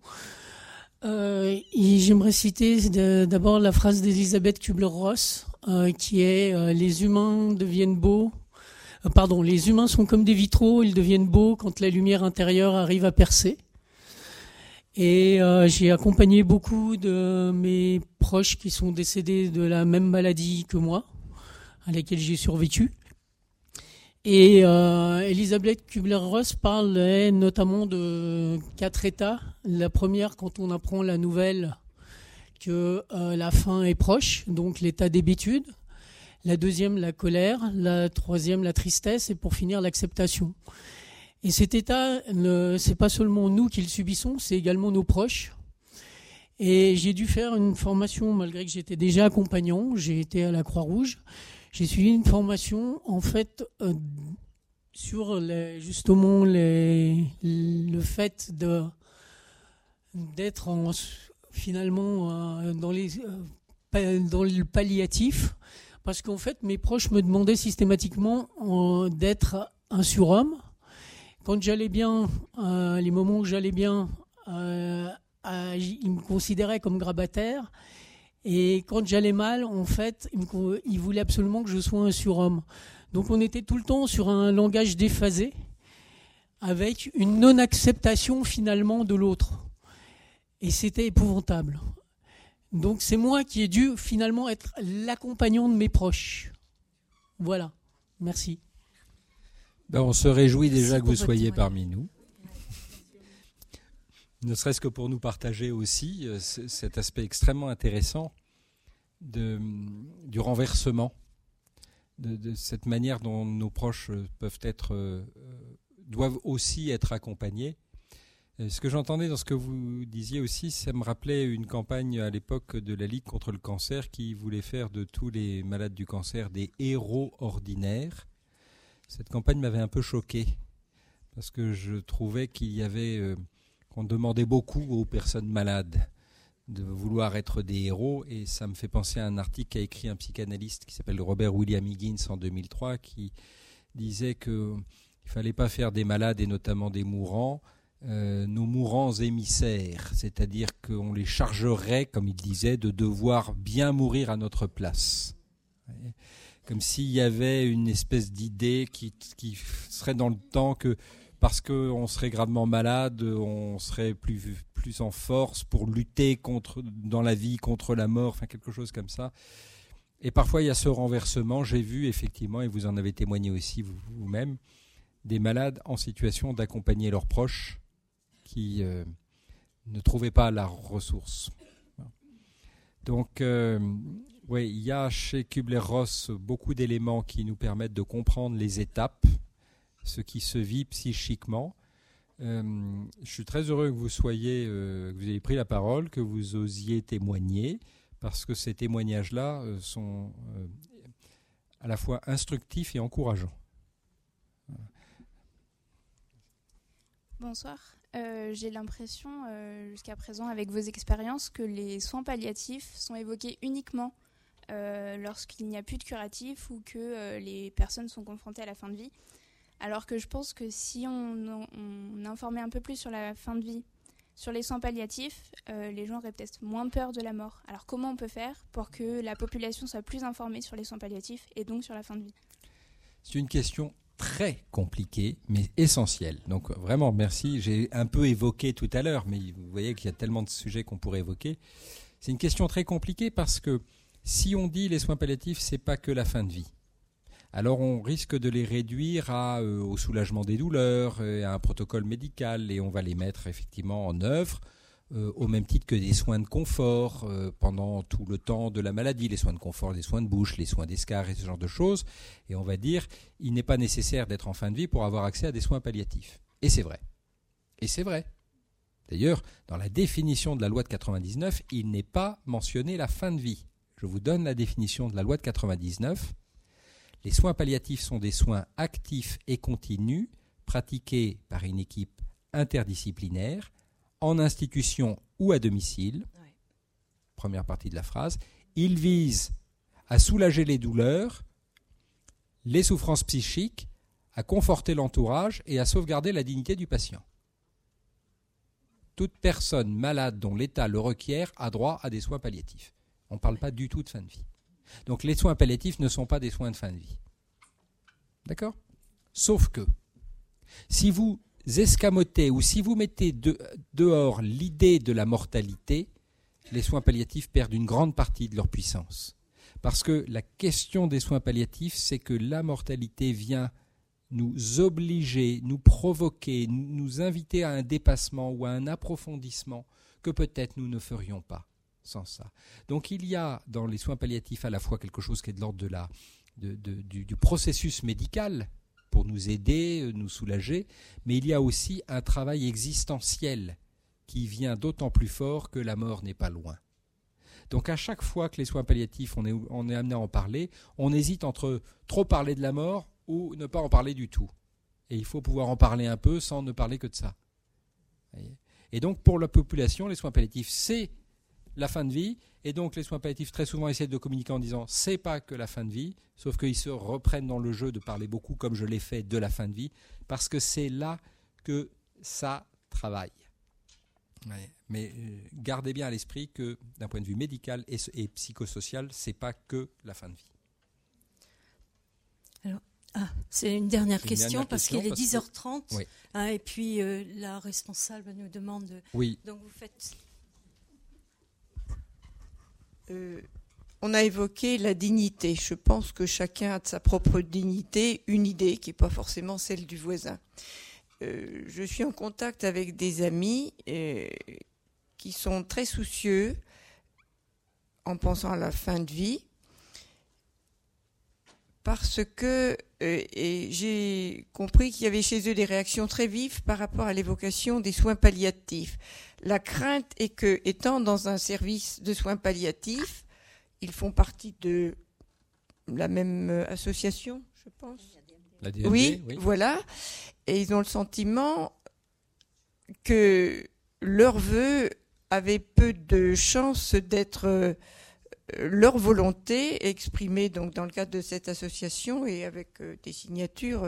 Et j'aimerais citer d'abord la phrase d'Elisabeth Kubler-Ross, qui est les humains deviennent beaux. Les humains sont comme des vitraux, ils deviennent beaux quand la lumière intérieure arrive à percer. Et j'ai accompagné beaucoup de mes proches qui sont décédés de la même maladie que moi, à laquelle j'ai survécu. Et Elisabeth Kubler-Ross parlait notamment de 4 états. La première, quand on apprend la nouvelle que la fin est proche, donc l'état d'hébétude. La deuxième, la colère. La troisième, la tristesse. Et pour finir, l'acceptation. Et cet état, c'est pas seulement nous qui le subissons, c'est également nos proches. Et j'ai dû faire une formation, malgré que j'étais déjà accompagnant, j'ai été à la Croix-Rouge. J'ai suivi une formation, en fait, sur justement le fait d'être finalement dans le palliatif, parce qu'en fait, mes proches me demandaient systématiquement d'être un surhomme. Quand j'allais bien, les moments où j'allais bien, ils me considéraient comme grabataire. Et quand j'allais mal, en fait, ils voulaient absolument que je sois un surhomme. Donc on était tout le temps sur un langage déphasé, avec une non-acceptation finalement de l'autre. Et c'était épouvantable. Donc c'est moi qui ai dû finalement être l'accompagnant de mes proches. Voilà. Merci.
On se réjouit déjà que vous soyez parmi nous. Ne serait-ce que pour nous partager aussi cet aspect extrêmement intéressant du renversement, de cette manière dont nos proches doivent aussi être accompagnés. Ce que j'entendais dans ce que vous disiez aussi, ça me rappelait une campagne à l'époque de la Ligue contre le cancer qui voulait faire de tous les malades du cancer des héros ordinaires. Cette campagne m'avait un peu choqué parce que je trouvais qu'on demandait beaucoup aux personnes malades de vouloir être des héros, et ça me fait penser à un article qu'a écrit un psychanalyste qui s'appelle Robert William Higgins en 2003, qui disait qu'il ne fallait pas faire des malades et notamment des mourants nos mourants émissaires, c'est-à-dire qu'on les chargerait, comme il disait, de devoir bien mourir à notre place. Comme s'il y avait une espèce d'idée qui serait dans le temps que parce qu'on serait gravement malade, on serait plus en force pour lutter dans la vie contre la mort, enfin quelque chose comme ça. Et parfois il y a ce renversement, j'ai vu effectivement, et vous en avez témoigné aussi vous-même, des malades en situation d'accompagner leurs proches qui ne trouvaient pas la ressource. Donc oui, il y a chez Kubler-Ross beaucoup d'éléments qui nous permettent de comprendre les étapes, ce qui se vit psychiquement. Je suis très heureux que vous ayez pris la parole, que vous osiez témoigner, parce que ces témoignages-là sont à la fois instructifs et encourageants.
Bonsoir. J'ai l'impression, jusqu'à présent, avec vos expériences, que les soins palliatifs sont évoqués uniquement lorsqu'il n'y a plus de curatif ou que les personnes sont confrontées à la fin de vie. Alors que je pense que si on informait un peu plus sur la fin de vie, sur les soins palliatifs, les gens auraient peut-être moins peur de la mort. Alors comment on peut faire pour que la population soit plus informée sur les soins palliatifs et donc sur la fin de vie ?
C'est une question très compliquée, mais essentielle. Donc vraiment, merci. J'ai un peu évoqué tout à l'heure, mais vous voyez qu'il y a tellement de sujets qu'on pourrait évoquer. C'est une question très compliquée parce que si on dit les soins palliatifs, c'est pas que la fin de vie. Alors on risque de les réduire au soulagement des douleurs, à un protocole médical, et on va les mettre effectivement en œuvre au même titre que des soins de confort pendant tout le temps de la maladie, les soins de confort, les soins de bouche, les soins d'escar et ce genre de choses. Et on va dire, il n'est pas nécessaire d'être en fin de vie pour avoir accès à des soins palliatifs. Et c'est vrai. Et c'est vrai. D'ailleurs, dans la définition de la loi de 99, il n'est pas mentionné la fin de vie. Je vous donne la définition de la loi de 99. Les soins palliatifs sont des soins actifs et continus pratiqués par une équipe interdisciplinaire en institution ou à domicile. Oui. Première partie de la phrase. Ils visent à soulager les douleurs, les souffrances psychiques, à conforter l'entourage et à sauvegarder la dignité du patient. Toute personne malade dont l'état le requiert a droit à des soins palliatifs. On ne parle pas du tout de fin de vie. Donc les soins palliatifs ne sont pas des soins de fin de vie. D'accord ? Sauf que, si vous escamotez ou si vous mettez dehors l'idée de la mortalité, les soins palliatifs perdent une grande partie de leur puissance. Parce que la question des soins palliatifs, c'est que la mortalité vient nous obliger, nous provoquer, nous inviter à un dépassement ou à un approfondissement que peut-être nous ne ferions pas sans ça. Donc il y a dans les soins palliatifs à la fois quelque chose qui est de l'ordre du processus médical pour nous aider, nous soulager, mais il y a aussi un travail existentiel qui vient d'autant plus fort que la mort n'est pas loin. Donc à chaque fois que les soins palliatifs, on est amené à en parler, on hésite entre trop parler de la mort ou ne pas en parler du tout. Et il faut pouvoir en parler un peu sans ne parler que de ça. Et donc pour la population, les soins palliatifs, c'est la fin de vie, et donc les soins palliatifs très souvent essaient de communiquer en disant c'est pas que la fin de vie, sauf qu'ils se reprennent dans le jeu de parler beaucoup, comme je l'ai fait, de la fin de vie, parce que c'est là que ça travaille. Ouais. Mais gardez bien à l'esprit que d'un point de vue médical et psychosocial, c'est pas que la fin de vie.
Alors, c'est une dernière question parce qu'il est 10h30, oui. Et puis la responsable nous demande.
Oui.
Donc vous faites.
On a évoqué la dignité. Je pense que chacun a de sa propre dignité, une idée qui n'est pas forcément celle du voisin. Je suis en contact avec des amis qui sont très soucieux en pensant à la fin de vie parce que et j'ai compris qu'il y avait chez eux des réactions très vives par rapport à l'évocation des soins palliatifs. La crainte est que, étant dans un service de soins palliatifs, ils font partie de la même association, je pense.
La DMD,
oui, voilà. Et ils ont le sentiment que leurs vœux avaient peu de chances d'être leur volonté exprimée donc dans le cadre de cette association et avec des signatures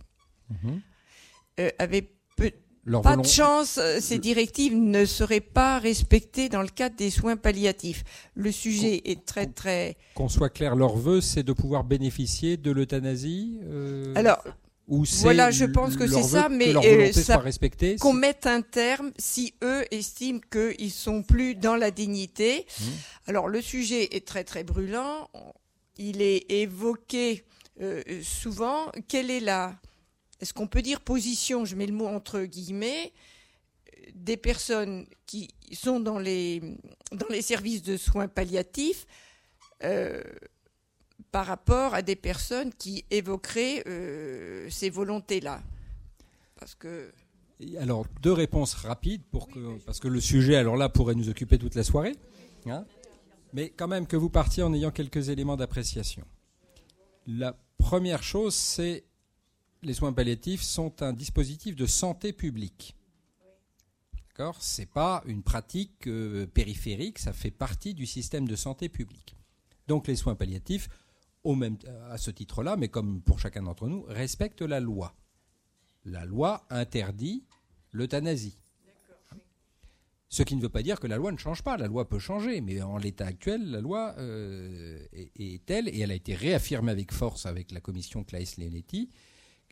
avaient pas de chance. Ces directives ne seraient pas respectées dans le cadre des soins palliatifs. Le sujet est très...
Qu'on soit clair, leur vœu, c'est de pouvoir bénéficier de l'euthanasie
Alors, voilà, je pense que c'est ça, mais qu'on mette un terme si eux estiment qu'ils sont plus dans la dignité. Alors, le sujet est très, très brûlant. Il est évoqué souvent. Quelle est est-ce qu'on peut dire position, je mets le mot entre guillemets, des personnes qui sont dans les services de soins palliatifs par rapport à des personnes qui évoqueraient ces volontés-là. Parce que...
Alors, deux réponses rapides, parce que le sujet, alors là, pourrait nous occuper toute la soirée. Hein, mais quand même que vous partiez en ayant quelques éléments d'appréciation. La première chose, c'est les soins palliatifs sont un dispositif de santé publique. D'accord ? Ce n'est pas une pratique périphérique, ça fait partie du système de santé publique. Donc les soins palliatifs, à ce titre-là, mais comme pour chacun d'entre nous, respectent la loi. La loi interdit l'euthanasie. Ce qui ne veut pas dire que la loi ne change pas. La loi peut changer, mais en l'état actuel, la loi est telle, et elle a été réaffirmée avec force avec la commission Claes-Leonetti,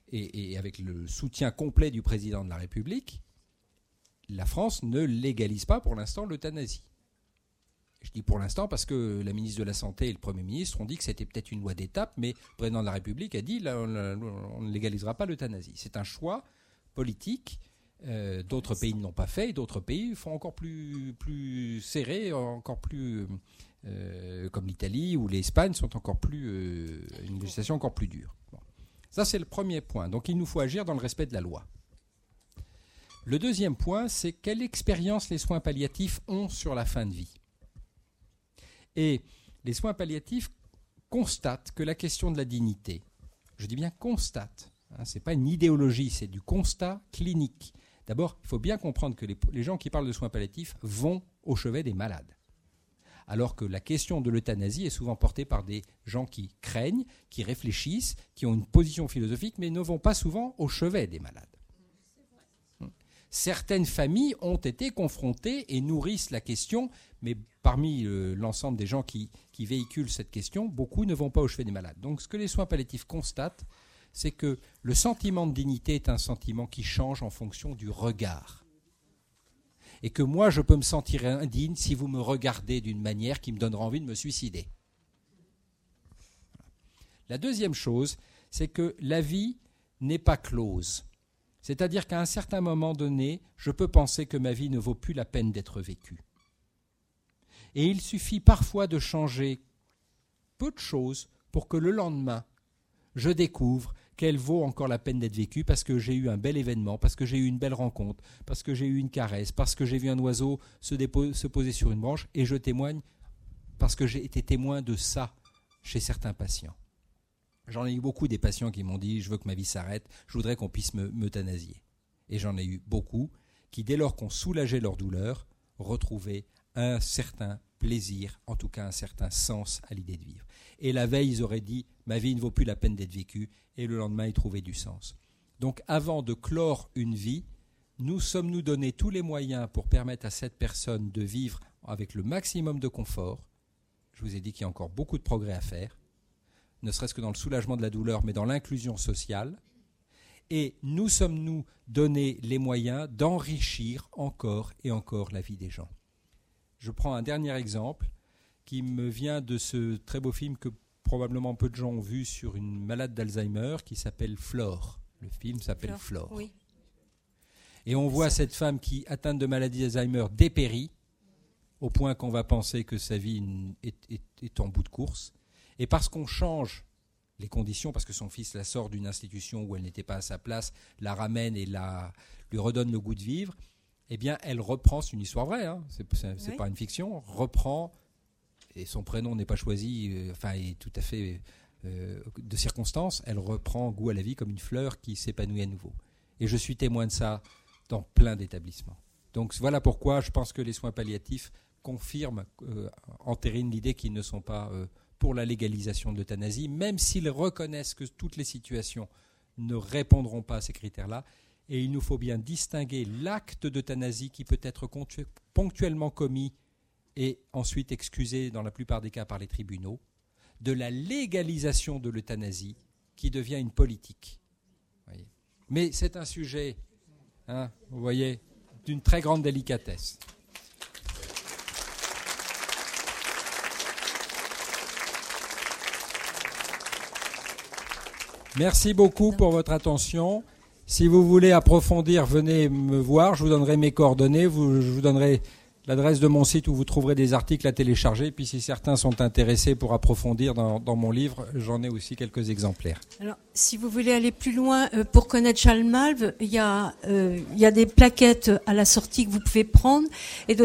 et avec le soutien complet du président de la République, la France ne légalise pas pour l'instant l'euthanasie. Je dis pour l'instant parce que la ministre de la Santé et le Premier ministre ont dit que c'était peut-être une loi d'étape, mais le président de la République a dit là, on ne légalisera pas l'euthanasie. C'est un choix politique. D'autres pays ne l'ont pas fait et d'autres pays font encore plus serré, encore plus comme l'Italie ou l'Espagne sont encore plus une législation encore plus dure. Bon. Ça c'est le premier point. Donc il nous faut agir dans le respect de la loi. Le deuxième point, c'est quelle expérience les soins palliatifs ont sur la fin de vie. Et les soins palliatifs constatent que la question de la dignité, je dis bien constate, ce n'est pas une idéologie, c'est du constat clinique. D'abord, il faut bien comprendre que les gens qui parlent de soins palliatifs vont au chevet des malades. Alors que la question de l'euthanasie est souvent portée par des gens qui craignent, qui réfléchissent, qui ont une position philosophique, mais ne vont pas souvent au chevet des malades. Certaines familles ont été confrontées et nourrissent la question, mais parmi l'ensemble des gens qui véhiculent cette question, beaucoup ne vont pas au chevet des malades. Donc ce que les soins palliatifs constatent, c'est que le sentiment de dignité est un sentiment qui change en fonction du regard. Et que moi, je peux me sentir indigne si vous me regardez d'une manière qui me donnera envie de me suicider. La deuxième chose, c'est que la vie n'est pas close. C'est-à-dire qu'à un certain moment donné, je peux penser que ma vie ne vaut plus la peine d'être vécue. Et il suffit parfois de changer peu de choses pour que le lendemain, je découvre qu'elle vaut encore la peine d'être vécue parce que j'ai eu un bel événement, parce que j'ai eu une belle rencontre, parce que j'ai eu une caresse, parce que j'ai vu un oiseau se poser sur une branche, et je témoigne parce que j'ai été témoin de ça chez certains patients. J'en ai eu beaucoup des patients qui m'ont dit « je veux que ma vie s'arrête, je voudrais qu'on puisse m'euthanasier ». Et j'en ai eu beaucoup qui, dès lors qu'on soulageait leur douleur, retrouvaient un certain plaisir, en tout cas un certain sens à l'idée de vivre. Et la veille, ils auraient dit « ma vie ne vaut plus la peine d'être vécue » et le lendemain, ils trouvaient du sens. Donc avant de clore une vie, nous sommes-nous donné tous les moyens pour permettre à cette personne de vivre avec le maximum de confort. Je vous ai dit qu'il y a encore beaucoup de progrès à faire, ne serait-ce que dans le soulagement de la douleur, mais dans l'inclusion sociale. Et nous sommes-nous donné les moyens d'enrichir encore et encore la vie des gens. Je prends un dernier exemple qui me vient de ce très beau film que probablement peu de gens ont vu sur une malade d'Alzheimer qui s'appelle Flore. Le film s'appelle Flore. Oui. Et on voit cette femme qui, atteinte de maladie d'Alzheimer, dépérit au point qu'on va penser que sa vie est en bout de course. Et parce qu'on change les conditions, parce que son fils la sort d'une institution où elle n'était pas à sa place, la ramène et lui redonne le goût de vivre, eh bien, elle reprend, c'est une histoire vraie, hein, c'est pas une fiction, reprend, et son prénom n'est pas choisi, est tout à fait de circonstance, elle reprend goût à la vie comme une fleur qui s'épanouit à nouveau. Et je suis témoin de ça dans plein d'établissements. Donc voilà pourquoi je pense que les soins palliatifs confirment, entérinent l'idée qu'ils ne sont pas pour la légalisation de l'euthanasie, même s'ils reconnaissent que toutes les situations ne répondront pas à ces critères-là. Et il nous faut bien distinguer l'acte d'euthanasie qui peut être ponctuellement commis et ensuite excusé dans la plupart des cas par les tribunaux, de la légalisation de l'euthanasie qui devient une politique. Voyez. Mais c'est un sujet, vous voyez, d'une très grande délicatesse. Merci beaucoup pour votre attention. Si vous voulez approfondir, venez me voir. Je vous donnerai mes coordonnées. Je vous donnerai l'adresse de mon site où vous trouverez des articles à télécharger. Puis si certains sont intéressés pour approfondir dans mon livre, j'en ai aussi quelques exemplaires.
Alors, si vous voulez aller plus loin, pour connaître Charles Malves, il y a des plaquettes à la sortie que vous pouvez prendre. Et